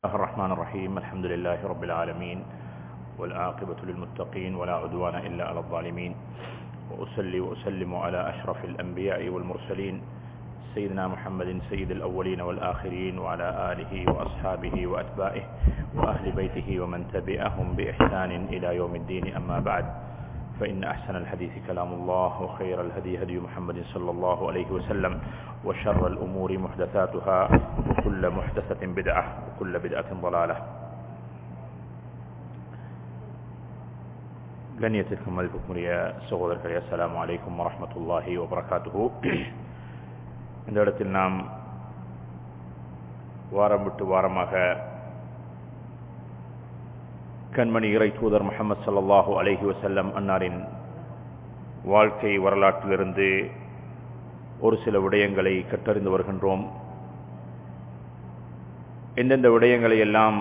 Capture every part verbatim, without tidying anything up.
الله الرحمن الرحيم الحمد لله رب العالمين والعاقبة للمتقين ولا عدوان إلا على الظالمين وأصلي وأسلم على أشرف الأنبياء والمرسلين سيدنا محمد سيد الأولين والآخرين وعلى آله وأصحابه وأتباعه وأهل بيته ومن تبعهم بإحسان إلى يوم الدين أما بعد فإن أحسن الحديث كلام الله وخير الهدي هدي محمد صلى الله عليه وسلم وشر الأمور محدثاتها وكل محدثة بدعة وكل بدعة ضلالة. கண்ணியத்திற்கும் மதிப்புக்குரிய சகோதரர்களே, அஸ்ஸலாமு அலைக்கும் வரஹ்மத்துல்லாஹி வபரகாத்துஹு. இந்த இடத்தில் நாம் வாரம் விட்டு வாரமாக கண்மணி இறை தூதர் முஹம்மது ஸல்லல்லாஹு அலைஹி வஸல்லம் அன்னாரின் வாழ்க்கை வரலாற்றிலிருந்து ஒரு சில விடயங்களை கற்றறிந்து வருகின்றோம். எந்தெந்த விடயங்களை எல்லாம்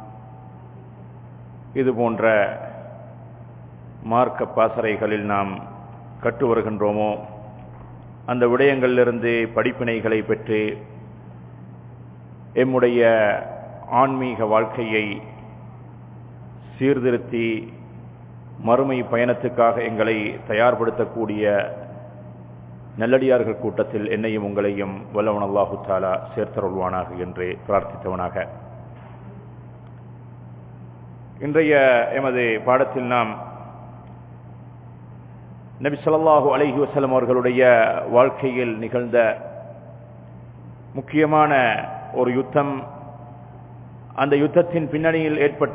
இதுபோன்ற மார்க்க பாசறைகளில் நாம் கற்று வருகின்றோமோ அந்த விடயங்களிலிருந்து படிப்பினைகளை பெற்று எம்முடைய ஆன்மீக வாழ்க்கையை சீர்திருத்தி மறுமை பயணத்துக்காக எங்களை தயார்படுத்தக்கூடிய நல்லடியார்கள் கூட்டத்தில் என்னையும் உங்களையும் வல்லவன் அல்லாஹு தஆலா சேர்த்தருள்வானாக என்று பிரார்த்தித்தவனாக, இன்றைய எமது பாடத்தில் நாம் நபி ஸல்லல்லாஹு அலைஹி வஸல்லம் அவர்களுடைய வாழ்க்கையில் நிகழ்ந்த முக்கியமான ஒரு யுத்தம், அந்த யுத்தத்தின் பின்னணியில் ஏற்பட்ட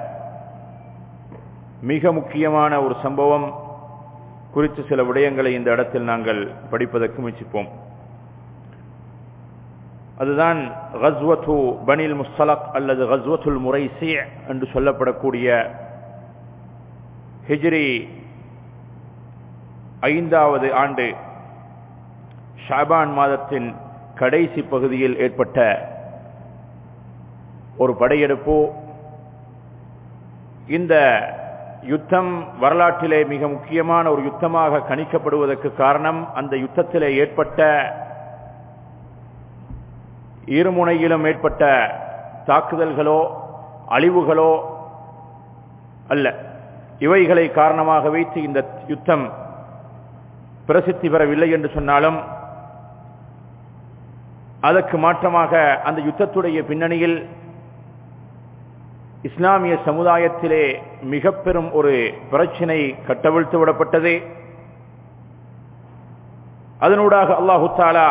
மிக முக்கியமான ஒரு சம்பவம் குறித்து சில விடயங்களை இந்த இடத்தில் நாங்கள் படிப்பதற்கு முயற்சிப்போம். அதுதான் கஸ்வத்து பனில் முஸ்தலக் அல்லது கஸ்வத்துல் முரைசி என்று சொல்லப்படக்கூடிய ஹிஜ்ரி ஐந்தாவது ஆண்டு ஷாபான் மாதத்தின் கடைசி பகுதியில் ஏற்பட்ட ஒரு படையெடுப்பு. இந்த யுத்தம் வரலாற்றிலே மிக முக்கியமான ஒரு யுத்தமாக கணிக்கப்படுவதற்கு காரணம் அந்த யுத்தத்திலே ஏற்பட்ட இருமுனையிலும் ஏற்பட்ட தாக்குதல்களோ அழிவுகளோ அல்ல. இவைகளை காரணமாக வைத்து இந்த யுத்தம் பிரசித்தி பெறவில்லை என்று சொன்னாலும் அதற்கு மாற்றமாக அந்த யுத்தத்துடைய பின்னணியில் இஸ்லாமிய சமுதாயத்திலே மிக பெரும் ஒரு பிரச்சினை கட்டவிழ்த்து விடப்பட்டது. அதனூடாக அல்லாஹு தஆலா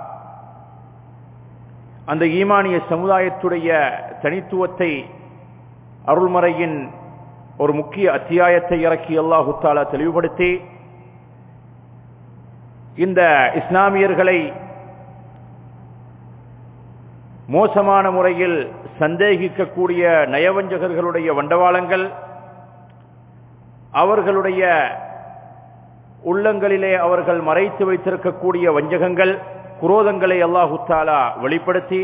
அந்த ஈமானிய சமுதாயத்துடைய தனித்துவத்தை அருள்மறையின் ஒரு முக்கிய அத்தியாயத்தை இறக்கி அல்லாஹு தஆலா தெளிவுபடுத்தி இந்த இஸ்லாமியர்களை மோசமான முறையில் சந்தேகிக்கக்கூடிய நயவஞ்சகர்களுடைய வண்டவாளங்கள், அவர்களுடைய உள்ளங்களிலே அவர்கள் மறைத்து வைத்திருக்கக்கூடிய வஞ்சகங்கள், குரோதங்களை அல்லாஹு தஆலா வெளிப்படுத்தி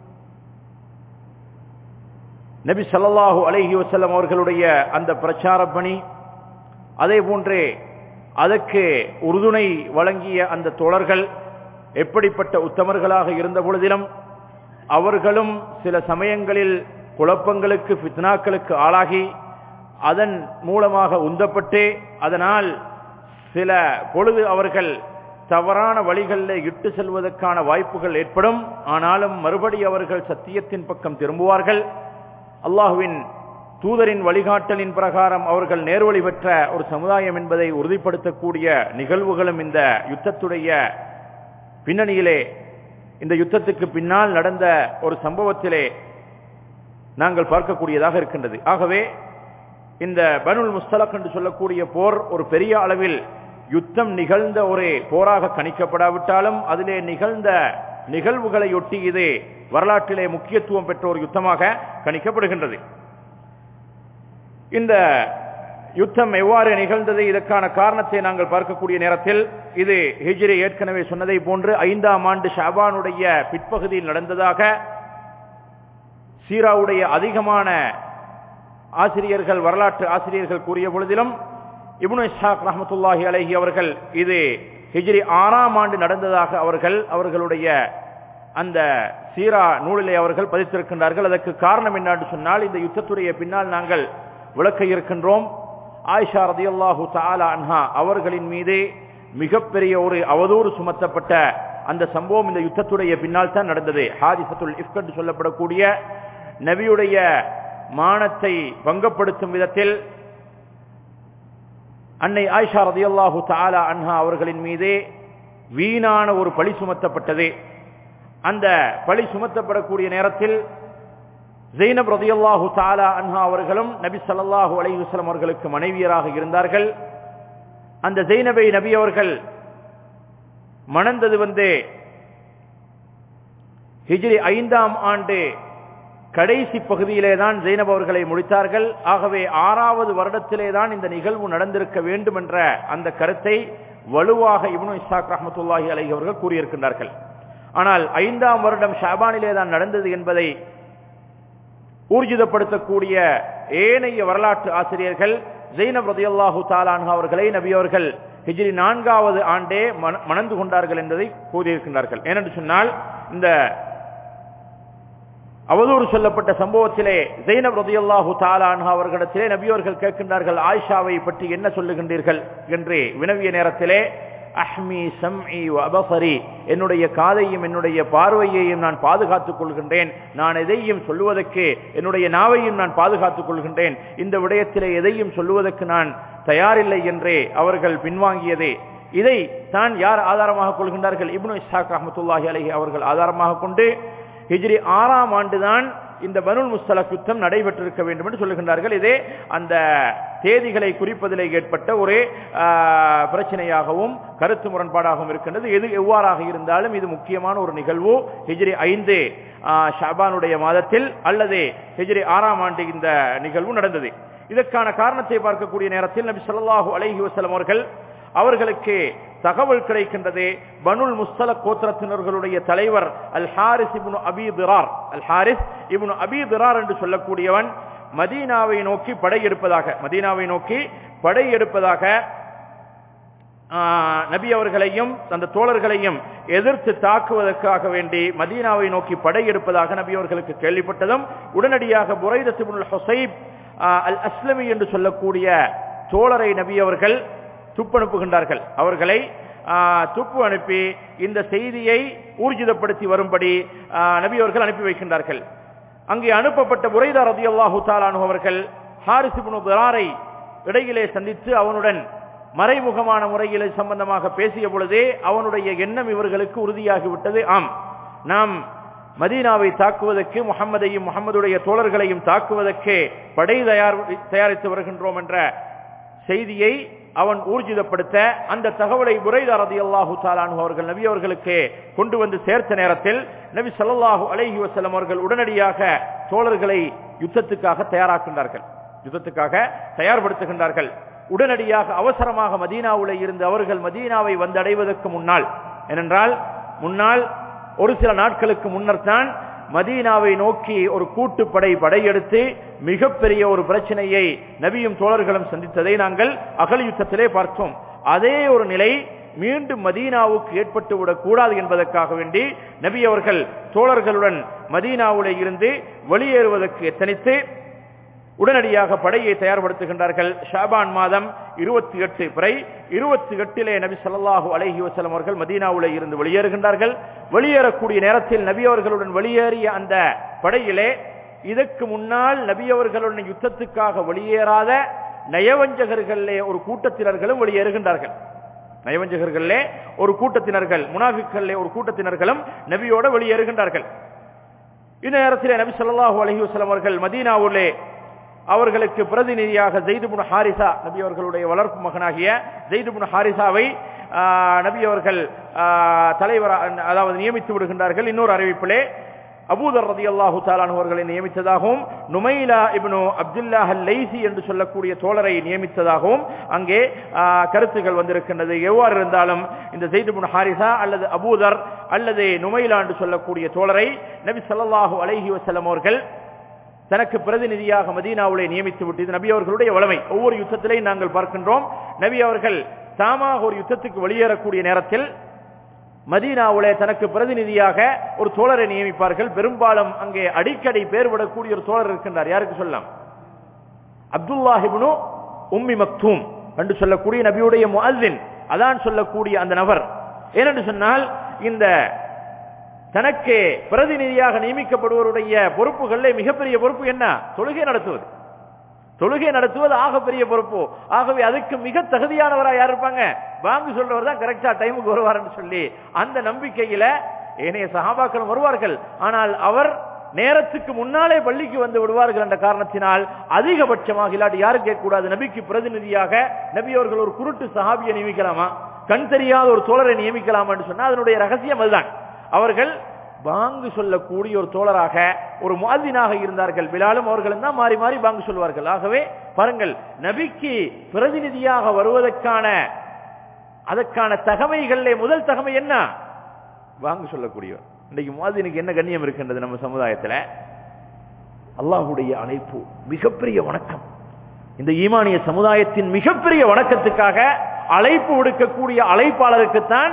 நபி ஸல்லல்லாஹு அலைஹி வஸல்லம் அவர்களுடைய அந்த பிரச்சார பணி, அதே போன்றே அதற்கு உறுதுணை வழங்கிய அந்த தோழர்கள் எப்படிப்பட்ட உத்தமர்களாக இருந்த பொழுதிலும் அவர்களும் சில சமயங்களில் குழப்பங்களுக்கு ஃபித்னாக்களுக்கு ஆளாகி அதன் மூலமாக உந்தப்பட்டு அதனால் சில பொழுது அவர்கள் தவறான வழிகளில் இட்டு செல்வதற்கான வாய்ப்புகள் ஏற்படும். ஆனாலும் மறுபடி அவர்கள் சத்தியத்தின் பக்கம் திரும்புவார்கள். அல்லாஹுவின் தூதரின் வழிகாட்டலின் பிரகாரம் அவர்கள் நேர்வழி பெற்ற ஒரு சமுதாயம் என்பதை உறுதிப்படுத்தக்கூடிய நிகழ்வுகளும் இந்த யுத்தத்துடைய பின்னணியிலே, இந்த யுத்தத்துக்கு பின்னால் நடந்த ஒரு சம்பவத்திலே நாங்கள் பார்க்கக்கூடியதாக இருக்கின்றது. ஆகவே இந்த பனுல் முஸ்தலக் என்று சொல்லக்கூடிய போர் ஒரு பெரிய அளவில் யுத்தம் நிகழ்ந்த ஒரு போராக கணிக்கப்படாவிட்டாலும் அதிலே நிகழ்ந்த நிகழ்வுகளையொட்டி இது வரலாற்றிலே முக்கியத்துவம் பெற்ற ஒரு யுத்தமாக கணிக்கப்படுகின்றது. இந்த யுத்தம் எவ்வாறு நிகழ்ந்தது, இதற்கான காரணத்தை நாங்கள் பார்க்கக்கூடிய நேரத்தில் இது ஹிஜ்ரி ஏற்கனவே சொன்னதை போன்று ஐந்தாம் ஆண்டு ஷாபானுடைய பிற்பகுதியில் நடந்ததாக சீராவுடைய அதிகமான ஆசிரியர்கள், வரலாற்று ஆசிரியர்கள் கூறிய பொழுதிலும் இப்னு இஸ்ஹாக் ரஹ்மத்துல்லாஹி அலைஹி அவர்கள் இது ஹிஜ்ரி ஆறாம் ஆண்டு நடந்ததாக அவர்கள் அவர்களுடைய அந்த சீரா நூலிலே அவர்கள் பதித்திருக்கின்றார்கள். அதற்கு காரணம் என்னன்னு சொன்னால், இந்த யுத்தத்துடைய பின்னால் நாங்கள் விளக்க இருக்கின்றோம். ஆயிஷா ரலியல்லாஹு தஆலா அன்ஹா அவர்களின் மீது மிகப்பெரிய ஒரு அவதூறு சுமத்தப்பட்ட அந்த சம்பவம் இந்த யுத்தத்துடைய பின்னால் தான் நடந்தது. ஹாதிசத்துல் இஃப்க் என்று சொல்லப்படக்கூடிய நபியுடைய மானத்தை பங்கப்படுத்தும் விதத்தில் அன்னை ஆயிஷா ரலியல்லாஹு தஆலா அன்ஹா அவர்களின் மீது வீணான ஒரு பழி சுமத்தப்பட்டது. அந்த பழி சுமத்தப்படக்கூடிய நேரத்தில் ஸைனப் ரலியல்லாஹு தஆலா அன்ஹா அவர்களும் நபி ஸல்லல்லாஹு அலைஹி வஸல்லம் அவர்களுக்கு மனைவியராக இருந்தார்கள். அந்த ஸைனபை நபி அவர்கள் மணந்தது வந்து ஹிஜ்ரி ஐந்தாம் ஆண்டு கடைசி பகுதியிலே தான் ஸைனப் அவர்களை முடித்தார்கள். ஆகவே ஆறாவது வருடத்திலே தான் இந்த நிகழ்வு நடந்திருக்க வேண்டும் என்ற அந்த கருத்தை வலுவாக இப்னு இஸ்ஹாக் ரஹ்மத்துல்லாஹி அலைஹி அவர்கள் கூறியிருக்கின்றார்கள். ஆனால் ஐந்தாம் வருடம் ஷாபானிலே தான் நடந்தது என்பதை ஊர்ஜிதப்படுத்தக்கூடிய ஏனைய வரலாற்று ஆசிரியர்கள் ஸைனப் ரலியல்லாஹு தஆலா அன்ஹா அவர்களை நபி அவர்கள் ஹிஜ்ரி நான்காவது ஆண்டே மணந்து கொண்டார்கள் என்பதை கூறியிருக்கின்றார்கள். ஏனென்று சொன்னால், இந்த அவதூறு சொல்லப்பட்ட சம்பவத்திலே ஸைனப் ரலியல்லாஹு தஆலா அன்ஹா அவர்களிடத்திலே நபி அவர்கள் கேட்கின்றார்கள், ஆயிஷாவை பற்றி என்ன சொல்லுகின்றீர்கள் என்று வினவிய நேரத்திலே, அஹ்மி சம்இ வ அபஸரி, என்னுடைய காதையும் என்னுடைய பார்வையையும் நான் பாதுகாத்துக் கொள்கின்றேன். நான் எதையும் சொல்லுவதற்கு என்னுடைய நாவையும் நான் பாதுகாத்துக் கொள்கின்றேன். இந்த விடயத்திலே எதையும் சொல்லுவதற்கு நான் தயாரில்லை என்றே அவர்கள் பின்வாங்கியதே. இதை தான் யார் ஆதாரமாக கொள்கின்றார்கள்? இப்னு இஸ்ஹாக் ரஹ்மத்துல்லாஹி அலைஹி அவர்கள் ஆதாரமாக கொண்டு ஹிஜ்ரி ஆறாம் ஆண்டுதான் இந்த பனுல் முஸ்தலக் யுத்தம் நடைபெற்றிருக்க வேண்டும் என்று சொல்லுகின்றார்கள். இதே அந்த தேதிகளை குறிப்பதிலே ஏற்பட்ட ஒரு பிரச்சனையாகவும் கருத்து முரண்பாடாகவும் இருக்கின்றது. எது எவ்வாறாக இருந்தாலும் இது முக்கியமான ஒரு நிகழ்வு. ஹிஜ்ரி ஐந்து ஷாபானுடைய மாதத்தில் அல்லது ஹிஜ்ரி ஆறாம் ஆண்டு இந்த நிகழ்வு நடந்தது. இதற்கான காரணத்தை பார்க்கக்கூடிய நேரத்தில் நபி ஸல்லல்லாஹு அலைஹி வஸல்லம் அவர்கள் அவர்களுக்கு தகவல் கிடைக்கின்றது. பனுல் முஸ்தலக் கோத்திரத்தினர்களுடைய தலைவர் அல் ஹாரிஸ் இப்னு அபி திரார், அல் ஹாரிஸ் இப்னு அபி திரார் என்று சொல்லக்கூடியவன் மதீனாவை நோக்கி படையெடுப்பதாக மதீனாவை நோக்கி படையெடுப்பதாக நபி அவர்களையும் அந்த தோழர்களையும் எதிர்த்து தாக்குவதற்காக வேண்டி மதீனாவை நோக்கி படையெடுப்பதாக நபி அவர்களுக்கு கேள்விப்பட்டதும் உடனடியாக புரைதத் இப்னுல் ஹுஸைப் அல் அஸ்லமி என்று சொல்லக்கூடிய தோழரை நபி அவர்கள் துப்பு அனுப்புகின்றார்கள். அவர்களை துப்பு அனுப்பி இந்த செய்தியை ஊர்ஜிதப்படுத்தி வரும்படி நபி அவர்கள் அனுப்பி வைக்கின்றார்கள். அங்கே அனுப்பப்பட்ட புரைதா ரலியல்லாஹு தஆலா அன்ஹு அவர்கள் ஹாரிஸ் இப்னு திராரை இடையிலே சந்தித்து அவனுடன் மறைமுகமான முறையில் சம்பந்தமாக பேசிய பொழுதே அவனுடைய எண்ணம் இவர்களுக்கு உறுதியாகிவிட்டது. ஆம், நாம் மதீனாவை தாக்குவதற்கு, முஹம்மதையும் முஹம்மதுடைய தோழர்களையும் தாக்குவதற்கு படை தயார் தயாரித்து வருகின்றோம் என்ற செய்தியை அவன் ஊர்ஜிதப்படுத்த அந்த தகவலை புரைதா ரலியல்லாஹு தஆலா அன்ஹு அவர்கள் நபி அவர்களுக்கு கொண்டு வந்து சேர்த்த நேரத்தில் நபி ஸல்லல்லாஹு அலைஹி வஸல்லம் அவர்கள் உடனடியாக தோழர்களை யுத்தத்துக்காக தயாராக்கின்றார்கள் யுத்தத்துக்காக தயார்படுத்துகின்றார்கள். உடனடியாக அவசரமாக மதீனாவுல இருந்து அவர்கள் மதீனாவை வந்தடைவதற்கு முன்னால், ஏனென்றால் முன்னால் ஒரு சில நாட்களுக்கு முன்னர் தான் மதீனாவை நோக்கி ஒரு கூட்டுப்படை படையெடுத்து மிகப்பெரிய ஒரு பிரச்சனையை நபியும் தோழர்களும் சந்தித்ததை நாங்கள் அகல் யுத்தத்திலே பார்த்தோம். அதே ஒரு நிலை மீண்டும் மதீனாவுக்கு ஏற்பட்டு விடக் கூடாது என்பதற்காக வேண்டி நபி அவர்கள் தோழர்களுடன் மதீனாவுல இருந்து வெளியேறுவதற்கு எத்தனித்து உடனடியாக படையை தயார்படுத்துகின்றார்கள். ஷாபான் மாதம் இருபத்தி எட்டு பிறை இருபத்தி எட்டிலே நபி ஸல்லல்லாஹு அலைஹி வஸல்லம் அவர்கள் மதீனாவுல இருந்து வெளியேறுகின்றார்கள். வெளியேறக்கூடிய நேரத்தில் நபி அவர்களுடன் வெளியேறிய அந்த படையிலே இதற்கு முன்னால் நபி அவர்களுடன் யுத்தத்துக்காக வெளியேறாத நயவஞ்சகர்களே ஒரு கூட்டத்தினர்களும் வெளியேறுகின்றார்கள். நயவஞ்சகர்களே ஒரு கூட்டத்தினர்கள், முனாஃபிக்களே ஒரு கூட்டத்தினர்களும் நபியோட வெளியேறுகின்றார்கள். இந்த நேரத்திலே நபி ஸல்லல்லாஹு அலைஹி வஸல்லம் அவர்கள் மதீனாவுலே அவர்களுக்கு பிரதிநிதியாக ஸைத் இப்னு ஹாரிஸா, நபி அவர்களுடைய வளர்ப்பு மகனாகிய ஸைத் இப்னு ஹாரிஸாவை நபி அவர்கள் தலைவர் அதாவது நியமித்து விடுகின்றார்கள். இன்னொரு அறிவிப்பிலே அபூதர் ரலியல்லாஹு தஆலா அன்ஹு அவர்களை நியமித்ததாகவும் நுமைலா இப்னு அப்துல்லாஹ் அல்-லைசி என்று சொல்லக்கூடிய தோழரை நியமித்ததாகவும் அங்கே கருத்துக்கள் வந்திருக்கின்றது. எவ்வாறு இருந்தாலும் இந்த ஸைத் இப்னு ஹாரிஸா அல்லது அபூதர் அல்லது நுமைலா என்று சொல்லக்கூடிய தோழரை நபி ஸல்லல்லாஹு அலைஹி வஸல்லம் அவர்கள் தனக்கு பிரதிநிதியாக மதீனாவுலே நியமித்து விட்டது நபி அவர்களுடைய வளமை. ஒவ்வொரு யுத்தத்திலையும் நாங்கள் பார்க்கின்றோம், நபி அவர்கள் தாமாக ஒரு யுத்தத்துக்கு வெளியேறக்கூடிய நேரத்தில் மதீனாவுலே தனக்கு பிரதிநிதியாக ஒரு தோழரை நியமிப்பார்கள். பெரும்பாலும் அங்கே அடிக்கடி பேர் விடக்கூடிய ஒரு தோழர் இருக்கின்றார். யாருக்கு சொல்லலாம்? அப்துல்லாஹ் இப்னு உம்மி மக்தூம் என்று சொல்லக்கூடிய நபியுடைய முஅஸ்ஸின், அதான் சொல்லக்கூடிய அந்த நபர். ஏனென்று சொன்னால், இந்த தனக்கு பிரதிநிதியாக நியமிக்கப்படுவருடைய பொறுப்புகளில் மிகப்பெரிய பொறுப்பு என்ன? தொழுகை நடத்துவது. தொழுகை நடத்துவது ஆகப்பெரிய பொறுப்பு. ஆகவே அதுக்கு மிக தகுதியானவராக யார் இருப்பாங்க? பாங்கு சொல்றவர் தான் கரெக்டா டைமுக்கு வருவார் என்று சொல்லி அந்த நம்பிக்கையில ஏனைய சஹாபாக்களும் வருவார்கள். ஆனால் அவர் நேரத்துக்கு முன்னாலே பள்ளிக்கு வந்து விடுவார்கள் என்ற காரணத்தினால் அதிகபட்சமாக இல்லாட்டி யாரும் கேட்கக்கூடாது, நபிக்கு பிரதிநிதியாக நபி அவர்கள் ஒரு குருட்டு சஹாபியை நியமிக்கலாமா, கண் தெரியாத ஒரு தோழரை நியமிக்கலாமா என்று சொன்னா அதனுடைய ரகசியம் அதுதான். அவர்கள் பாங்கு சொல்லக்கூடிய ஒரு தோழராக ஒரு முஅஸ்ஸினாக இருந்தார்கள். பிலாலும் அவர்களும் தான் மாறி மாறி பாங்கு சொல்வார்கள். ஆகவே பாருங்கள், நபிக்கு பிரதிநிதியாக வருவதற்கான அதற்கான தகமைகளிலே முதல் தகமை என்ன? பாங்கு சொல்லக்கூடியவர். இன்றைக்கு முஅஸ்ஸினுக்கு என்ன கண்ணியம் இருக்கின்றது நம்ம சமுதாயத்தில்? அல்லாஹ்வுடைய அழைப்பு மிகப்பெரிய வணக்கம். இந்த ஈமானிய சமுதாயத்தின் மிகப்பெரிய வணக்கத்துக்காக அழைப்பு விடுக்கக்கூடிய அழைப்பாளருக்குத்தான்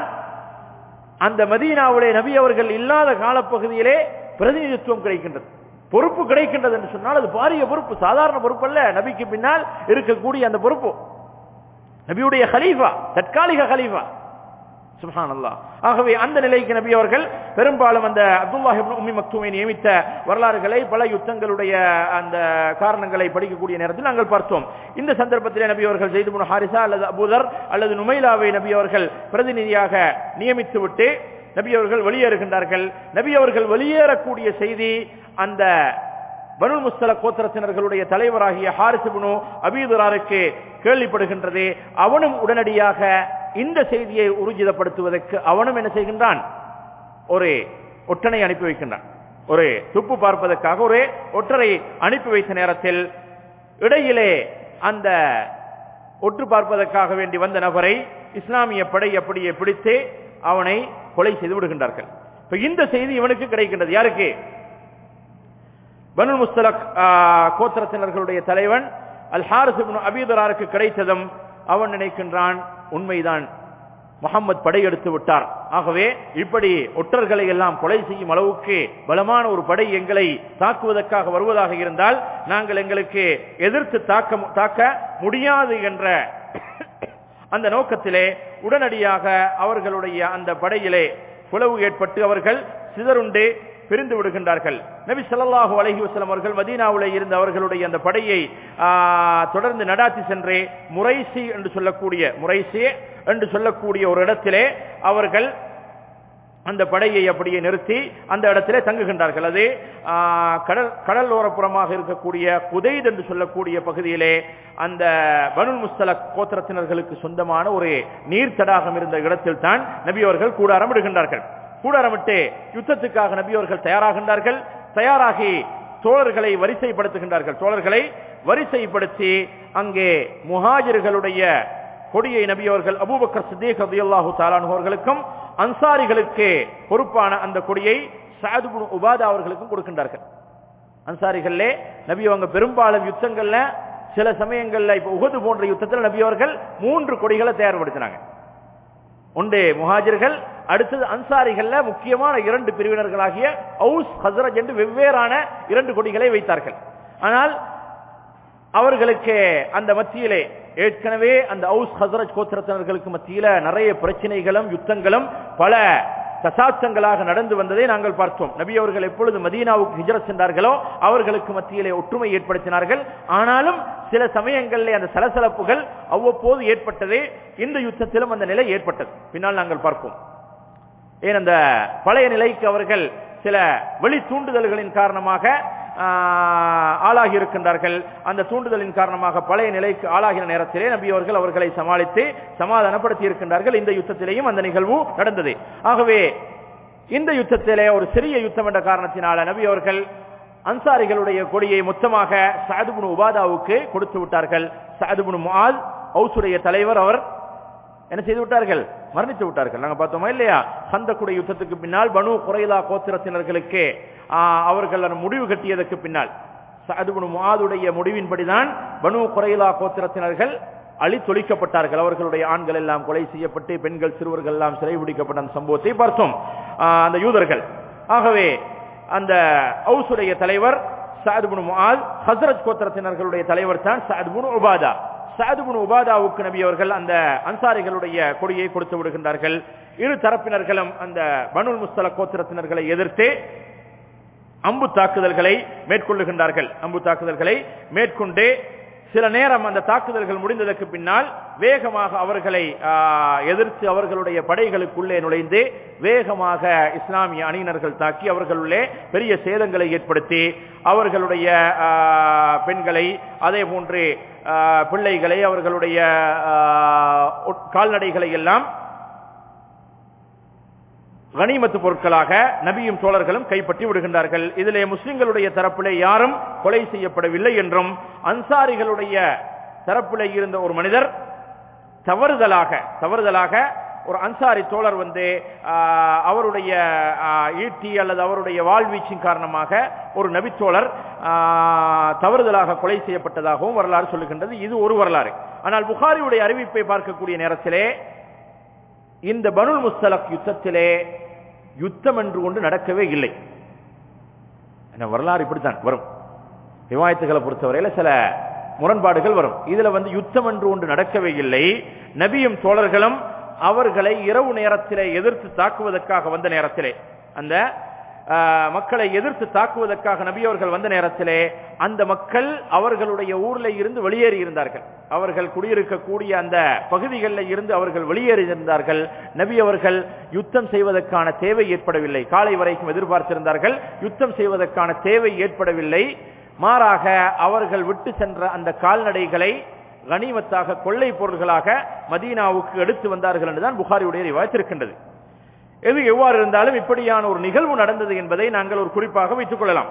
அந்த மதீனாவுடைய நபி அவர்கள் இல்லாத காலப்பகுதியிலே பிரதிநிதித்துவம் கிடைக்கின்றது, பொறுப்பு கிடைக்கின்றது என்று சொன்னால் அது பாரிய பொறுப்பு, சாதாரண பொறுப்பு அல்ல. நபிக்கு பின்னால் இருக்கக்கூடிய அந்த பொறுப்பு நபியுடைய கலீஃபா, தற்காலிக கலீஃபா. சுப்ஹானல்லாஹ். ஆகவே அந்த நிலைக்கு நபி அவர்கள் பெரும்பாலும் அந்த அப்துல்லாஹ் இப்னு உம்மி மக்தூமை நியமித்த வரலாறுகளை, பல யுத்தங்களுடைய அந்த காரணங்களை படிக்கக்கூடிய நேரத்தில் நாங்கள் பார்த்தோம். இந்த சந்தர்ப்பத்தில் நபி அவர்கள் ஸைத் இப்னு ஹாரிஸா அல்லது அபூதர் அல்லது நுமைலாவை நபி அவர்கள் பிரதிநிதியாக நியமித்து விட்டு நபி அவர்கள் வெளியேறுகின்றார்கள். நபி அவர்கள் வெளியேறக்கூடிய செய்தி அந்த பனுல் முஸ்தலக் கோத்திரத்தினர்களுடைய தலைவராகிய ஹாரிஸ் இப்னு அபீ துராருக்கு கேள்விப்படுகின்றது. அவனும் உடனடியாக இந்த செய்தியை உறுதிப்படுத்துவதற்கு அவனும் என்ன செய்கின்றான்? ஒரு ஒற்றனை அனுப்பி வைக்கின்றான். ஒரு துப்பு பார்ப்பதற்காக ஒரு ஒற்றரை அனுப்பி வைத்த நேரத்தில் இடையிலே அந்த ஒற்று பார்ப்பதற்காக வேண்டி வந்த நபரை இஸ்லாமிய படை அப்படியே பிடித்து அவனை கொலை செய்து விடுகின்றார்கள். இப்ப இந்த செய்தி இவனுக்கு கிடைக்கின்றது. யாருக்கு? பனுல் முஸ்தலக் கோத்திரத்தினர்களுடைய தலைவன் அல் ஹாரிஸ் இப்னு அபீ துராருக்கு கிடைத்ததும் அவன் நினைக்கின்றான், உண்மைதான், முஹம்மது படையெடுத்து விட்டார். ஆகவே இப்படி ஒற்றர்களை எல்லாம் கொலை செய்யும் அளவுக்கு பலமான ஒரு படை எங்களை தாக்குவதற்காக வருவதாக இருந்தால் நாங்கள் எங்களுக்கு எதிர்த்து தாக்க தாக்க முடியாது என்ற அந்த நோக்கத்திலே உடனடியாக அவர்களுடைய அந்த படையிலே பிளவு ஏற்பட்டு அவர்கள் சிதறுண்டு பிரிந்து விடுகின்றார்கள். நபி ஸல்லல்லாஹு அலைஹி வஸல்லம் அவர்கள் மதீனாவிலே இருந்த அவர்களுடைய அந்த படையை தொடர்ந்து நடாத்தி சென்று முரைசி என்று சொல்லக்கூடிய முரைசி என்று சொல்லக்கூடிய ஒரு இடத்திலே அவர்கள் அந்த படையை அப்படியே நிறுத்தி அந்த இடத்திலே தங்குகின்றார்கள். அது கடல் கடலோரப்புறமாக இருக்கக்கூடிய குதைத் என்று சொல்லக்கூடிய பகுதியிலே அந்த பனுல் முஸ்தலக் கோத்திரத்தினர்களுக்கு சொந்தமான ஒரு நீர் தடாகம் இருந்த இடத்தில் தான் நபி அவர்கள் கூடாரம் இடுகின்றார்கள். கூடாரமிட்டு யுத்தத்துக்காக நபி அவர்கள் தயாராகின்றார்கள். தயாராகி தோழர்களை வரிசைப்படுத்துகின்றார்கள். தோழர்களை வரிசைப்படுத்தி அங்கே முஹாஜிர்களுடைய கொடியை நபி அவர்கள் அபூபக்கர் சித்தீக் ரலியல்லாஹு தஆலா அன்ஹு அவர்களுக்கும் அன்சாரிகளுக்கு பொறுப்பான அந்த கொடியை சஅத் இப்னு உபாதா அவர்களுக்கும் கொடுக்கின்றார்கள். அன்சாரிகளே நபி அவங்க பெரும்பாலும் யுத்தங்கள்ல சில சமயங்கள்ல இப்ப உஹது போன்ற யுத்தத்தில் நபி அவர்கள் மூன்று கொடிகளை தயார்படுத்தினாங்க. ஒன்று முஹாஜிர்கள், அடுத்தது அன்சாரிகள்ல முக்கியமான இரண்டு பிரிவினர்களாகிய அவுஸ் ஹஸ்ரஜ் என்று வெவ்வேறான இரண்டு கொடிகளை வைத்தார்கள். ஆனால் அவர்களுக்கு அந்த மத்தியிலே ஏற்கனவே அந்த அவுஸ் ஹஸ்ரஜ் கோத்திரத்தினர்களுக்கு மத்தியில நிறைய பிரச்சனைகளும் யுத்தங்களும் பல தசாப்தங்களாக நடந்து வந்ததை நாங்கள் பார்த்தோம். நபி அவர்கள் எப்பொழுது மதீனாவுக்கு ஹிஜ்ரத் சென்றார்களோ அவர்களுக்கு மத்தியிலே ஒற்றுமை ஏற்படுத்தினார்கள். ஆனாலும் சில சமயங்களிலே அந்த சலசலப்புகள் அவ்வப்போது ஏற்பட்டது. இந்த யுத்தத்திலும் அந்த நிலை ஏற்பட்டது. பின்னால் நாங்கள் பார்ப்போம். ஏன் அந்த பழைய நிலைக்கு அவர்கள் சில வெளி தூண்டுதல்களின் காரணமாக ஆளாகி இருக்கின்றார்கள். அந்த தூண்டுதலின் காரணமாக பழைய நிலைக்கு ஆளாகின நேரத்திலே நபி அவர்கள் அவர்களை சமாளித்து சமாதானப்படுத்தி இருக்கின்றார்கள். இந்த யுத்தத்திலேயும் அந்த நிகழ்வு நடந்தது. ஆகவே இந்த யுத்தத்திலே ஒரு சிறிய யுத்தம் என்ற காரணத்தினால நபி அவர்கள் அன்சாரிகளுடைய கொடியை மொத்தமாக சஅத் இப்னு உபாதாவுக்கு கொடுத்து விட்டார்கள். சஅத் இப்னு முஆத் அவுஸுடைய தலைவர், அவர் என்ன செய்து விட்டார்கள்? மரணித்து விட்டார்கள். நாங்க பார்த்தோமா இல்லையா? ஹந்தக்குடைய யுத்தத்துக்கு பின்னால் பனு குரைலா கோத்திரத்தினர்களுக்கு அவர்கள் முடிவு கட்டியதற்கு பின்னால் சஅத் இப்னு முஆதுடைய முடிவின்படிதான் பனு குரைலா கோத்திரத்தினர்கள் அழித்தொழிக்கப்பட்டார்கள். அவர்களுடைய ஆண்கள் எல்லாம் கொலை செய்யப்பட்டு பெண்கள் சிறுவர்கள் எல்லாம் சிறைபிடிக்கப்பட்ட அந்த சம்பவத்தை பார்த்தோம் அந்த யூதர்கள். ஆகவே அந்த அவுசுடைய தலைவர் சஅத் இப்னு முஆத், ஹஸ்ரஜ் கோத்திரத்தினர்களுடைய தலைவர் தான் சஅத் இப்னு உபாதா. சஅத் இப்னு உபாதாவுக்கு நபி அவர்கள் அந்த அன்சாரிகளுடைய கொடியை கொடுத்து விடுகின்றார்கள். இரு தரப்பினர்களும் அந்த பனுல் முஸ்தலக் கோத்திரத்தினர்களை எதிர்த்து அம்பு தாக்குதல்களை மேற்கொள்ளுகின்றார்கள். அம்பு தாக்குதல்களை மேற்கொண்டு சில நேரம் அந்த தாக்குதல்கள் முடிந்ததற்கு பின்னால் வேகமாக அவர்களை எதிர்த்து அவர்களுடைய படைகளுக்குள்ளே நுழைந்து வேகமாக இஸ்லாமிய அணியினர்கள் தாக்கி அவர்களுள்ளே பெரிய சேதங்களை ஏற்படுத்தி அவர்களுடைய பெண்களை அதே போன்று பிள்ளைகளை அவர்களுடைய கால்நடைகளை எல்லாம் கனிமத்து பொருட்களாக நபியும் தோழர்களும் கைப்பற்றி விடுகின்றார்கள். இதிலே முஸ்லிம்களுடைய தரப்பிலே யாரும் கொலை செய்யப்படவில்லை என்றும் அன்சாரிகளுடைய தரப்பிலே இருந்த ஒரு மனிதர் தவறுதலாக தவறுதலாக ஒரு அன்சாரி தோழர் வந்து அவருடைய ஈட்டி அல்லது அவருடைய வாழ்வீச்சின் காரணமாக ஒரு நபித்தோழர் தவறுதலாக கொலை செய்யப்பட்டதாகவும் வரலாறு சொல்லுகின்றது. இது ஒரு வரலாறு. ஆனால் புகாரியுடைய அறிவிப்பை பார்க்கக்கூடிய நேரத்திலே இந்த பனுல் முஸ்தலக் யுத்தத்திலே யுத்தம் என்று ஒன்று நடக்கவே இல்லை. வரலாறு இப்படித்தான் வரும். ரிவாயத்துகளை பொறுத்தவரையில சில முரண்பாடுகள் வரும். இதுல வந்து யுத்தம் என்று ஒன்று நடக்கவே இல்லை. நபியும் தோழர்களும் அவர்களை இரவு நேரத்திலே எதிர்த்து தாக்குவதற்காக வந்த நேரத்திலே அந்த மக்களை எதிர்த்து தாக்குவதற்காக நபி அவர்கள் வந்த நேரத்திலே அந்த மக்கள் அவர்களுடைய ஊரில் இருந்து வெளியேறி இருந்தார்கள். அவர்கள் குடியிருக்கக்கூடிய அந்த பகுதிகளில் இருந்து அவர்கள் வெளியேறி இருந்தார்கள். நபி அவர்கள் யுத்தம் செய்வதற்கான தேவை ஏற்படவில்லை. காலை வரைக்கும் எதிர்பார்த்திருந்தார்கள். யுத்தம் செய்வதற்கான தேவை ஏற்படவில்லை. மாறாக அவர்கள் விட்டு சென்ற அந்த கால்நடைகளை கனிமத்தாக கொள்ளை பொருள்களாக மதீனாவுக்கு எடுத்து வந்தார்கள் என்றுதான் புகாரியுடைய ரிவாயத் இருக்கின்றது. எது எவ்வாறு இருந்தாலும் இப்படியான ஒரு நிகழ்வு நடந்தது என்பதை நாங்கள் ஒரு குறிப்பாக வைத்துக் கொள்ளலாம்.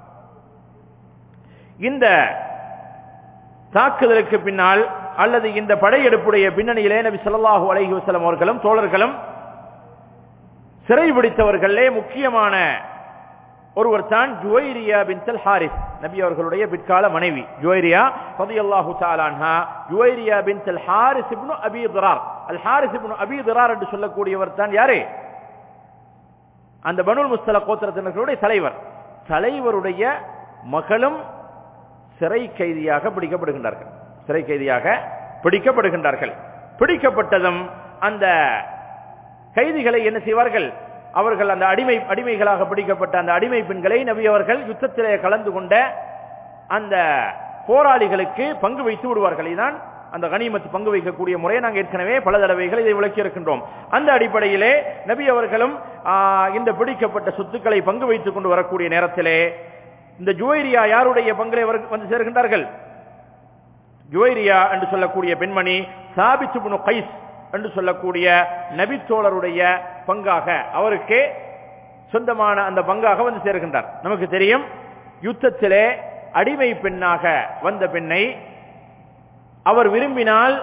இந்த தாக்குதலுக்கு பின்னால் அல்லது இந்த படையெடுப்புடைய பின்னணியிலே நபி ஸல்லல்லாஹு அலைஹி வஸல்லம் அவர்களும் தோழர்களும் சிறைபிடித்தவர்களே முக்கியமான ஒருவர் தான் ஜுவைரியா பின்த் ஹாரிஸ், நபி அவர்களுடைய பிற்கால மனைவி ஜுவைரியா ரலியல்லாஹு தஆலா அன்ஹா. Juwairiya bint Harith ibn Abi Dirar, al Harith ibn Abi Dirar என்று சொல்லக்கூடியவர் தான் யாரு? அந்த பனுல் முஸ்தலக் கோத்திரத்தினர்களுடைய தலைவர். தலைவருடைய மகளும் சிறை கைதியாக பிடிக்கப்படுகின்றார்கள். சிறை கைதியாக பிடிக்கப்படுகின்றார்கள். பிடிக்கப்பட்டதும் அந்த கைதிகளை என்ன செய்வார்கள்? அவர்கள் அந்த அடிமை அடிமைகளாக பிடிக்கப்பட்ட அந்த அடிமை பெண்களை நபி அவர்கள் யுத்தத்திலே கலந்து கொண்ட அந்த போராளிகளுக்கு பங்கு வைத்து விடுவார்கள். இதுதான் அந்த கனிமத்து பங்கு வைக்கக்கூடிய முறையை நாங்கள் ஏற்கனவே பல தடவைகள் இதை விளக்கி இருக்கின்றோம். அந்த அடிப்படையிலே நபி அவர்களும் இந்த பிடிக்கப்பட்ட சொத்துக்களை பங்கு வைத்துக் கொண்டு வரக்கூடிய நேரத்திலே இந்த ஜுவைரியா யாருடைய பங்கிலே வந்து சேர்கின்றார்கள்? ஜுவைரியா என்று சொல்லக்கூடிய பெண்மணி சாபித் இப்னு கைஸ் என்று சொல்லக்கூடிய நபித்தோழருடைய பங்காக அவருக்கு சொந்தமான அந்த பங்காக வந்து சேர்கின்றார். நமக்கு தெரியும், யுத்தத்திலே அடிமை பெண்ணாக வந்த பெண்ணை அவர் விரும்பினால்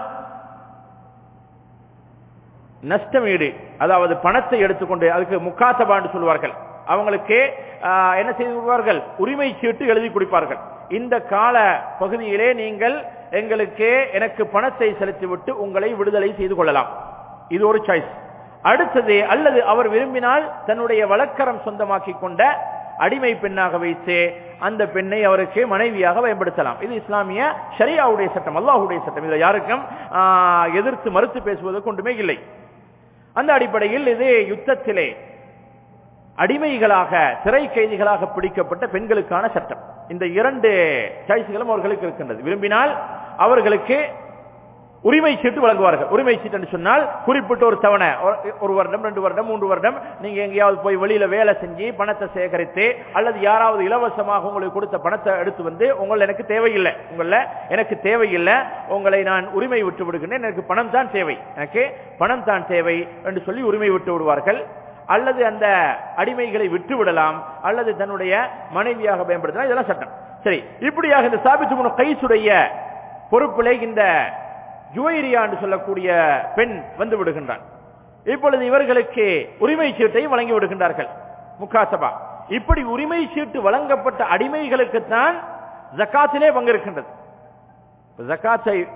நஷ்டமீடு, அதாவது பணத்தை எடுத்துக்கொண்டு, அதுக்கு முக்காத்தபா என்று சொல்வார்கள், அவங்களுக்கு என்ன செய்து விடுவார்கள்? உரிமை சீட்டு எழுதி கொடுப்பார்கள். இந்த கால பகுதியிலே நீங்கள் எங்களுக்கு எனக்கு பணத்தை செலுத்திவிட்டு உங்களை விடுதலை செய்து கொள்ளலாம். இது ஒரு சாய்ஸ். அடுத்தது, அல்லது அவர் விரும்பினால் தன்னுடைய வழக்கரம் சொந்தமாக்கி கொண்ட அடிமை பெண்ணாக வைத்து அந்த பெண்ணை அவருக்கு மனைவியாக பயன்படுத்தலாம். இது இஸ்லாமிய ஷரியாவுடைய சட்டம், அல்லாஹுடைய சட்டம். இதை யாருக்கும் எதிர்த்து மறுத்து பேசுவதற்கு ஒன்றுமே இல்லை. அந்த அடிப்படையில் இது யுத்தத்திலே அடிமைகளாக சிறை கைதிகளாக பிடிக்கப்பட்ட பெண்களுக்கான சட்டம். இந்த இரண்டு சாய்ஸ்களும் அவர்களுக்கு இருக்கின்றது. விரும்பினால் அவர்களுக்கு உரிமை சீட்டு வழங்குவார்கள். உரிமை சீட்டு என்று சொன்னால் குறிப்பிட்ட ஒரு தவணை, ஒரு வருடம், ரெண்டு வருடம், மூன்று வருடம் நீங்க எங்கேயாவது போய் வெளியில வேலை செஞ்சு பணத்தை சேகரித்து அல்லது யாராவது இலவசமாக உங்களுக்கு கொடுத்த பணத்தை எடுத்து வந்து உங்களை எனக்கு தேவையில்லை, உங்கள எனக்கு தேவையில்லை, உங்களை நான் உரிமை விட்டு விடுகிறேன், எனக்கு பணம் தான் தேவை, எனக்கு பணம் தான் தேவை என்று சொல்லி உரிமை விட்டு விடுவார்கள். அல்லது அந்த அடிமைகளை விட்டு விடலாம், அல்லது தன்னுடைய மனைவியாக பயன்படுத்தலாம். இதெல்லாம் சட்டம். சரி, இப்படியாக இந்த சாபித் இப்னு கைஸுடைய பொறுப்பிலே இந்த ஜுவைரியா என்று சொல்லக்கூடிய பெண் வந்து விடுகின்றார். இப்பொழுது இவர்களுக்கு உரிமை சீட்டை வழங்கி விடுகின்றார்கள், முக்காசபா. இப்படி உரிமை சீட்டு வழங்கப்பட்ட அடிமைகளுக்குத்தான் ஜக்காத்திலே பங்கு இருக்கின்றது. ஜக்காத்தை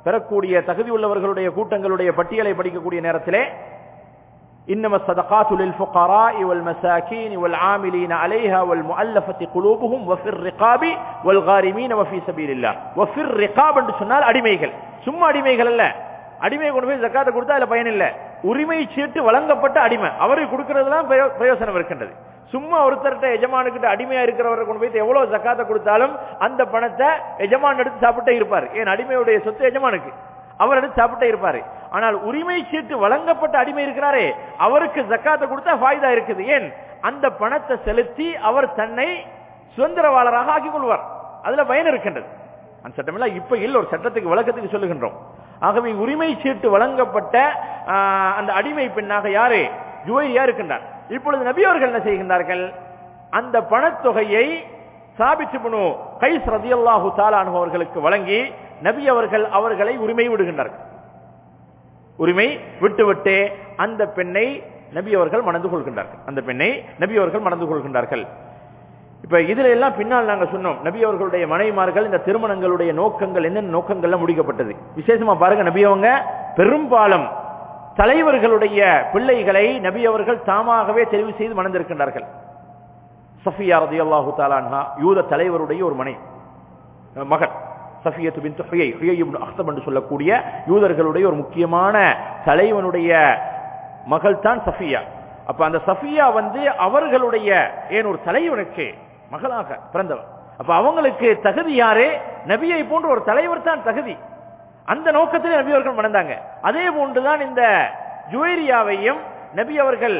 பெறக்கூடிய தகுதி உள்ளவர்களுடைய கூட்டங்களுடைய பட்டியலை படிக்கக்கூடிய நேரத்திலே إنما الصدقات للفقراء والمساكين والعاملين عليها والمؤلفة قلوبهم وفي الرقاب والغارمين وفي سبيل الله وفي الرقاب என்று சொன்னால் அடிமைகள் சும்மா அடிமைகள் அல்ல அடிமை கொண்டு போய் ஜகாத்தை கொடுத்தா அதுல பயன் இல்ல உரிமை சீட்டு வழங்கப்பட்ட அடிமை அவருக்கு கொடுக்கிறதுலாம் பிரயோசனம் இருக்கின்றது சும்மா ஒருத்தர்கிட்ட எஜமானுக்கிட்ட அடிமையா இருக்கிறவரை கொண்டு போய் எவ்வளவு ஜகாத்தை கொடுத்தாலும் அந்த பணத்தை எஜமான் எடுத்து சாப்பிட்டே இருப்பார் ஏன் அடிமையுடைய சொத்து எஜமானுக்கு அவர் எடுத்து சாப்பிட்டே இருப்பாரு ஆனால் உரிமை சீட்டு வழங்கப்பட்ட அடிமை இருக்கிறாரே அவருக்கு ஜக்காத்தை கொடுத்தா ஃபாய்தா இருக்குது ஏன் அந்த பணத்தை செலுத்தி அவர் தன்னை சுதந்திரவாளராக ஆக்கிக் கொள்வார் அதுல பயன் இருக்கின்றது அந்த சட்டம் எல்லாம் இப்ப இல்ல ஒரு சட்டத்துக்கு விளக்கத்துக்கு சொல்லுகின்றோம் ஆகவே உரிமை சீட்டு வழங்கப்பட்ட அந்த அடிமை பெண்ணாக யாரு ஜுவைரியா இருக்கின்றார் இப்பொழுது நபி அவர்கள் என்ன செய்கின்றார்கள் அந்த பணத்தொகையை சாபித் இப்னு கைஸ் ரலியல்லாஹு தஆலா அன்ஹு அவர்களுக்கு வழங்கி நபி அவர்கள் அவர்களை உரிமை விடுகின்றார்கள் உரிமை விட்டுவிட்டு அந்த பெண்ணை நபி அவர்கள் மணந்து கொள்கின்றார்கள் அந்த பெண்ணை நபி அவர்கள் மணந்து கொள்கின்றார்கள் இப்ப இதுல எல்லாம் பின்னால் நாங்க சொன்னோம் நபி அவர்களுடைய மனைவிமார்கள் இந்த திருமணங்களுடைய நோக்கங்கள் என்னென்ன நோக்கங்கள்லாம் முடிக்கப்பட்டது விசேஷமா பாருங்க நபி அவங்க பெரும்பாலும் தலைவர்களுடைய பிள்ளைகளை நபி அவர்கள் தாமாகவே தெரிவு செய்து மணந்திருக்கின்றார்கள் சஃபியா ரலியல்லாஹு தஆலா அன்ஹா யூத தலைவருடைய ஒரு மனைவி மகன் சஃபியத்து பின்த் ஹுயை ஹுயை இப்னு அக்தப் என்று சொல்லக்கூடிய யூதர்களுடைய ஒரு முக்கியமான தலைவனுடைய மகள் தான் சஃபியா அப்ப அந்த சஃபியா வந்து அவர்களுடைய ஏன் ஒரு தலைவனுக்கு மகளாக பிறந்தவர் அப்ப அவங்களுக்கு தகுதி யாரே நபியை போன்ற ஒரு தலைவர் தான் தகுதி அந்த நோக்கத்திலே நபி அவர்கள் மணந்தாங்க அதே போன்றுதான் இந்த ஜுவைரியாவையும் நபி அவர்கள்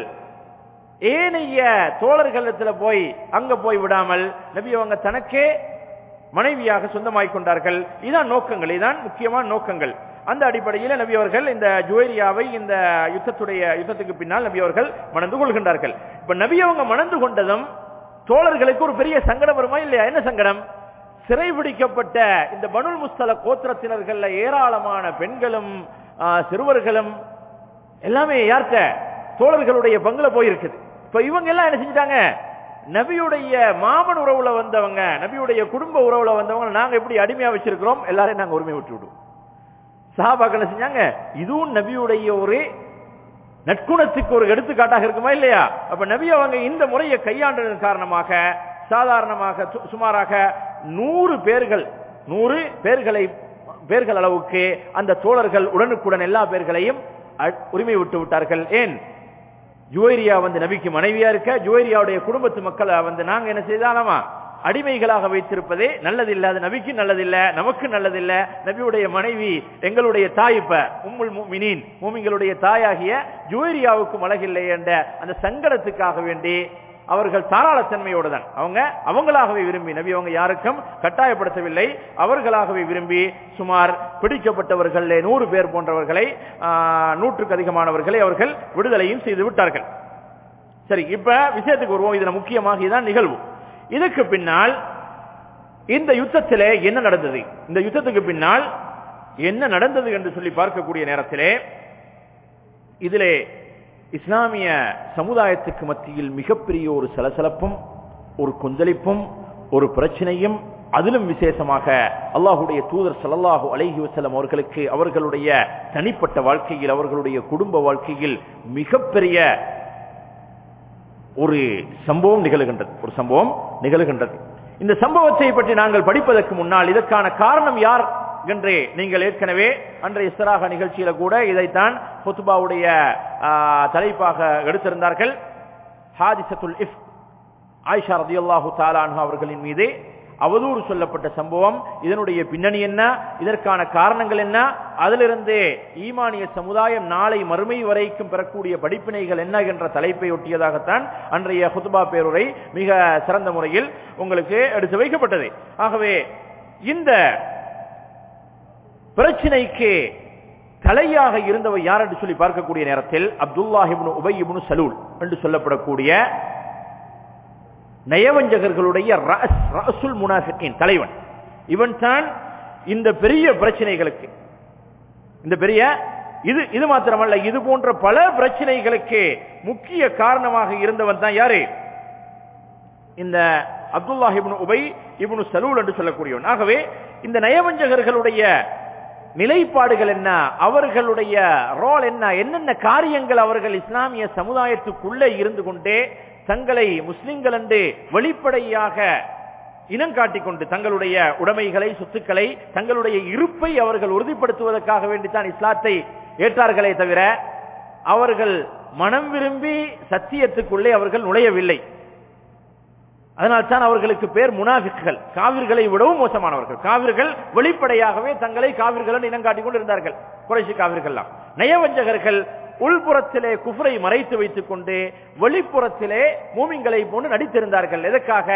ஏனைய தோழர்களிடத்துல போய் அங்க போய் விடாமல் நபி அவங்க தனக்கே மனைவியாக சொந்தமாய் கொண்டார்கள் இதான் நோக்கங்கள் இதான் முக்கியமான நோக்கங்கள் அந்த அடிப்படையில் நபி அவர்கள் இந்த ஜுவைரியாவை இந்த யுத்தத்துடைய யுத்தத்துக்கு பின்னால் நபி அவர்கள் மணந்து கொள்கின்றார்கள் இப்ப நபி அவங்க மணந்து கொண்டதும் தோழர்களுக்கு ஒரு பெரிய சங்கடம் வருமா இல்லையா என்ன சங்கடம் சிறைபிடிக்கப்பட்ட இந்த பனுல் முஸ்தலக் கோத்திரத்தினர்கள் ஏராளமான பெண்களும் சிறுவர்களும் எல்லாமே யார்கிட்ட தோழர்களுடைய பங்குல போயிருக்குது இப்ப இவங்க எல்லாம் என்ன செஞ்சிட்டாங்க நபியுடைய மாமன் உறவுல வந்தவங்க நபியுடைய குடும்ப உறவுல வந்தவங்க நாங்க எப்படி அடிமையா வச்சிருக்கிறோம் எல்லாரையும் நாங்க உரிமை விட்டு விடுவோம் சஹாபாக்கள் செஞ்சாங்க இதுவும் நபியுடைய ஒரு நற்குணத்துக்கு ஒரு எடுத்துக்காட்டாக இருக்குமா இல்லையா அப்ப நபி அவங்க இந்த முறையை கையாண்டதன் காரணமாக சாதாரணமாக சுமாராக நூறு பேர்கள் நூறு பேர்களை பேர்கள் அளவுக்கு அந்த தோழர்கள் உடனுக்குடன் எல்லா பேர்களையும் உரிமை விட்டு விட்டார்கள் ஏன் ஜுவைரியா வந்து நபிக்கு மனைவியா இருக்க ஜுவைரியாவுடைய குடும்பத்து மக்கள் வந்து நாங்க என்ன செய்தாலாமா அடிமைகளாக வைத்திருப்பதே நல்லதில்லை அது நபிக்கு நல்லதில்லை நமக்கு நல்லதில்லை நபியுடைய மனைவி எங்களுடைய தாய் இப்ப உம்முல் முஃமினீன் மூமின்களுடைய தாயாகிய ஜுவைரியாவுக்கும் அழகில்லை என்ற அந்த சங்கடத்துக்காக வேண்டி அவர்கள் தாராளத்தன்மையோடு தான் அவங்க அவங்களாகவே விரும்பி நபி அவங்க யாருக்கும் கட்டாயப்படுத்தவில்லை அவர்களாகவே விரும்பி சுமார் பிடிக்கப்பட்டவர்கள் நூறு பேர் போன்றவர்களை நூற்றுக்கு அதிகமானவர்களை அவர்கள் விடுதலையும் செய்து விட்டார்கள் சரி இப்ப விஷயத்துக்கு வருவோம் இதுல முக்கியமாக இதான் நிகழ்வு இதுக்கு பின்னால் இந்த யுத்தத்திலே என்ன நடந்தது இந்த யுத்தத்துக்கு பின்னால் என்ன நடந்தது என்று சொல்லி பார்க்கக்கூடிய நேரத்திலே இதிலே இஸ்லாமிய சமுதாயத்துக்கு மத்தியில் மிகப்பெரிய ஒரு சலசலப்பும் ஒரு கொந்தளிப்பும் ஒரு பிரச்சனையும் அதிலும் விசேஷமாக அல்லாஹுடைய தூதர் ஸல்லல்லாஹு அலைஹி வஸல்லம் அவர்களுக்கு அவர்களுடைய தனிப்பட்ட வாழ்க்கையில் அவர்களுடைய குடும்ப வாழ்க்கையில் மிகப்பெரிய ஒரு சம்பவம் நிகழ்கின்றது ஒரு சம்பவம் நிகழ்கின்றது இந்த சம்பவத்தை பற்றி நாங்கள் படிப்பதற்கு முன்னால் இதற்கான காரணம் யார் என்று நீங்கள் ஏற்கனவே அன்றைய இஸ்ராக நிகழ்ச்சியில கூட இதைத்தான் ஹுத்பாவுடைய தலைப்பாக எடுத்திருந்தார்கள் ஹாதிசத்துல் இஃப் ஆயிஷா ரலியல்லாஹு தஆலா அன்ஹா அவர்களின் மீது அவதூறு சொல்லப்பட்ட சம்பவம் இதனுடைய பின்னணி என்ன இதற்கான காரணங்கள் என்ன அதிலிருந்து ஈமானிய சமுதாயம் நாளை மறுமை வரைக்கும் பெறக்கூடிய படிப்பினைகள் என்ன என்ற தலைப்பை ஒட்டியதாகத்தான் அன்றைய ஹுத்பா பேருரை மிக சிறந்த முறையில் உங்களுக்கு எடுத்து வைக்கப்பட்டது ஆகவே இந்த பிரச்சனைக்கு தலையாக இருந்தவர் யார் என்று சொல்லி பார்க்கக்கூடிய நேரத்தில் அப்துல்லாஹ் இப்னு உபை இப்னு சலூல் என்று சொல்லப்படக்கூடிய நயவஞ்சகர்களுடைய ரஅசுல் முனாஃபிகீன் தலைவன் இவன் தான் இந்த பெரிய பிரச்சனைகளுக்கு இந்த பெரிய இது இது மாத்திரமல்ல இது போன்ற பல பிரச்சனைகளுக்கு முக்கிய காரணமாக இருந்தவன் தான் யாரு இந்த அப்துல்லாஹ் இப்னு உபை இப்னு சலூல் என்று சொல்லக்கூடியவன் ஆகவே இந்த நயவஞ்சகர்களுடைய நிலைப்பாடுகள் என்ன, அவர்களுடைய ரோல் என்ன, என்னென்ன காரியங்கள் அவர்கள் இஸ்லாமிய சமுதாயத்துக்குள்ளே இருந்து கொண்டே தங்களை முஸ்லிம்கள் என்று வெளிப்படையாக இனங்காட்டிக் கொண்டு தங்களுடைய உடைமைகளை, சொத்துக்களை, தங்களுடைய இருப்பை அவர்கள் உறுதிப்படுத்துவதற்காக வேண்டித்தான் இஸ்லாத்தை ஏற்றார்களே தவிர அவர்கள் மனம் விரும்பி சத்தியத்துக்குள்ளே அவர்கள் நுழையவில்லை. அதனால் தான் அவர்களுக்கு பேர் முனாஃபிக்குகள், காவிர்களை விடவும் மோசமானவர்கள். காவிர்கள் வெளிப்படையாகவே தங்களை காவிர்கள் இனங்காட்டிக் கொண்டு இருந்தார்கள். குறைஷி காவிர்கள், நயவஞ்சகர்கள் உள்புறத்திலே குஃப்ரை மறைத்து வைத்துக் கொண்டு வெளிப்புறத்திலே மூமின்களை போன்று நடித்திருந்தார்கள். எதற்காக?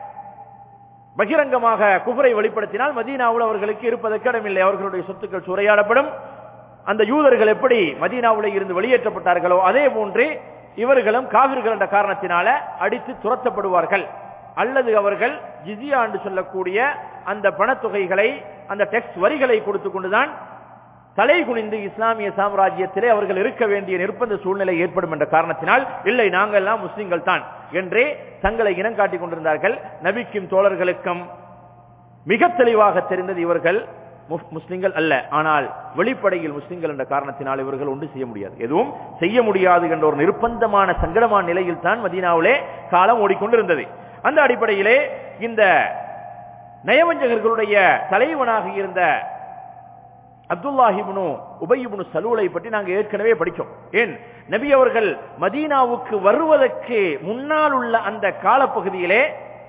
பகிரங்கமாக குஃப்ரை வெளிப்படுத்தினால் மதீனாவில் அவர்களுக்கு இருப்பதற்கு இடமில்லை, அவர்களுடைய சொத்துக்கள் சூறையாடப்படும். அந்த யூதர்கள் எப்படி மதீனாவில் இருந்து வெளியேற்றப்பட்டார்களோ அதே போன்று இவர்களும் காவிர்கள் என்ற காரணத்தினால அடித்து துரத்தப்படுவார்கள். அல்லது அவர்கள் ஜிஸியா என்று சொல்லக்கூடிய அந்த பணத்தொகைகளை, அந்த டெக்ஸ் வரிகளை கொடுத்து கொண்டுதான் தலை குனிந்து இஸ்லாமிய சாம்ராஜ்யத்திலே அவர்கள் இருக்க வேண்டிய நிர்பந்த சூழ்நிலை ஏற்படும் என்ற காரணத்தினால் இல்லை நாங்கள் எல்லாம் முஸ்லிம்கள் தான் என்றே தங்களை இனம் காட்டிக் கொண்டிருந்தார்கள். நபிக்கும் தோழர்களுக்கும் மிக தெளிவாக தெரிந்தது இவர்கள் முஸ்லிம்கள் அல்ல, ஆனால் வெளிப்படையில் முஸ்லிம்கள் என்ற காரணத்தினால் இவர்கள் ஒன்று செய்ய முடியாது, எதுவும் செய்ய முடியாது என்ற ஒரு நிர்பந்தமான சங்கடமான நிலையில் தான் மதீனாவிலே காலம் ஓடிக்கொண்டிருந்தது. அந்த அடிப்படையிலே இந்த நயவஞ்சகர்களுடைய தலைவனாக இருந்த அப்துல்லாஹ் இப்னு உபய் இப்னு சலூலை பற்றி நாங்கள் ஏற்கனவே படித்தோம். ஏன், நபி அவர்கள் மதீனாவுக்கு வருவதற்கு முன்னால் உள்ள அந்த காலப்பகுதியிலே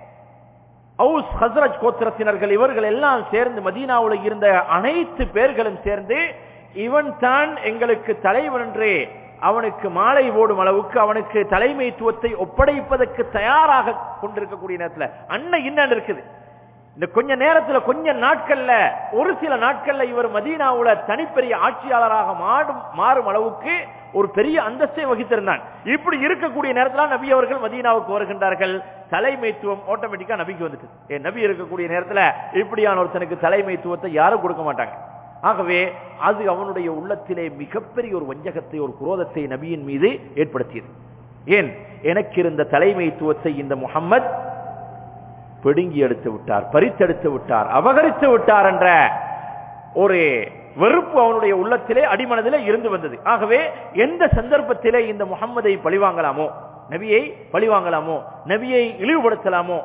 அவுஸ் ஹஸ்ரஜ் கோத்திரத்தினர்கள் இவர்கள் எல்லாம் சேர்ந்து மதீனாவில் இருந்த அனைத்து பேர்களும் சேர்ந்து இவன் தான் எங்களுக்கு தலைவன் என்று அவனுக்கு மாலை ஓடும் அளவுக்கு அவனுக்கு தலைமைத்துவத்தை ஒப்படைப்பதற்கு தயாராக கொண்டிருக்கக்கூடிய நேரத்தில் அண்ணன் இன்னும் இருக்குது. இந்த கொஞ்ச நேரத்துல கொஞ்ச நாட்கள்ல ஒரு சில நாட்கள்ல இவர் மதீனாவுல தனிப்பெரிய ஆட்சியாளராக மாறும் மாறும் அளவுக்கு ஒரு பெரிய அந்தஸ்தை வகித்திருந்தான். இப்படி இருக்கக்கூடிய நேரத்தில் நபி அவர்கள் மதீனாவுக்கு வருகின்றார்கள். தலைமைத்துவம் ஆட்டோமேட்டிக்கா நபிக்கு வந்துட்டு, ஏன் நபி இருக்கக்கூடிய நேரத்துல இப்படியான ஒருத்தனுக்கு தலைமைத்துவத்தை யாரும் கொடுக்க மாட்டாங்க. ஆகவே அது அவனுடைய உள்ளத்திலே மிகப்பெரிய ஒரு வஞ்சகத்தை, ஒரு குரோதத்தை நபியின் மீது ஏற்படுத்தியது. ஏன், எனக்கு இருந்த தலைமைத்துவத்தை இந்த முஹம்மத் பிடுங்கி எடுத்து விட்டார், பறித்தெடுத்து விட்டார், அபகரித்து விட்டார் என்ற ஒரு வெறுப்பு அவனுடைய உள்ளத்திலே அடிமனதிலே இருந்து வந்தது. ஆகவே எந்த சந்தர்ப்பத்திலே இந்த முஹம்மதை பழிவாங்கலாமோ, நபியை பழிவாங்கலாமோ, நபியை இழிவுபடுத்தலாமோ,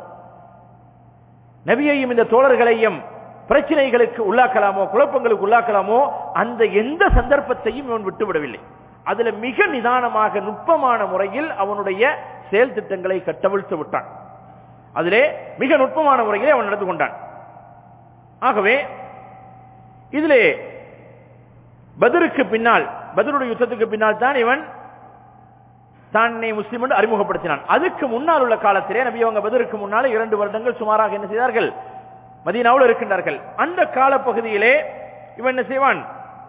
நபியையும் இந்த தோழர்களையும் பிரச்சனைகளுக்கு உள்ளாக்கலாமோ, குழப்பங்களுக்கு உள்ளாக்கலாமோ, அந்த எந்த சந்தர்ப்பத்தையும் இவன் விட்டுவிடவில்லை. அதுல மிக நிதானமாக நுட்பமான முறையில் அவனுடைய செயல் திட்டங்களை கட்டவிழ்த்து விட்டான். அதிலே மிக நுட்பமான முறையிலே அவன் நடந்து கொண்டான். ஆகவே இதிலே பத்ருக்கு பின்னால், பத்ருடைய யுத்தத்துக்கு பின்னால் தான் இவன் தன்னை முஸ்லிம் என்று அறிமுகப்படுத்தினான். அதுக்கு முன்னால் உள்ள காலத்திலே நபி அவங்க பத்ருக்கு முன்னால் இரண்டு வருடங்கள் சுமாராக என்ன செய்தார்கள், மதீனாவில் இருக்கின்றார்கள். அந்த காலப்பகுதியிலே இவன் என்ன செய்வான்,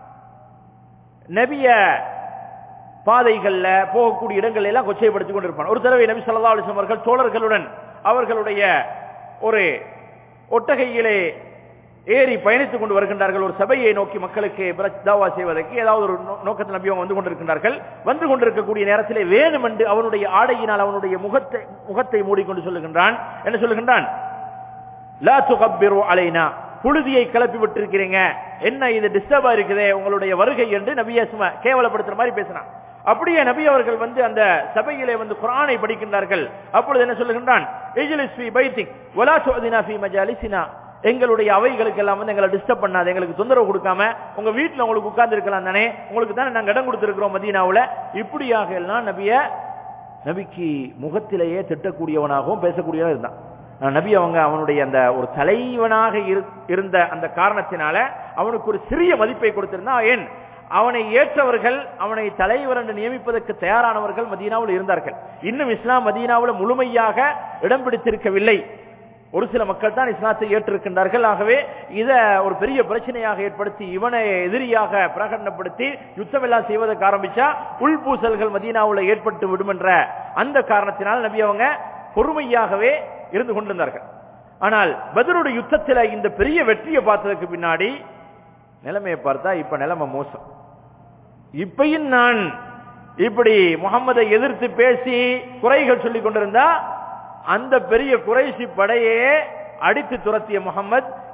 நபிய பாதைகள்ல போகக்கூடிய இடங்கள் எல்லாம் கொச்சைப்படுத்திக் கொண்டிருப்பான். ஒரு தடவை நபி ஸல்லல்லாஹு அலைஹி வஸல்லம் அவர்கள் தோழர்களுடன் அவர்களுடைய ஒரு ஒட்டகையிலே ஏறி பயணித்துக் கொண்டு வருகின்றார்கள். ஒரு சபையை நோக்கி மக்களுக்கு தாவா செய்வதற்கு ஏதாவது ஒரு நோக்கத்தில் நபி அவங்க வந்து கொண்டிருக்கின்றார்கள். வந்து கொண்டிருக்கக்கூடிய நேரத்திலே வேணுமென்று அவனுடைய ஆடையினால் அவனுடைய முகத்தை முகத்தை மூடிக்கொண்டு சொல்லுகின்றான். என்ன சொல்லுகின்றான், லா துகப்பிரு அலைனா, புழுதியை கிளப்பி விட்டிருக்கிறீங்க, என்ன இது டிஸ்டர்பா இருக்குதே உங்களுடைய வருகை என்று நபியை சும்மா கேவலப்படுத்துற மாதிரி பேசினான். அப்படியே நபி அவர்கள் வந்து அந்த சபையிலே வந்து குர்ஆனை படிக்கின்றார்கள். அப்பொழுது என்ன சொல்லுகின்றான், இஜ்லிஸ் ஃபீ பைத்திக் வலா துஅதினா ஃபீ மஜாலிசினா, எங்களுடைய அவைகளுக்கு எல்லாம் வந்து எங்களை டிஸ்டர்ப் பண்ணாது, எங்களுக்கு தொந்தரவு கொடுக்காம உங்க வீட்டுல உங்களுக்கு உட்கார்ந்து இருக்கலாம் தானே, உங்களுக்கு தானே நாங்க இடம் கொடுத்திருக்கிறோம் மதீனாவுல. இப்படியாக எல்லாம் நபிய நபிக்கு முகத்திலேயே திட்டக்கூடியவனாகவும் பேசக்கூடியவன் இருந்தான். நபி அவங்க அவனுடைய அந்த ஒரு தலைவனாக இருந்த அந்த காரணத்தினால அவனுக்கு ஒரு சிறிய மதிப்பை கொடுத்திருந்தான். ஏன், அவனை ஏற்றவர்கள், அவனை தலைவர் என்று நியமிப்பதற்கு தயாரானவர்கள் மதீனாவில் இருந்தார்கள். இன்னும் இஸ்லாம் மதீனாவில் முழுமையாக இடம் பிடித்திருக்கவில்லை. ஒரு சில மக்கள் தான் இஸ்லாத்தை ஏற்றிருக்கின்றார்கள். ஆகவே இத ஒரு பெரிய பிரச்சனையாக ஏற்படுத்தி இவனை எதிரியாக பிரகடனப்படுத்தி யுத்தம் எல்லாம் செய்வதற்கு ஆரம்பிச்சா உள்பூசல்கள் மதீனாவில் ஏற்பட்டு விடும் என்ற அந்த காரணத்தினால் நபி அவங்க பொறுமையாகவே இருந்து கொண்டிருந்தார்கள். ஆனால் பத்ருடைய யுத்தத்தில் இந்த பெரிய வெற்றியை பார்த்ததுக்கு பின்னாடி நிலைமையை பார்த்தா இப்ப நிலைமை மோசம். இப்பையும் நான் இப்படி முகம்மதை எதிர்த்து பேசி குறைகள் சொல்லிக் கொண்டிருந்தா அந்த பெரிய குறைசி படையே அடித்து துரத்திய முகம்மது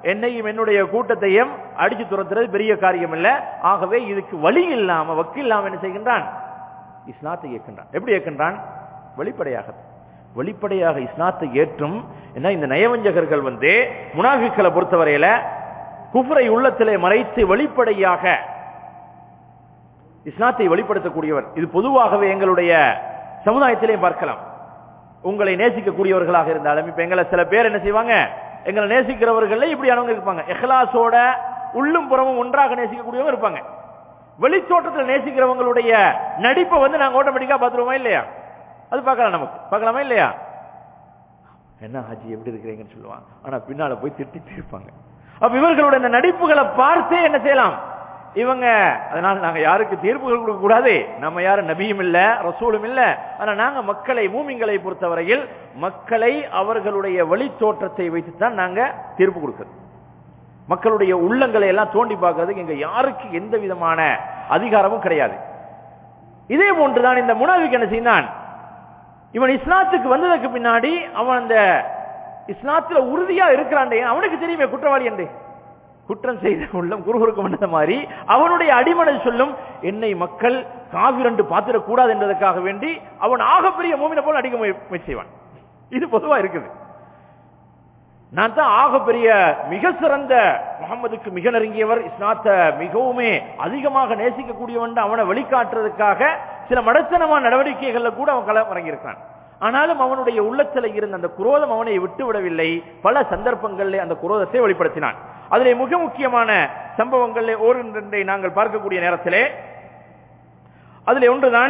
என்னையும் என்னுடைய கூட்டத்தையும் அடிச்சு துரத்துறது பெரிய காரியம் இல்ல. ஆகவே இதுக்கு வழி இல்லாம வக்கு இல்லாம என்ன செய்கின்றான்? இஸ்லாத்தை ஏற்கின்றான். எப்படி ஏற்கின்றான்? வெளிப்படையாக வெளிப்படையாக இஸ்லாத்தை ஏற்றும். என்ன இந்த நயவஞ்சகர்கள் வந்து முனாஃபிக்களை பொறுத்தவரையில குஃப்ரை உள்ளத்திலே மறைத்து வெளிப்படையாக இஸ்லாத்தை வெளிப்படுத்தக்கூடியவர். இது பொதுவாகவே எங்களுடைய சமுதாயத்திலே பார்க்கலாம். உங்களை நேசிக்கக்கூடியவர்களாக இருந்தாலும் இப்ப எங்களை சில பேர் என்ன செய்வாங்க, எங்களை நேசிக்கிறவர்கள் இப்படியானவங்க இருப்பாங்க. இஹ்லாஸோட உள்ளும் புறமும் ஒன்றாக நேசிக்கக்கூடியவங்க இருப்பாங்க. வெளித்தோட்டத்தில் நேசிக்கிறவங்களுடைய நடிப்பை வந்து நாங்க ஆட்டோமேட்டிக்கா பார்த்துருவோமா இல்லையா? அது பார்க்கலாம், நமக்கு பார்க்கலாமா இல்லையா? என்ன ஹாஜி எப்படி இருக்கிறீங்கன்னு சொல்லுவாங்க, ஆனா பின்னால போய் திட்டிட்டு இருப்பாங்க. அப்ப இவர்களுடைய இந்த நடிப்புகளை பார்த்தே என்ன செய்யலாம் இவங்க. அதனால நாங்க யாருக்கு தீர்ப்புகள் கொடுக்க கூடாது. நம்ம யாரும் நபியும் இல்ல, ரசூலும் இல்ல. ஆனா நாங்க மக்களை, மூமின்களை பொறுத்தவரையில் மக்களை அவர்களுடைய வழி தோற்றத்தை வைத்துத்தான் நாங்க தீர்ப்பு கொடுக்கிறது. மக்களுடைய உள்ளங்களை எல்லாம் தோண்டி பார்க்கறதுக்கு எங்க யாருக்கு எந்த விதமான அதிகாரமும் கிடையாது. இதே போன்றுதான் இந்த முனாஃபிக் என்ன செய்தான், இவன் இஸ்லாத்துக்கு வந்ததற்கு பின்னாடி அவன் அந்த இஸ்லாத்துல உறுதியா இருக்கிறான். அவனுக்கு தெரியுமே குற்றவாளி என்று. குற்றம் செய்த உள்ளம் குறுகுறுக்க வந்த மாதிரி அவனுடைய அடிமனை சொல்லும், என்னை மக்கள் காவிரண்டு பார்த்திடக் கூடாது என்பதற்காக வேண்டி அவன் ஆகப்பெரிய மூமினை போல அடிக்க முயற்சி செய்வான். இது பொதுவா இருக்குது. நான் தான் ஆகப்பெரிய மிக சிறந்த முகமதுக்கு மிக நெருங்கியவர், இஸ்லாத்தை மிகவுமே அதிகமாக நேசிக்கக்கூடியவன் அவனை வெளிக்காட்டுறதுக்காக சில மடத்தனமான நடவடிக்கைகள்ல கூட அவன் களம் இறங்கியிருக்கான். ஆனாலும் அவனுடைய உள்ளத்தில் இருந்த அந்த குரோதம் அவனை விட்டுவிடவில்லை. பல சந்தர்ப்பங்களில் அந்த குரோதத்தை வெளிப்படுத்தினான். அதிலே மிக முக்கியமான சம்பவங்களில் ஓரிரண்டை நாங்கள் பார்க்கக்கூடிய நேரத்திலே அதிலே ஒன்றுதான்,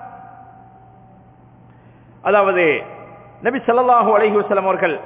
அதாவது நபி ஸல்லல்லாஹு அலைஹி வஸல்லம் அவர்கள்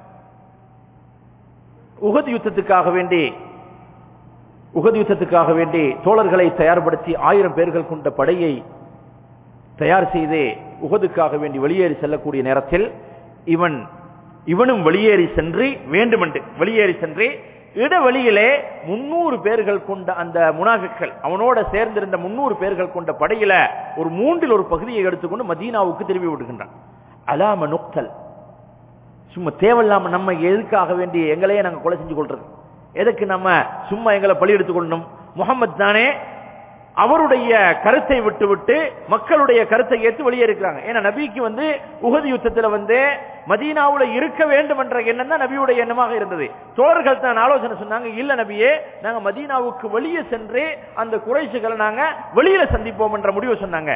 உஹது யுத்தத்துக்காக வேண்டி உஹது யுத்தத்துக்காக வேண்டி தோழர்களை தயார்படுத்தி ஆயிரம் பேர்கள் கொண்ட படையை தயார் செய்து உஹதுக்காக வேண்டி வெளியேறி செல்லக்கூடிய நேரத்தில் இவன் இவனும் வெளியேறி சென்று வேண்டுமென்று வெளியேறி சென்று இடவழியிலே முன்னூறு பேர்கள் கொண்ட அந்த முனாஃபிக்கள், அவனோட சேர்ந்திருந்த முன்னூறு பேர்கள் கொண்ட படையில ஒரு மூன்றில் ஒரு பகுதியை எடுத்துக்கொண்டு மதீனாவுக்கு திரும்பி விடுகின்றான். அலாம நுக்தல், சும்மா தேவையில்லாம நம்ம எதுக்காக வேண்டிய எங்களையே நாங்க கொலை செஞ்சு கொள்றது, எதுக்கு நம்ம சும்மா எங்களை பழி எடுத்துக்கொள்ளணும்? முகமது தானே அவருடைய கருத்தை விட்டு விட்டு மக்களுடைய கருத்தை ஏற்று வெளியே இருக்கிறாங்க. ஏன்னா நபிக்கு வந்து உஹது யுத்தத்தில் வந்து மதீனாவுல இருக்க வேண்டும் என்ற எண்ணம் தான் நபியுடைய எண்ணமாக இருந்தது. தோழர்கள் தான் ஆலோசனை சொன்னாங்க, இல்ல நபியே, நாங்க மதீனாவுக்கு வெளியே சென்று அந்த குறைஷிகளை நாங்க வெளியில சந்திப்போம் என்ற முடிவு சொன்னாங்க.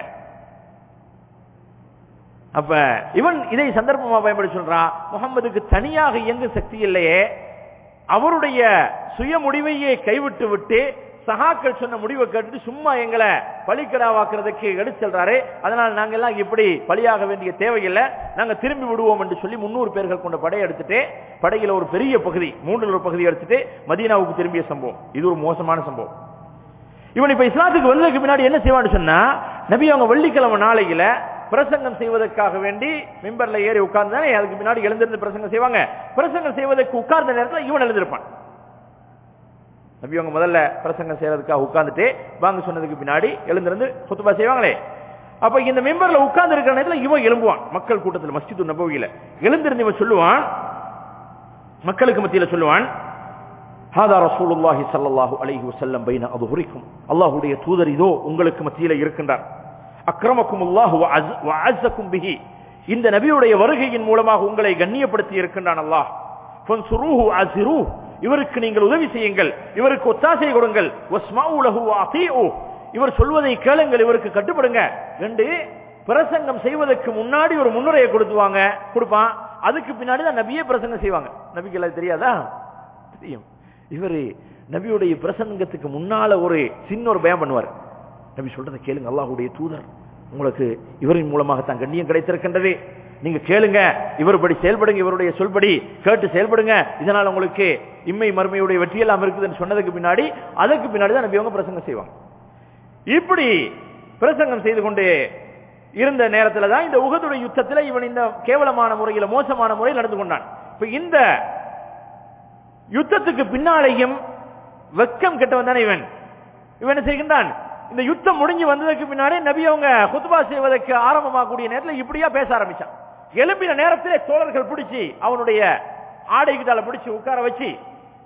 அப்ப இவன் இதை சந்தர்ப்பமா பயன்படுத்தி சொல்றான், முகமதுக்கு தனியாக இயங்கு சக்தி இல்லையே, அவருடைய சுய முடிவையே கைவிட்டு விட்டு சஹாக்கள் சொன்ன முடிவை கேட்டு சும்மா எங்களை பலிக்கடாவாக்குறதுக்கு எடுத்து செல்றாரு. அதனால் நாங்க எல்லாம் இப்படி பலியாக வேண்டிய தேவையில்லை, நாங்க திரும்பி விடுவோம் என்று சொல்லி முன்னூறு பேர்கள் கொண்ட படையை எடுத்துட்டு படையில ஒரு பெரிய பகுதி மூன்றில் ஒரு பகுதி எடுத்துட்டு மதீனாவுக்கு திரும்பிய சம்பவம். இது ஒரு மோசமான சம்பவம். இவன் இப்ப இஸ்லாத்துக்கு வந்ததுக்கு பின்னாடி என்ன செய்வான்னு சொன்னா, நபி அவங்க வெள்ளிக்கிழமை நாளையில பிரசங்கம் செய்வதற்காக வேண்டி மிம்பர்ல ஏறி உட்கார்ந்து தானே அதுக்கு பின்னாடி எழுந்திருந்து பிரசங்கம் செய்வாங்க. பிரசங்கம் செய்வதற்கு உட்கார்ந்த நேரத்தில் இவன் எழுந்திருப்பான். நபி அவங்க முதல்ல பிரசங்கம் செய்யறதுக்காக உட்கார்ந்துட்டு வாங்க சொன்னதுக்கு பின்னாடி எழுந்திருந்து குத்துபா செய்வாங்களே, அப்ப இந்த மிம்பர்ல உட்கார்ந்து இருக்கிற நேரத்தில் இவன் எழும்புவான். மக்கள் கூட்டத்தில் மஸ்ஜிது நபவியில எழுந்திருந்து இவன் சொல்லுவான், மக்களுக்கு மத்தியில சொல்லுவான், ஹாதா ரசூலுல்லாஹி ஸல்லல்லாஹு அலைஹி வஸல்லம் பைன அதுஹுரிக்கும், அல்லாஹ்வுடைய தூதர் இதோ உங்களுக்கு மத்தியில இருக்கின்றார். அக்ரமக்குமுல்லாஹு வ அஸ்ஸக்கும் பிஹி, இந்த நபியுடைய வருகையின் மூலமாக உங்களை கண்ணியப்படுத்தி இருக்கின்றான் அல்லாஹ். ஃபன்சுருஹு அஸிருஹு, இவருக்கு நீங்கள் உதவி செய்யுங்கள், இவருக்கு ஒத்தாசை கொடுங்கள். வஸ்மஉ லஹு வஅதீஉ, இவர் சொல்வதை கேளுங்கள், இவருக்கு கட்டுப்படுங்க என்று பிரசங்கம் செய்வதற்கு முன்னாடி ஒரு முன்னுரையை கொடுத்துவாங்க கொடுப்பான். அதுக்கு பின்னாடி தான் நபியே பிரசங்கம் செய்வாங்க. நபிக்கு எல்லாம் தெரியாதா? தெரியும். இவரு நபியுடைய பிரசங்கத்துக்கு முன்னால ஒரு சின்ன ஒரு பயம் பண்ணுவார். நபி சொல்றதை கேளுங்க, அல்லாஹ்வுடைய தூதர் உங்களுக்கு இவரின் மூலமாகத்தான் கண்ணியம் கிடைத்திருக்கின்றது, நீங்க கேளுங்க, இவர்படி செயல்படுங்க, இவருடைய சொல்படி கேட்டு செயல்படுங்க, இதனால் உங்களுக்கு இம்மை மறுமையுடைய வெற்றியெல்லாம் இருக்குதுன்னு சொன்னதுக்கு பின்னாடி அதுக்கு பின்னாடி தான் நபி அவங்க பிரசங்கம் செய்வாங்க. இப்படி பிரசங்கம் செய்து கொண்டு இருந்த நேரத்தில் தான் இந்த உஹதுடைய யுத்தத்தில் இவன் இந்த கேவலமான முறையில் மோசமான முறையில் நடந்து கொண்டான். இப்ப இந்த யுத்தத்துக்கு பின்னாலேயும் வெக்கம் கெட்டவன் தானே இவன். இவன் என்ன செய்கின்றான், இந்த யுத்தம் முடிஞ்சு வந்ததுக்கு பின்னாடி நபி அவங்க குத்பா செய்வதற்கு ஆரம்பமாகக்கூடிய நேரத்தில் இப்படியா பேச ஆரம்பிச்சான். எழுப்பின நேரத்திலே தோழர்கள் பிடிச்சி அவனுடைய ஆடைகிட்டால பிடிச்சி உட்கார வச்சு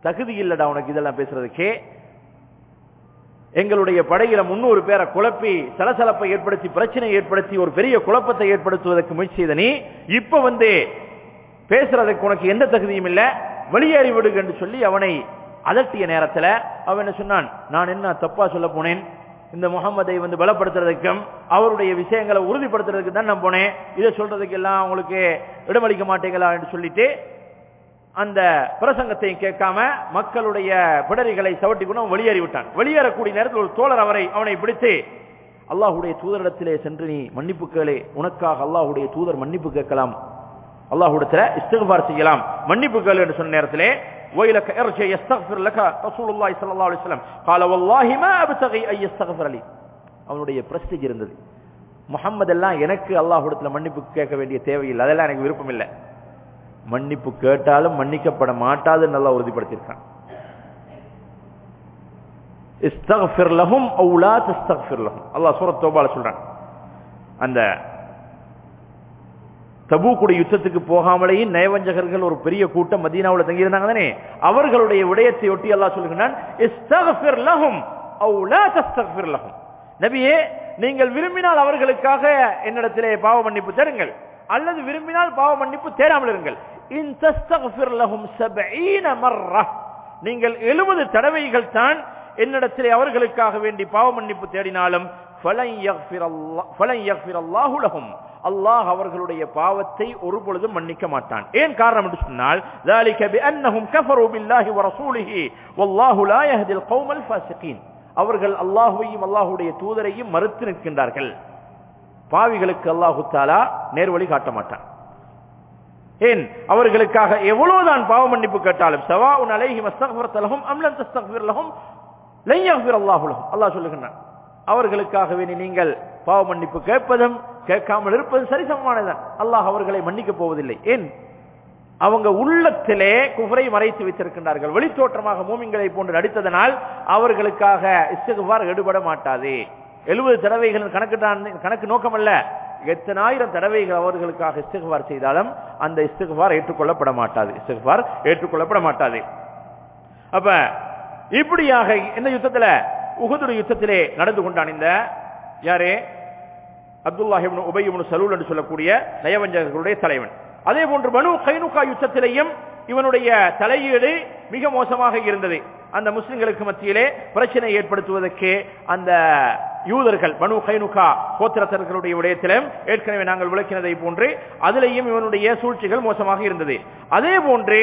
தகுதி இல்லடா உனக்கு இதெல்லாம் பேசுறதுக்கே. எங்களுடைய படையில முன்னூறு பேரை குழப்பி சலசலப்பை ஏற்படுத்தி பிரச்சனை ஏற்படுத்தி ஒரு பெரிய குழப்பத்தை ஏற்படுத்துவதற்கு முயற்சி செய்த நீ இப்ப வந்து பேசுறதுக்கு உனக்கு எந்த தகுதியும் இல்ல, வெளியேறி விடுக என்று சொல்லி அவனை அதட்டிய நேரத்தில் அவன் என்ன சொன்னான், நான் என்ன தப்பா சொல்ல போனேன், இந்த முகம்மதை வந்து பலப்படுத்துறதுக்கும் அவருடைய விஷயங்களை உறுதிப்படுத்துறதுக்கு தான் நான் போனேன், இதை சொல்றதுக்கு எல்லாம் உங்களுக்கு இடமளிக்க மாட்டீங்களா என்று சொல்லிட்டு அந்த பிரசங்கத்தையும் கேட்காம மக்களுடைய பிடரிகளை சவட்டி கொண்டு அவன் வெளியேறி விட்டான். வெளியேறக்கூடிய நேரத்தில் ஒரு தோழர் அவரை அவனை பிடித்து, அல்லாஹுடைய தூதரிடத்திலே சென்று நீ மன்னிப்பு கேளே, உனக்காக அல்லாஹுடைய தூதர் மன்னிப்பு கேட்கலாம், அல்லாஹ்விடத்துல இஸ்திக்பார் செய்யலாம், மன்னிப்பு கேளு என்று சொன்ன நேரத்திலே ويلك ارجع يستغفر لك رسول الله صلى الله عليه وسلم قال والله ما ابتغي ان يستغفر لي. அவனுடைய பிரஸ்டீஜ் இருந்தது, முஹம்மது எல்லாம் எனக்கு அல்லாஹ்விடத்துல மன்னிப்பு கேட்க வேண்டிய தேவையில்லை, அதெல்லாம் எனக்கு விருப்பம் இல்லை, மன்னிப்பு கேட்டாலும் மன்னிக்கப்பட மாட்டாதுன்னு நல்லா உறுதிப்படுத்தியிருக்கான். இஸ்தக்ஃபிர் லஹும் அவ் லா தஸ்தக்ஃபிர் லஹும் அல்லாஹ் சூரத் தௌபால சொல்றான். அந்த தபூக்குடைய யுத்தத்துக்கு போகாமலேயே நயவஞ்சகர்கள் ஒரு பெரிய கூட்டம் மதீனாவுல தங்கி இருந்தாங்க தானே, அவர்களுடைய விடயத்தை ஒட்டி அல்லாஹ் சொல்லுகிறான், இஸ்தக்ஃபிர் லஹும் அவ் லா தஸ்தக்ஃபிர் லஹும். நபியே, நீங்கள் விரும்பினால் அவர்களுக்காக என்னிடத்திலே பாவ மன்னிப்பு தேடுங்கள், அல்லது விரும்பினால் பாவ மன்னிப்பு தேடாமல் இருங்கள். இன் தஸ்தக்ஃபிர் லஹும் சபஈன மர்ரா, நீங்கள் எழுபது தடவைகள் தான் என்னிடத்திலே அவர்களுக்காக வேண்டி பாவ மன்னிப்பு தேடினாலும் ஃபலன் யக்ஃபிர் அல்லாஹ் ஃபலன் யக்ஃபிர் அல்லாஹு லஹும், அல்லாஹ் அவர்களுடைய பாவத்தை ஒருபொழுதும் மன்னிக்க மாட்டான். ஏன் காரணம் என்று சொன்னால், ذلك بانهم كفروا بالله ورسوله والله لا يهدي القوم الفاسقين, அவர்கள் அல்லாஹ்வையும் அல்லாஹ்வுடைய தூதரையும் மறுத்து நிற்கின்றார்கள். பாவிகளுக்கு அல்லாஹ் தஆலா நேர்வழி காட்ட மாட்டான். ஏன், அவர்களுக்காக எவ்வளவுதான் பாவ மன்னிப்பு கேட்டாலும் சவாஉன் அலைஹிம் அஸ்தக்ஃபிர்த லஹும் அம் லன் தஸ்தக்ஃபிர் லஹும் லன் யக்ஃபிர் அல்லாஹு லஹும். அல்லாஹ் சொல்லுகிறான், அவர்களுக்காகவே நீங்கள் பாவ மன்னிப்பு கேட்பதும் கேட்காமல் இருப்பதும் சரிசமமானதான், அல்லாஹ் அவர்களை மன்னிக்க போவதில்லை. ஏன், அவங்க உள்ளத்திலே குஃப்ரை மறைத்து வைத்திருக்கின்றார்கள், வெளித்தோற்றமாக மூமின்களை போன்று நடித்ததனால் அவர்களுக்காக இஸ்திக்பார் எடுபட மாட்டாது. எழுபது தடவைகள் கணக்கு கணக்கு நோக்கம் அல்ல, எத்தனாயிரம் தடவைகள் அவர்களுக்காக இஸ்திக்பார் செய்தாலும் அந்த இஸ்திக்பார் ஏற்றுக்கொள்ளப்பட மாட்டாது, இஸ்திக்பார் ஏற்றுக்கொள்ளப்பட மாட்டாது. அப்ப இப்படியாக இந்த யுத்தத்துல உஹுது யுத்தத்திலே நடந்து கொண்டான் இந்த யாரே அப்துல்லாஹ் இப்னு உபை இப்னு சலூல் என்று சொல்லக்கூடிய நயவஞ்சகர்களுடைய தலைவன். அதே போன்று பனு கைனுகா யுத்தத்திலேயும் இவனுடைய தலையீடு மிக மோசமாக இருந்தது. அந்த முஸ்லிம்களுக்கு மத்தியிலே பிரச்சனை ஏற்படுத்துவதற்கு அந்த யூதர்கள் பனு கைனுகா கோத்திரத்தர்களுடைய விடயத்திலும் ஏற்கனவே நாங்கள் விளக்கினதை போன்று அதிலேயும் இவனுடைய சூழ்ச்சிகள் மோசமாக இருந்தது. அதே போன்று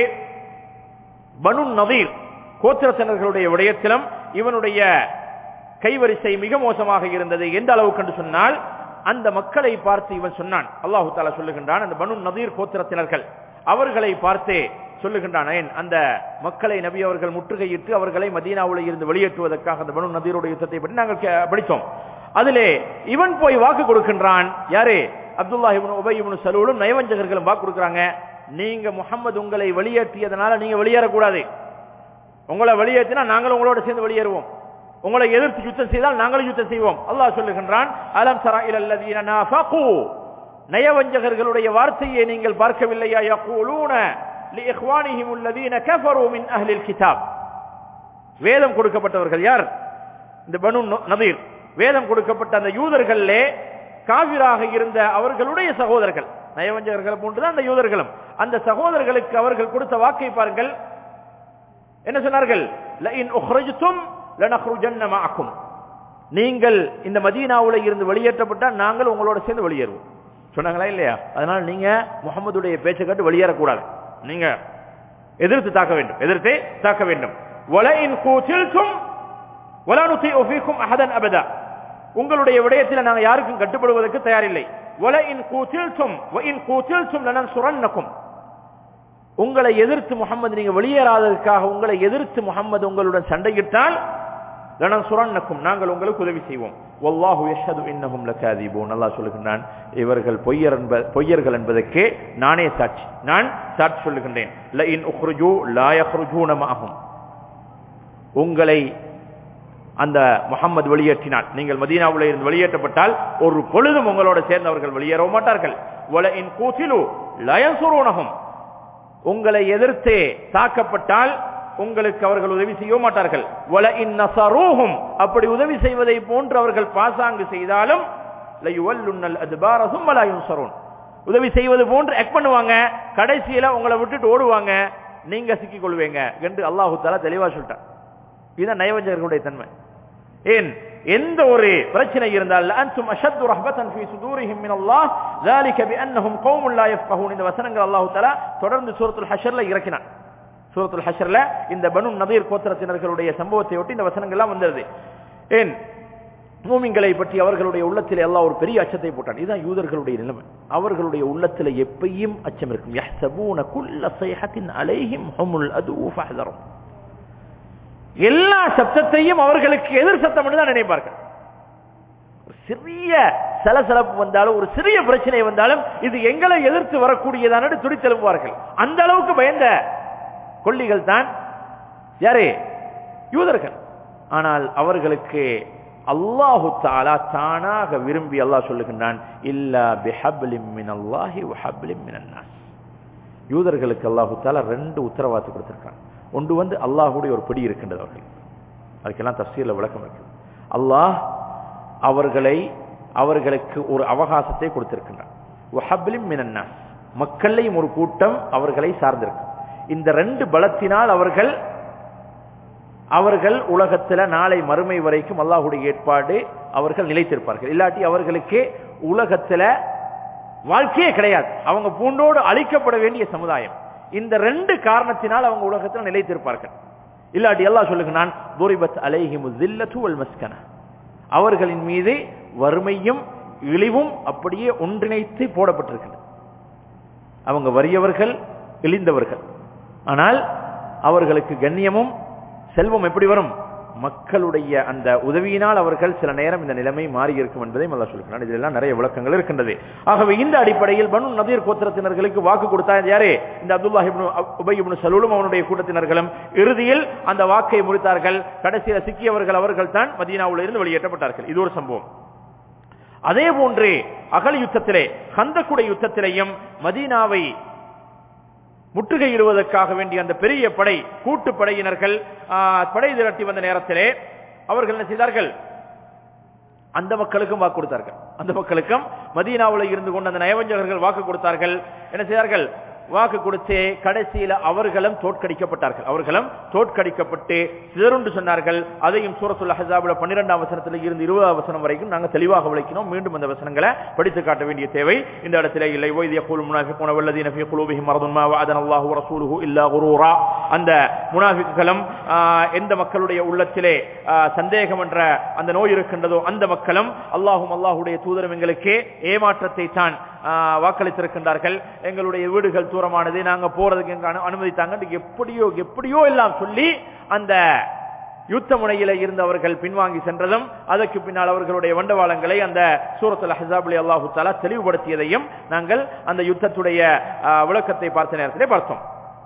பனு நதீர் கோத்திரத்தினர்களுடைய விடயத்திலும் இவனுடைய கைவரிசை மிக மோசமாக இருந்தது. எந்த அளவுக்கு என்று சொன்னால், அந்த மக்களை பார்த்து இவன் சொன்னான், அல்லாஹு தஆலா சொல்லுகின்றான், அந்த பனு நதீர் கோத்திரத்தினர்கள் அவர்களை பார்த்து சொல்லுகின்றான், அந்த மக்களை நபி அவர்கள் முற்றுகையிட்டு அவர்களை மதீனாவில் இருந்து வெளியேற்றுவதற்காக அந்த பனு நதீருடைய யுத்தத்தை பற்றி நாங்கள் படித்தோம். அதிலே இவன் போய் வாக்கு கொடுக்கின்றான். யாரு? அப்துல்லாஹ் இப்னு உபை இப்னு சலூலும் நயவஞ்சகர்களும் வாக்கு கொடுக்கிறாங்க, நீங்க முஹம்மது உங்களை வெளியேற்றியதனால நீங்க வெளியேறக்கூடாது, உங்களை வெளியேற்றினா நாங்களும் உங்களோட சேர்ந்து வெளியேறுவோம், உங்களை எதிர்த்து யுத்தம் செய்தால் நாங்களும் யுத்தம் செய்வோம். அல்லாஹ் சொல்லுகின்றான், அலம் தரா இலல் லதீன நாஃபகு, நயவஞ்சகர்களுடைய வார்த்தையை நீங்கள் பார்க்கவில்லையா, யகூலூன லிஇக்வானிஹிம் அல்லதீன கஃபரு மின் அஹ்லில் கிதாப், வேதம் கொடுக்கப்பட்டவர்கள் யார்? இந்த பனு நதீர், வேதம் கொடுக்கப்பட்ட அந்த யூதர்களே காவிராக இருந்த அவர்களுடைய சகோதரர்கள், நயவஞ்சகர்கள் போன்றுதான் அந்த யூதர்களும், அந்த சகோதரர்களுக்கு அவர்கள் கொடுத்த வாக்கை பாருங்கள், என்ன சொன்னார்கள்? லஇன் உக்ரிஜ்தும் லனக்ருஜன்ன மஅக்கும், நீங்கள் இந்த மதீனாவுல இருந்து வெளியேற்றப்பட்டால் நாங்கள் உங்களோட சேர்ந்து வெளியேறுவோம் சொன்னாங்களா இல்லையா? அதனால நீங்க முஹம்மதுடைய பேச்சை கேட்டு வெளியேறக்கூடாது, நீங்க எதிர்த்து தாக்க வேண்டும், எதிர்த்து தாக்க வேண்டும். வலஇன் கூதில்தும் வலா நுதீஉ ஃபீக்கும் அஹதன் அபதா, உங்களுடைய விடயத்தில் நாங்கள் யாருக்கும் கட்டுப்படுவதற்கு தயாரில்லை. வலஇன் கூதில்தும் வஇன் கூதில்தும் லனன்சுரன்னகும், உங்களை எதிர்த்து முஹம்மது நீங்க வெளியேறாததற்காக உங்களை எதிர்த்து முஹம்மது உங்களுடன் சண்டையிட்டால் லனன்சுரன்னகும், நாங்கள் உங்களுக்கு உதவி செய்வோம். வல்லாஹு யஷ்ஹது இன்னஹும் லகாதிபூன், அல்லாஹ் சொல்லுகின்றான், இவர்கள் பொய்யர் பொய்யர்கள் என்பதற்கு நானே சாட்சி, நான் சாட்சி சொல்லுகின்றேன். லஇன் உக்ரிஜூ லா யக்ருஜூன மஅஹும், உங்களை அந்த முஹம்மது வெளியேற்றினால், நீங்கள் மதீனாவுல இருந்து வெளியேற்றப்பட்டால் ஒரு பொழுதும் உங்களோட சேர்ந்தவர்கள் வெளியேற மாட்டார்கள். வலஇன் கூதிலு லா யன்சுரூனஹும், உங்களை எதிர்த்து தாக்கப்பட்டால் உங்களுக்கு அவர்கள் உதவி செய்ய மாட்டார்கள். வல இன் நஸரூஹும் அப்படி உதவி செய்வதை போன்று அவர்கள் பாசாங்கு செய்தாலும் லயுவல்லுன்னல் அத்பார ثم لا ينصرون உதவி செய்வது போன்று ஆக்ட் பண்ணுவாங்க, கடைசியில உங்களை விட்டுட்டு ஓடுவாங்க, நீங்க சிக்கிக் கொள்வீங்க என்று அல்லாஹ் தஆலா தெளிவா சொல்லிட்டார். இதுதான் நயவஞ்சகர்களுடைய தன்மை. ஏன் எந்த ஒரு பிரச்சனை இருந்தால் அன்தும் அஷத்து ரஹ்பத்தன் ஃபீ சுதூரிஹிம் மினல்லாஹ் ذلك بانهم قوم لا يفقهون இந்த வசனங்கள் அல்லாஹ் தஆலா தொடர்ந்து சூரத்துல் ஹஷ்ர்ல இறக்கினான். சூரத்துல் ஹஷ்ர்ல இந்த பனு நதீர் கோத்திரத்தினர்களுடைய சம்பவத்தை ஒட்டி இந்த வசனங்கள் எல்லாம் வந்தது. ஏன் மூமின்களை பற்றி அவர்களுடைய உள்ளத்திலே அல்லாஹ் ஒரு பெரிய அச்சத்தை போட்டான். இதுதான் யூதர்களுடைய நிலைமை. அவர்களுடைய உள்ளத்திலே எப்பயும் அச்சம் இருக்கும். யஹ்சபூன குல்ல ஸைஹத்தின் அலைஹிம் ஹுமுல் அது ஃபஹ்தரு எல்லா சத்தத்தையும் அவர்களுக்கு எதிர் சத்தம் என்று தான் நினைப்பார்கள். ஒரு சிறிய சலசலப்பு வந்தாலும் ஒரு சிறிய பிரச்சனை வந்தாலும் இது எங்களை எதிர்த்து வரக்கூடியதான துடித்தெழுப்புவார்கள். அந்த அளவுக்கு பயந்த கொள்ளிகள் தான் யாரே யூதர்கள். ஆனால் அவர்களுக்கு அல்லாஹு தஆலா தானாக விரும்பி அல்லாஹ் சொல்லுகின்றான் இல்லா பிஹப்லிம் மினல்லாஹி வஹப்லிம் மினன்னாஸ். யூதர்களுக்கு அல்லாஹு தஆலா ரெண்டு உத்தரவாதத்தை கொடுத்திருக்கான். ஒன்று வந்து அல்லாஹ்வுடைய ஒரு பிடி இருக்கின்றது அவர்கள். அதுக்கெல்லாம் தஃசீர்ல விளக்கம் இருக்கு. அல்லாஹ் அவர்களை அவர்களுக்கு ஒரு அவகாசத்தை கொடுத்திருக்கின்றான். வஹப்லிம் மினன்னாஸ் மக்களையும் ஒரு கூட்டம் அவர்களை சார்ந்திருக்கு. இந்த ரெண்டு பலத்தினால் அவர்கள் அவர்கள் உலகத்துல நாளை மறுமை வரைக்கும் அல்லாஹ்வுடைய ஏற்பாடு அவர்கள் நிலைத்திருப்பார்கள். இல்லாட்டி அவர்களுக்கு உலகத்துல வாழ்க்கையே கிடையாது. அவங்க பூண்டோடு அழிக்கப்பட வேண்டிய சமுதாயம். இந்த ரெண்டு காரணத்தினால் அவங்க உலகத்தில் நிலைத்திருப்பார்கள். இல்லாட்டி அல்லாஹ் சொல்லுகிறான் துரிபத் அலைஹிமு ஸில்லத்து வல் மஸ்கன அவர்களின் மீது வறுமையும் இழிவும் அப்படியே ஒன்றிணைத்து போடப்பட்டிருக்கிறது. அவங்க வறியவர்கள், இழிந்தவர்கள். ஆனால் அவர்களுக்கு கண்ணியமும் செல்வம் எப்படி வரும்? மக்களுடைய அந்த உதவியினால் அவர்கள் சில நேரம் இந்த நிலைமை மாறி இருக்கும் என்பதை அல்லாஹ் சொல்கிறான். இதெல்லாம் நிறைய விளக்கங்கள் இருக்கின்றது. ஆகவே இந்த அடிப்படையில் பனு நதீர் கோத்திரத்தினர்களுக்கு வாக்கு கொடுத்தார் யாரே? இந்த அப்துல்லாஹ் இப்னு உபை இப்னு சலூலும் அவனுடைய கூட்டத்தினர்களும். இறுதியில் அந்த வாக்கை முறித்தார்கள். கடைசியில் சிக்கியவர்கள் அவர்கள் தான் மதீனாவில் இருந்து வெளியேற்றப்பட்டார்கள். இது ஒரு சம்பவம். அதே போன்று அகல் யுத்தத்திலே கந்தக்குடை யுத்தத்திலேயும் மதீனாவை முற்றுகையிடுவதற்காக வேண்டிய அந்த பெரிய படை கூட்டு படையினர்கள் படை திரட்டி வந்த நேரத்திலே அவர்கள் என்ன செய்தார்கள்? அந்த மக்களுக்கும் வாக்கு கொடுத்தார்கள். அந்த மக்களுக்கும் மதீனாவில் இருந்து கொண்ட அந்த நயவஞ்சகர்கள் வாக்கு கொடுத்தார்கள். என்ன செய்தார்கள்? வாக்கு கொடுத்து கடைசியில அவர்களும் தோற்கடிக்கப்பட்டார்கள். அவர்களும் தோற்கடிக்கப்பட்டு சிதறுண்டு சொன்னார்கள். அதையும் சூரத்துல் அஹ்ஸாப்ல பன்னிரண்டாம் வசனத்தில் இருந்து இருபதாம் வசனம் வரைக்கும் நாங்கள் தெளிவாக விளக்கினோம். மீண்டும் அந்த வசனங்களை படித்து காட்ட வேண்டிய தேவை இந்த இடத்திலே இல்லை. வைத் யகூல் முனாஃபிகூன வல்லதீன ஃபீ குலூபிஹிம் மரதுன் மா வஅதனல்லாஹு வ ரசூலுஹு இல்லா குரூரா. அந்த முனாஃபிக்குகளும் எந்த மக்களுடைய உள்ளத்திலே சந்தேகம் என்ற அந்த நோய் இருக்கின்றதோ அந்த மக்களும் அல்லாஹும் அல்லாஹ்வுடைய தூதரும் எங்களுக்கு ஏமாற்றத்தை தான் வாக்களித்திருக்கின்றார்கள். எங்களுடைய வீடுகள் தூரமானது, நாங்க போறதுக்கு எங்க அனுமதித்தாங்க, எப்படியோ எப்படியோ எல்லாம் சொல்லி அந்த யுத்த முனையில இருந்தவர்கள் பின்வாங்கி சென்றதும் அதற்கு பின்னால் அவர்களுடைய வண்டவாளங்களை அந்த சூரத்துல் அஹ்ஸாப்ல அல்லாஹ் தஆலா தெளிவுபடுத்தியதையும் நாங்கள் அந்த யுத்தத்துடைய விளக்கத்தை பார்த்த நேரத்திலே பார்த்தோம்.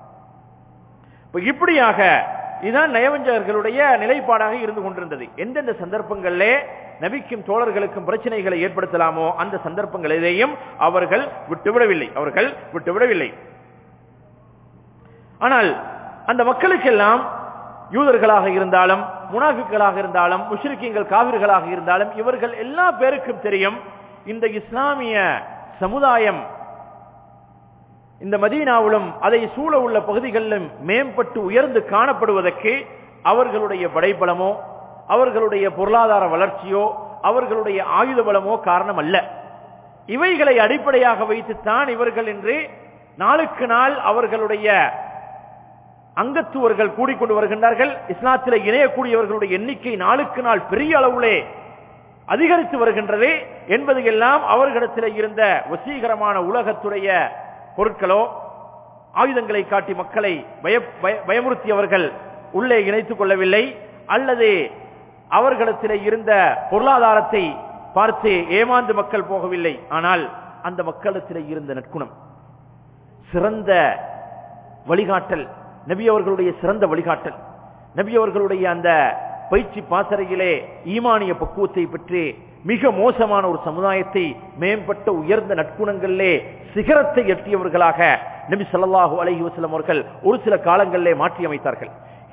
இப்படியாக இதுதான் நயவஞ்சகர்களுடைய நிலைப்பாடாக இருந்து கொண்டிருந்தது. எந்தெந்த சந்தர்ப்பங்களிலே நபிக்கும் தோழர்களுக்கும் பிரச்சனைகளை ஏற்படுத்தலாமோ அந்த சந்தர்ப்பங்களிலேயும் அவர்கள் விட்டுவிடவில்லை அவர்கள் விட்டுவிடவில்லை ஆனால் அந்த மக்களுக்கெல்லாம் யூதர்களாக இருந்தாலும் முனாஃபிக்குகளாக இருந்தாலும் முஷ்ரிக்கீன்கள் காவிர்களாக இருந்தாலும் இவர்கள் எல்லா பேருக்கும் தெரியும் இந்த இஸ்லாமிய சமுதாயம் இந்த மதீனாவிலும் அதை சூழ உள்ள பகுதிகளிலும் மேம்பட்டு உயர்ந்து காணப்படுவதற்கு அவர்களுடைய படைபலமோ அவர்களுடைய பொருளாதார வளர்ச்சியோ அவர்களுடைய ஆயுத பலமோ காரணம் அல்ல. இவைகளை அடிப்படையாக வைத்துத்தான் இவர்கள் இன்று நாளுக்கு நாள் அவர்களுடைய அங்கத்துவர்கள் கூடிக்கொண்டு வருகின்றார்கள். இஸ்லாத்திலே இணையக்கூடியவர்களுடைய எண்ணிக்கை நாளுக்கு நாள் பெரிய அளவிலே அதிகரித்து வருகின்றது என்பது எல்லாம் அவர்களிடத்தில் இருந்த வசீகரமான உலகத்துடைய பொருட்களோ ஆயுதங்களை காட்டி மக்களை பயமுறுத்தியவர்கள் உள்ளே இணைத்துக் கொள்ளவில்லை, அல்லது அவர்களிடத்திலே இருந்த பொருளாதாரத்தை பார்த்து ஏமாந்து மக்கள் போகவில்லை. ஆனால் அந்த மக்களிடத்திலே இருந்த நற்குணம், சிறந்த வழிகாட்டல், நபி அவர்களுடைய சிறந்த வழிகாட்டல், நபி அவர்களுடைய அந்த பயிற்சி பாசறையிலே ஈமானிய பக்குவத்தை பெற்று மிக மோசமான ஒரு சமுதாயத்தை மேம்பட்ட உயர்ந்த நற்குணங்களிலே சிகரத்தை எட்டியவர்களாக நபி ஸல்லல்லாஹு அலைஹி வஸல்லம் அவர்கள் ஒரு சில காலங்களிலே மாற்றி அமைத்தார்கள்.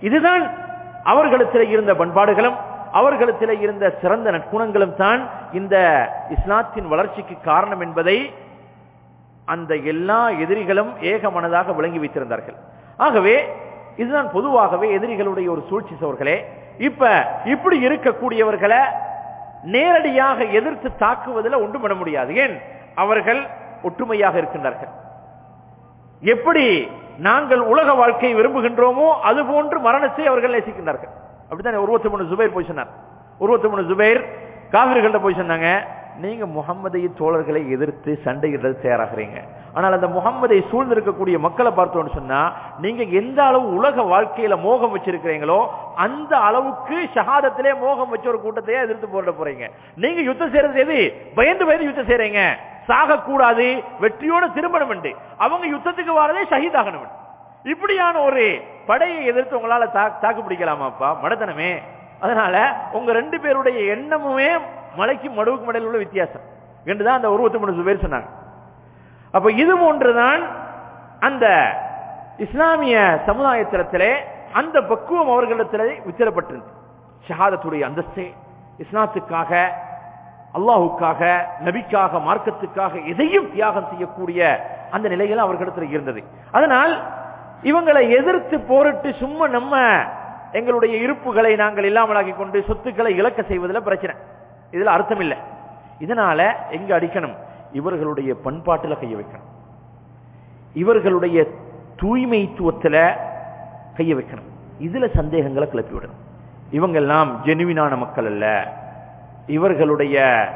இதுதான் அவர்களிடத்தில் இருந்த பண்பாடுகளும் அவர்களிடத்தில் இருந்த சிறந்த நற்குணங்களும் தான் இந்த இஸ்லாத்தின் வளர்ச்சிக்கு காரணம் என்பதை அந்த எல்லா எதிரிகளும் ஏக மனதாக விளங்கி வைத்திருந்தார்கள். ஆகவே இதுதான் பொதுவாகவே எதிரிகளுடைய ஒரு சூழ்ச்சி சோர்களே. இப்ப இப்படி இருக்கக்கூடியவர்களை நேரடியாக எதிர்த்து தாக்குவதில் ஒன்றும் பண்ண முடியாது. ஏன்? அவர்கள் ஒற்றுமையாக இருக்கின்றார்கள். எப்படி நாங்கள் உலக வாழ்க்கையை விரும்புகின்றோமோ அது போன்று மரணத்தை அவர்கள் நேசிக்கின்றார்கள். அப்படித்தான் உருவத்து மூணு ஜுபைர் போய் சொன்னார். உருவத்து மூணு ஜுபைர் காவிர்கள்ட்ட போய் சொன்னாங்க, நீங்க முகம்மதை தோழர்களை எதிர்த்து சண்டையிடுறது தயாராகிறீங்க, ஆனால் அந்த முகம்மதை சூழ்ந்திருக்கக்கூடிய மக்களை பார்த்தோம்னு சொன்னா நீங்க எந்த அளவு உலக வாழ்க்கையில மோகம் வச்சிருக்கிறீங்களோ அந்த அளவுக்கு ஷஹாதத்திலே மோகம் வச்ச ஒரு கூட்டத்தையே எதிர்த்து போட போறீங்க. நீங்க யுத்தம் செய்யறது எது? பயந்து பயந்து யுத்தம் செய்றீங்க. சாக கூடாது, வெற்றியோட திரும்பணும் என்று. அவங்க யுத்தத்துக்கு வரதே ஷஹீதாகணும். இப்படியான ஒரு படையை எதிர்த்து உங்களால தாக்கு பிடிக்கலாமாப்பா? மடத்தனமே. அதனால உங்க ரெண்டு பேருடைய எண்ணமுமே மலைக்கு மடுவுக்கு மடையில் உள்ள வித்தியாசம் என்றுதான் அந்த உருவத்து மூணு பேர் சொன்னாங்க. அப்ப இது போன்றுதான் அந்த இஸ்லாமிய சமுதாயத்திலே அந்த பக்குவம் அவர்களிடத்திலே வித்திரப்பட்டிருந்தது. ஷஹாதத்துடைய அந்தஸ்தே இஸ்லாத்துக்காக, அல்லாஹுக்காக, நபிக்காக, மார்க்கத்துக்காக எதையும் தியாகம் செய்யக்கூடிய அந்த நிலையில் அவர்களிடத்தில் இருந்தது. அதனால் இவங்களை எதிர்த்து போரிட்டு சும்மா நம்ம எங்களுடைய இருப்புகளை நாங்கள் இல்லாமலாக்கி கொண்டு சொத்துக்களை இழக்க செய்வதில் பிரச்சனை, இதுல அர்த்தம் இல்லை. இதனால எங்க அடிக்கணும்? இவர்களுடைய பண்பாட்டில் கைய வைக்கணும், இவர்களுடைய தூய்மைத்துவத்தில் கைய வைக்கணும். இதுல சந்தேகங்களை கிளப்பி விடணும். இவங்க எல்லாம் ஜெனுவினான மக்கள் அல்ல, இவர்களுடைய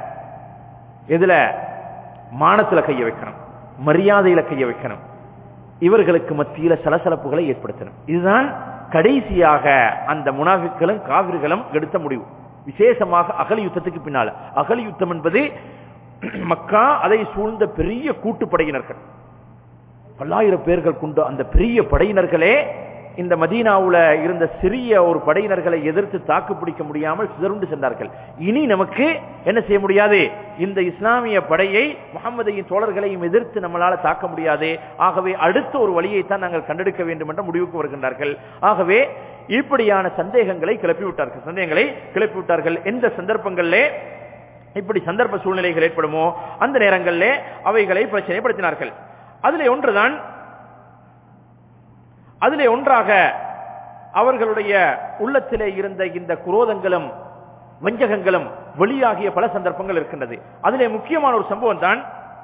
எதுல மானத்துல கைய வைக்கணும், மரியாதையில கைய வைக்கணும், இவர்களுக்கு மத்தியில சலசலப்புகளை ஏற்படுத்தணும். இதுதான் கடைசியாக அந்த முனாஃபிக்களும் காவிர்களும் எடுத்த முடிவு. விசேஷமாக அகலி யுத்தத்துக்கு பின்னால, அகலி யுத்தம் என்பது மக்கா அதை சூழ்ந்த பெரிய கூட்டுப்படையினர்கள், பல்லாயிரம் பேர்கள் கொண்ட அந்த பெரிய படையினர்களே இந்த மதீனாவுல இருந்த சிறிய ஒரு படையினர்களை எதிர்த்து தாக்கு பிடிக்க முடியாமல் சிதறுண்டு சென்றார்கள். இனி நமக்கு என்ன செய்ய முடியாது? இந்த இஸ்லாமிய படையை முகம்மதின் தோழர்களையும் எதிர்த்து நம்மளால தாக்க முடியாது. ஆகவே அடுத்த ஒரு வழியைத்தான் நாங்கள் கண்டெடுக்க வேண்டும் என்ற முடிவுக்கு வருகின்றார்கள். ஆகவே இப்படியான சந்தேகங்களை கிளப்பிவிட்டார்கள் சந்தேகங்களை கிளப்பிவிட்டார்கள் எந்த சந்தர்ப்பங்களிலே இப்படி சந்தர்ப்ப சூழ்நிலைகள் ஏற்படுமோ அந்த நேரங்களிலே அவைகளை பிரச்சனைப்படுத்தினார்கள். அதிலே ஒன்றுதான் அதிலே ஒன்றாக அவர்களுடைய உள்ளத்திலே இருந்த இந்த குரோதங்களும் வஞ்சகங்களும் வெளியாகிய பல சந்தர்ப்பங்கள் இருக்கின்றது. அதிலே முக்கியமான ஒரு சம்பவம் தான்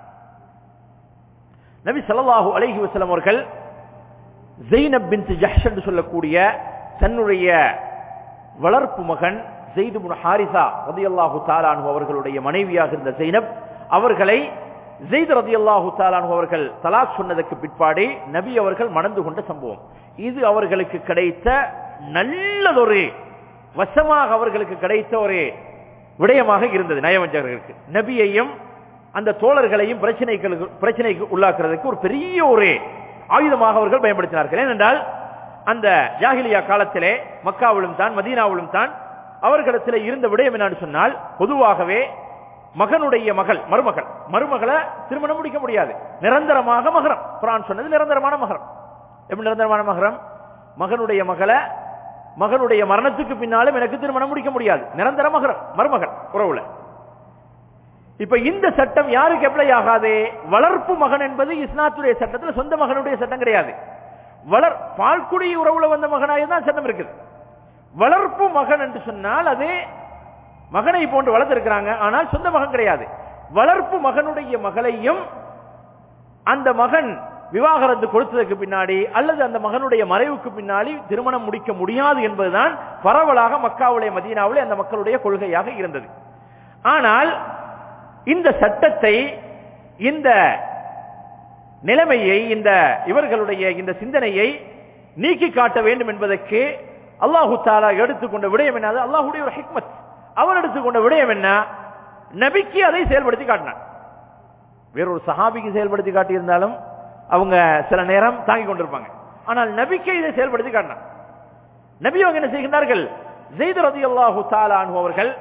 நபி ஸல்லல்லாஹு அலைஹி வஸல்லம் அவர்கள் ஸைனப் பின்த் ஜஹ்ஷ் என்று சொல்லக்கூடிய தன்னுடைய வளர்ப்பு மகன் ஸைத் இப்னு ஹாரிஸா ரலியல்லாஹு தஆலா அன்ஹு அவர்களுடைய மனைவியாக இருந்த ஸைனப் அவர்களை ஸைத் ரலியல்லாஹு தஆலா அன்ஹு அவர்கள் தலாக் சொன்னதற்கு பிற்பாடு நபி அவர்கள் மணந்து கொண்ட சம்பவம். இது அவர்களுக்கு கிடைத்த நல்லதொரு வசமாக அவர்களுக்கு கிடைத்த ஒரு விடயமாக இருந்தது. நயவஞ்சகர்களுக்கு நபியையும் அந்த தோழர்களையும் பிரச்சனைகள் பிரச்சனைக்கு உள்ளாக்குறதுக்கு ஒரு பெரிய ஒரு ஆயுதமாக அவர்கள் பயன்படுத்தினார்கள். ஏனென்றால் அந்த ஜாஹிலியா காலத்திலே மக்காவிலும் தான் மதீனாவிலும் தான் அவர்களிடத்தில் இருந்த விடயம் என்னன்னு சொன்னால், பொதுவாகவே மகனுடைய மகள் மருமகள் மருமகளை திருமணம் முடிக்க முடியாது. நிரந்தரமாக மகரம். குர்ஆன் சொன்னது நிரந்தரமான மகரம். எப்படி நிரந்தரமான மகரம்? மகனுடைய மகளை மகனுடைய மரணத்துக்கு பின்னாலும் எனக்கு திருமணம் முடிக்க முடியாது. நிரந்தர மகரம் மருமகள் உறவுல. இப்ப இந்த சட்டம் யாருக்கு அப்ளை ஆகாது? வளர்ப்பு மகன் என்பது இஸ்லாத்துடைய சட்டத்தில் சொந்த மகனுடைய சட்டம் கிடையாது. வளர் பால்குடி உறவுல வந்த மகனாக தான் சட்டம் இருக்குது. வளர்ப்பு மகன் என்று சொன்னால் அது மகனை போன்று வளர்த்திருக்கிறாங்க, ஆனால் சொந்த மகன் கிடையாது. வளர்ப்பு மகனுடைய மகளையும் அந்த மகன் விவாகரத்து கொடுத்ததற்கு பின்னாடி அல்லது அந்த மகனுடைய மறைவுக்கு பின்னாடி திருமணம் முடிக்க முடியாது என்பதுதான் பரவலாக மக்காவுடைய மதீனாவுடைய அந்த மக்களுடைய கொள்கையாக இருந்தது. ஆனால் இந்த சட்டத்தை, இந்த நிலைமையை, இந்த இவர்களுடைய இந்த சிந்தனையை நீக்கி காட்ட வேண்டும் என்பதற்கு அல்லாஹு தஆலா எடுத்துக்கொண்ட விடயம் என்ன? அல்லாஹ்வுடைய ஒரு ஹிக்மத். அவர் எடுத்துக்கொண்ட விடயம் என்ன? நபிக்கு அதை செயல்படுத்தி காட்டினார். வேறொரு சஹாபிக்கு செயல்படுத்தி காட்டியிருந்தாலும் அவங்க சில நேரம் தாங்கிக் கொண்டிருப்பாங்க. ஆனால் நபிக்கு இதை செயல்படுத்தி காட்டினார். நபி அவங்க என்ன செய்கின்றார்கள்? ஸைத் ரலியல்லாஹு தஆலா அன்ஹு அவர்கள்